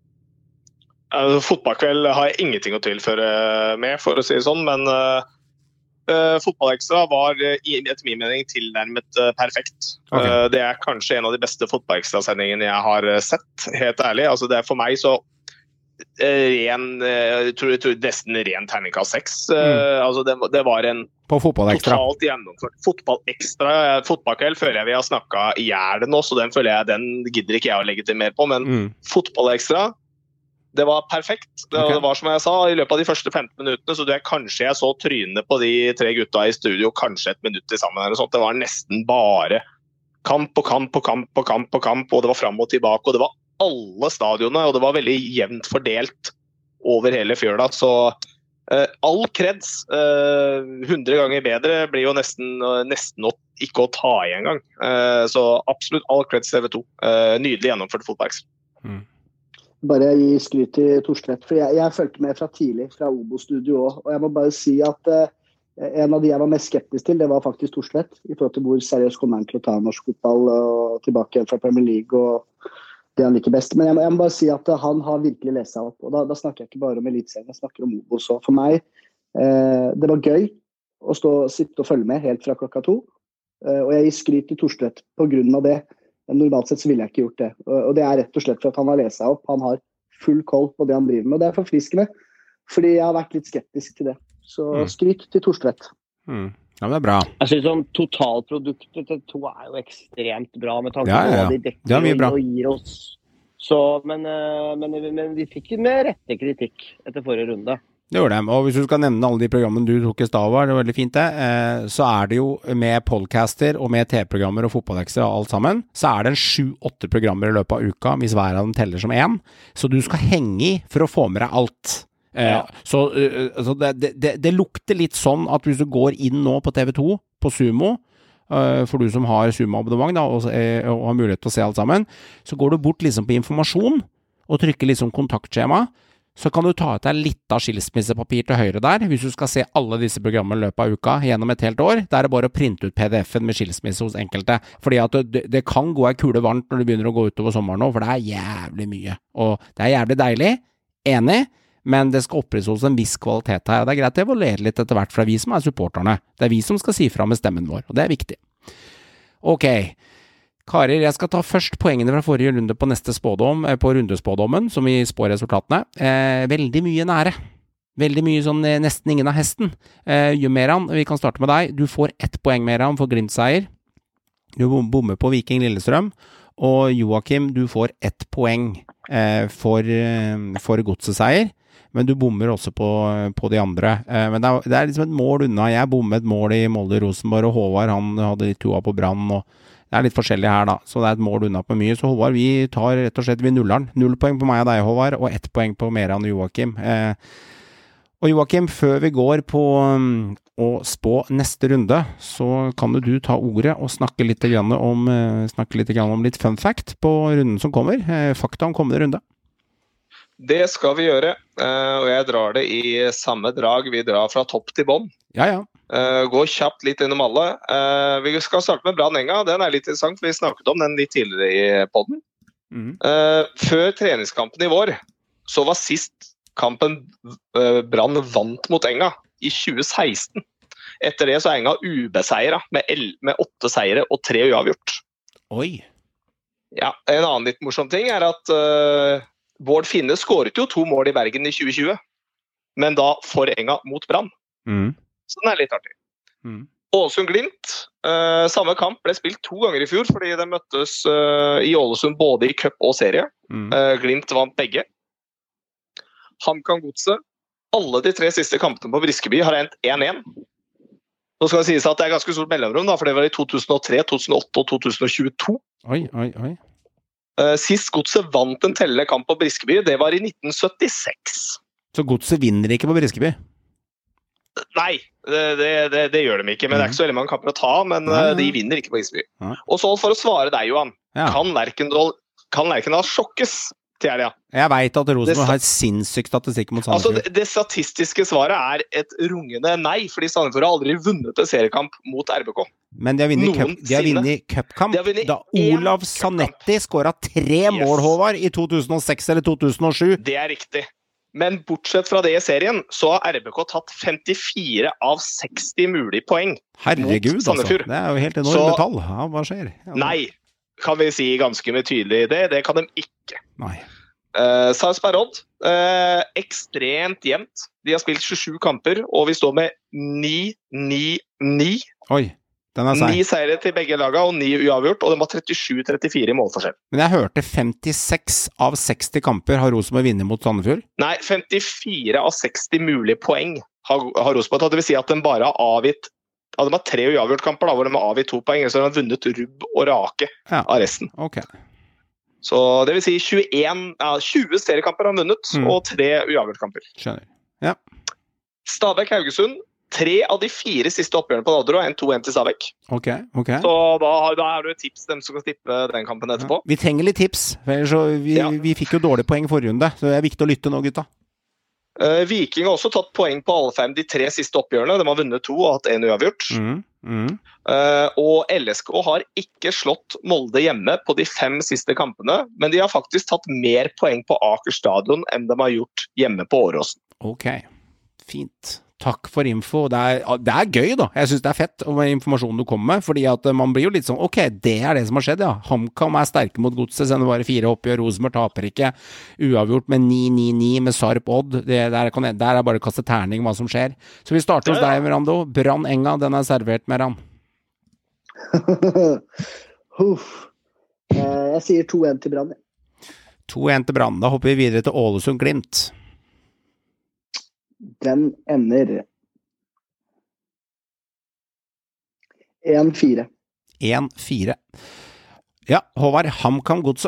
Uh, fotballkveld har jeg ingenting å tilføre med, for å si det sånn, men uh, uh, fotballekstra var uh, etter min mening tilnærmet uh, perfekt. Okay. Uh, det er kanskje en av de beste fotballekstra-sendingene jeg har uh, sett, helt ærlig. Altså, det er for meg så ren, jeg tror, jeg tror nesten ren terningkast seks. Mm. Altså det, det var en totalt gjennomført fotballekstra. Fotballkveld føler jeg vi har snakket i hjel nå, så den føler jeg, den gidder ikke jeg å legge til mer på, men mm. fotballekstra, det var perfekt. Det, okay. det var som jeg sa, i løpet av de første femten minuttene, så det er kanskje jeg så trynene på de tre gutta i studio, kanskje et minutt i sammen eller sånt. Det var nesten bare kamp og kamp og kamp og kamp og kamp, og det var frem og tilbake, og det var alle stadionene, og det var veldig jevnt fordelt over hele fjøla, så uh, all kreds, uh, hundre ganger bedre, blir jo nesten, uh, nesten å, ikke å ta i en gang. Uh, så absolutt all kreds T V to. Uh, nydelig gjennomført fotballeks. Mm. Bare gi skryt til Torstvedt, for jeg, jeg følte med fra tidlig, fra Obo-studio også, og jeg må bare si at uh, En av de jeg var mest skeptisk til, det var faktisk Thorstvedt, i forhold til hvor seriøst kommer han til å ta norsk fotball og tilbake fra Premier League og det han liker best. Men jeg må, jeg må bare si at han har virkelig lest seg opp, og da, da snakker jeg ikke bare om elitserien, jeg snakker om Obos. Så for meg, eh, det var gøy å stå, sitte og følge med helt fra klokka to, eh, og jeg gir skryt til Thorstvedt på grunn av det. Men normalt sett så ville jeg ikke gjort det, og, og det er rett og slett for at han har lest seg opp, han har full koll på det han driver med, og det er forfriskende, fordi jeg har vært litt skeptisk til det. Så skryt til Thorstvedt. Mm. Ja, men det er bra. Jeg synes sånn totalproduktet til to er jo ekstremt bra med tanke Ja, på ja, ja. hva de dekker Det er mye bra. og, og gir oss. Så, men, eh, men, men vi fikk med rette kritikk etter forrige runde. Det gjør det, og hvis du skal nevne alle de programmene du tok i stad, var det veldig fint det, eh, så er det jo med podcaster og med T V-programmer og fotballekser og alt sammen, så er det en sju-åtte programmer i løpet av uka, hvis hver av dem teller som en, så du skal henge i for å få med deg alt. Ja. Eh, så uh, så det, det, det lukter litt sånn at hvis du går inn nå på T V to, på Sumo, uh, for du som har Sumo-abonnement da, og, uh, og har mulighet til å se alt sammen, så går du bort liksom på informasjon, og trykker liksom kontaktskjema, så kan du ta ut deg litt av skilsmissepapir til høyre der, hvis du skal se alle disse programmene i løpet av uka gjennom et helt år. Der er det bare å printe ut P D F-en med skilsmisse hos enkelte, fordi at det, det kan gå ei kule varmt når det begynner å gå utover sommeren nå, for det er jævlig mye, og det er jævlig deilig, enig, men det skal opprettholdes en viss kvalitet her, og det er greit å evaluere litt etter hvert, for det er vi som er supporterne. Det er vi som skal si fra med stemmen vår, og det er viktig. Ok, karer, jeg skal ta først poengene fra forrige runde på neste spådom, på rundespådommen, som vi spår resultatene. Eh, veldig mye nære. Veldig mye sånn eh, nesten ingen av hesten. Eh, Meran, vi kan starte med deg. Du får ett poeng, Meran, for Glimt-seier. Du bommer på Viking Lillestrøm, og Joakim, du får ett poeng eh, for, eh, for godseseier. Men du bommer også på, på de andre. Eh, men det er, det er liksom et mål unna. Jeg bommet et mål i Molde Rosenborg, og Håvard, han hadde litt toa på Brann, og det er litt forskjellig her da. Så det er et mål unna på mye. Så Håvard, vi tar rett og slett, vi nuller den. Null poeng på meg og deg, Håvard, og ett poeng på Meran og Joakim. Eh, og Joakim, før vi går på um, å spå neste runde, så kan du ta ordet og snakke litt, grann om, uh, snakke litt, grann om litt fun fact på runden som kommer. Eh, fakta om kommende runde. Det skal vi gjøre, og jeg drar det i samme drag vi drar fra topp til bånd. Ja, ja. Gå kjapt litt innom alle. Vi skal starte med Brann Enga, den er litt interessant, for vi snakket om den litt tidligere i podden. Mm. Før treningskampen i vår, så var sist kampen Brann vant mot Enga i tjue seksten. Etter det så er Enga ubeseiret med, med åtte seire og tre uavgjort. Oi! Ja, en annen litt morsom ting er at uh, Bård Finne skåret jo to mål i Bergen i tjue tjue, men da for Enga mot Brann. Mm. Så den er litt artig. Mm. Ålesund Glimt, uh, samme kamp ble spilt to ganger i fjor, fordi de møttes uh, i Ålesund både i cup og serie. Mm. Uh, Glimt vant begge. HamKam Godset, alle de tre siste kampene på Briskeby har endt én én. Nå skal det sies at det er ganske stort mellomrom, da, for det var i to tusen og tre, to tusen og åtte og to tusen og tjueto. Oi, oi, oi. Uh, sist Godset vant en tellende kamp på Briskeby, det var i nitten syttiseks. Så Godset vinner ikke på Briskeby? Nei, det, det, det, det gjør de ikke, men mm. det er ikke så veldig mange kamper å ta, men uh, de vinner ikke på Briskeby. Ja. Og så for å svare deg, Johan, ja. kan Lerkendal, kan Lerkendal sjokkes til helga? Jeg vet at Rosenborg har et sinnssykt statistikk mot Sandefjord. Altså, det, det statistiske svaret er et rungende nei, fordi Sandefjord har aldri vunnet en seriekamp mot R B K. Men de har vunnet cupkamp da Olav Zanetti skåret tre yes. mål, Håvard, i to tusen og seks eller to tusen og sju. Det er riktig. Men bortsett fra det i serien, så har R B K tatt femtifire av seksti mulige poeng. Herregud, mot Sandefjord. Altså. Det er jo helt enorme så, tall. Ja, hva skjer? Ja, nei, kan vi si ganske med tydelig det. Det kan de ikke. Nei. Uh, Sarpsborg Odd, uh, ekstremt jevnt. De har spilt tjuesju kamper, og vi står med ni ni ni. Oi. Ni seire til begge laga og ni uavgjort, og de var trettisju trettifire i målforskjell. Men jeg hørte femtiseks av seksti kamper har Rosenborg vunnet mot Sandefjord? Nei, femtifire av seksti mulige poeng har, har Rosenborg tatt. Det vil si at de bare har avgitt, ja, de har tre uavgjort kamper da, hvor de har avgitt to poeng, så de har vunnet rubb og rake ja. av resten. Ok. Så det vil si tjueen, ja, tjue seriekamper har vunnet, mm. og tre uavgjort kamper. Skjønner. Ja. Stabæk Haugesund. Tre av de fire siste oppgjørene på Nadro, en to en til Stabæk. Ok, ok. Så da, da er det et tips dem som skal stippe den kampen etterpå. Ja. Vi trenger litt tips, for ellers så vi, ja. vi fikk jo dårlig poeng i forrige runde, så det er viktig å lytte nå, gutta. Uh, Viking har også tatt poeng på alle fem de tre siste oppgjørene. De har vunnet to og hatt en uavgjort. Mm, mm. Uh, og L S K har ikke slått Molde hjemme på de fem siste kampene, men de har faktisk tatt mer poeng på Aker Stadion enn de har gjort hjemme på Åråsen. Ok, fint. Takk for info. Det er, det er gøy da. Jeg synes det er fett med informasjonen du kommer med, fordi at man blir jo litt sånn, ok, det er det som har skjedd, ja. HamKam er sterke mot Godset, sender bare fire oppgjør, Rosenborg taper ikke, uavgjort med ni ni ni med Sarp Odd. Det der, kan, der er bare å kaste terning hva som skjer. Så vi starter hos deg, Mirando. Brann Enga, den er servert med Ran. Huff. Jeg sier to en til Brann. to en til Brann. Da hopper vi videre til Ålesund Glimt. Den ender en fire. en fire. Ja, Håvard, HamKam Godset.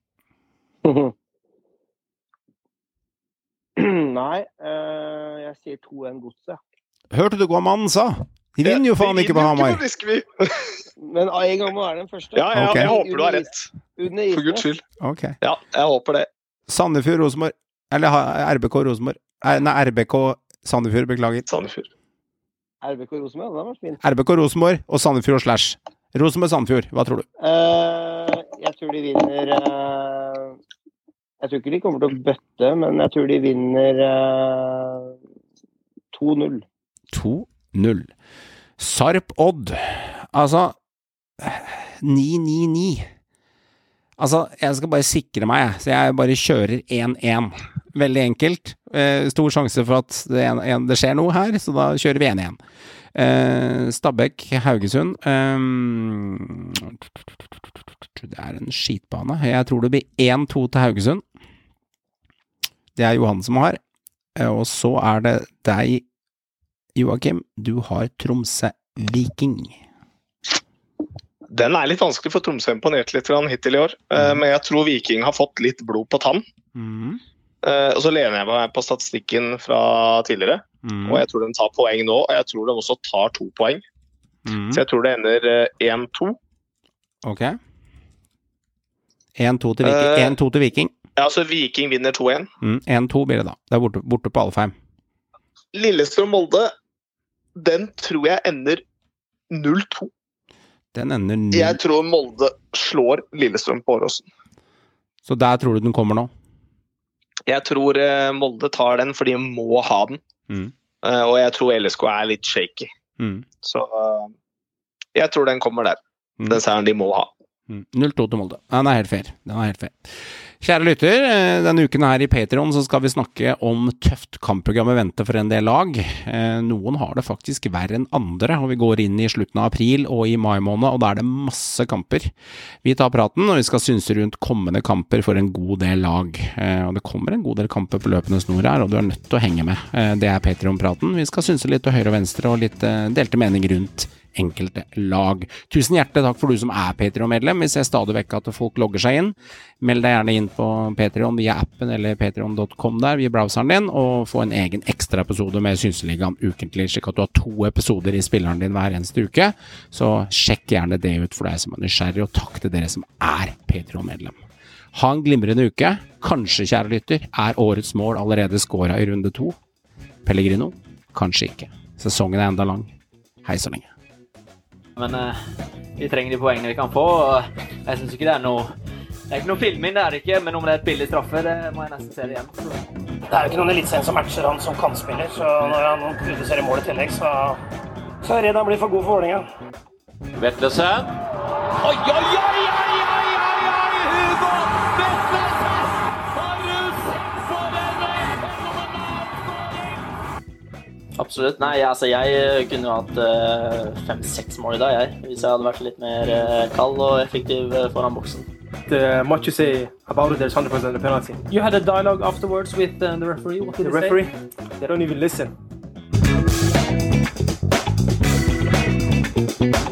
Nei, uh, jeg sier to en Godset. Hørte du hva mannen sa? De vinner jo faen ikke på Hamar. Men en gang må være den første. Ja, ja, okay. Jeg håper du har rett. For Guds skyld. Okay. Ja, jeg håper det. Sandefjord Rosenborg. Eller R B K Rosenborg. Nei, R B K Sandefjord, beklager. Sandefjord. R B K Rosenborg, det var fint. R B K Rosenborg og Sandefjord slash. Rosenborg Sandefjord, hva tror du? Uh, jeg tror de vinner uh, Jeg tror ikke de kommer til å bøtte, men jeg tror de vinner uh, to null. to null. Sarp Odd. Altså ni ni ni. Altså, jeg skal bare sikre meg, så jeg bare kjører en en. Veldig enkelt. Eh, stor sjanse for at det, en, en, det skjer noe her, så da kjører vi en en. Eh, Stabæk, Haugesund. Eh, det er en skitbane. Jeg tror det blir en to til Haugesund. Det er Johan som har. Eh, og så er det deg, Joakim. Du har Tromsø Viking. Den er litt vanskelig for Tromsø imponert litt hittil i år, mm. men jeg tror Viking har fått litt blod på tann. Mm. Og så lener jeg meg på statistikken fra tidligere, mm. og jeg tror de tar poeng nå, og jeg tror de også tar to poeng. Mm. Så jeg tror det ender en to. Ok. en to til Viking. Uh, en to til Viking. Ja, så Viking vinner to en. Mm. en to blir det da. Det er borte, borte på alle fem. Lillestrøm-Molde, den tror jeg ender null to. Den ender null. Jeg tror Molde slår Lillestrøm på Åråsen. Så der tror du den kommer nå? Jeg tror uh, Molde tar den, for de må ha den. Mm. Uh, og jeg tror L S K er litt shaky. Mm. Så uh, jeg tror den kommer der. Mm. Den seieren de må ha. Mm. null to til Molde. Den er helt fair. Den er helt fair. Kjære lytter, denne uken her i Patreon så skal vi snakke om tøft kampprogrammet venter for en del lag. Noen har det faktisk verre enn andre, og vi går inn i slutten av april og i mai måned, og da er det masse kamper. Vi tar praten, og vi skal synse rundt kommende kamper for en god del lag. Og det kommer en god del kamper på løpende snor her, og du er nødt til å henge med. Det er Patreon-praten. Vi skal synse litt til høyre og venstre, og litt delte mening rundt enkelte lag. Tusen hjertelig takk for du som er Patreon-medlem. Vi ser stadig vekk at folk logger seg inn. Meld deg gjerne inn på Patreon via appen eller patreon punktum com der via browseren din, og få en egen ekstra episode med Synseligaen ukentlig, slik at du har to episoder i spilleren din hver eneste uke. Så sjekk gjerne det ut for deg som er nysgjerrig, og takk til dere som er Patreon-medlem. Ha en glimrende uke. Kanskje, kjære lytter, er årets mål allerede skåret i runde to. Pellegrino? Kanskje ikke. Sesongen er enda lang. Hei så lenge. Men uh, vi trenger de poengene vi kan få, og jeg synes ikke det er noe det er ikke noe filming, det er det ikke, men om det er et billig straffe, det må jeg nesten se det igjen. Det er jo ikke noen elitserien som matcher han som kantspiller, så når han produserer mål i tillegg, så, så er jeg redd han blir for god for Vålerenga. Vetlesen. Oi, oi, oi, oi, oi, oi, oi, Hugo Vetlesen! Marius, for en Absolutt. Nei, altså jeg kunne jo hatt uh, fem-seks mål i dag, jeg, hvis jeg hadde vært litt mer uh, kald og effektiv uh, foran boksen. The much you say about it, there's one hundred percent a penalty. You had a dialogue afterwards with uh, the referee. What did the he referee? say? They don't even listen.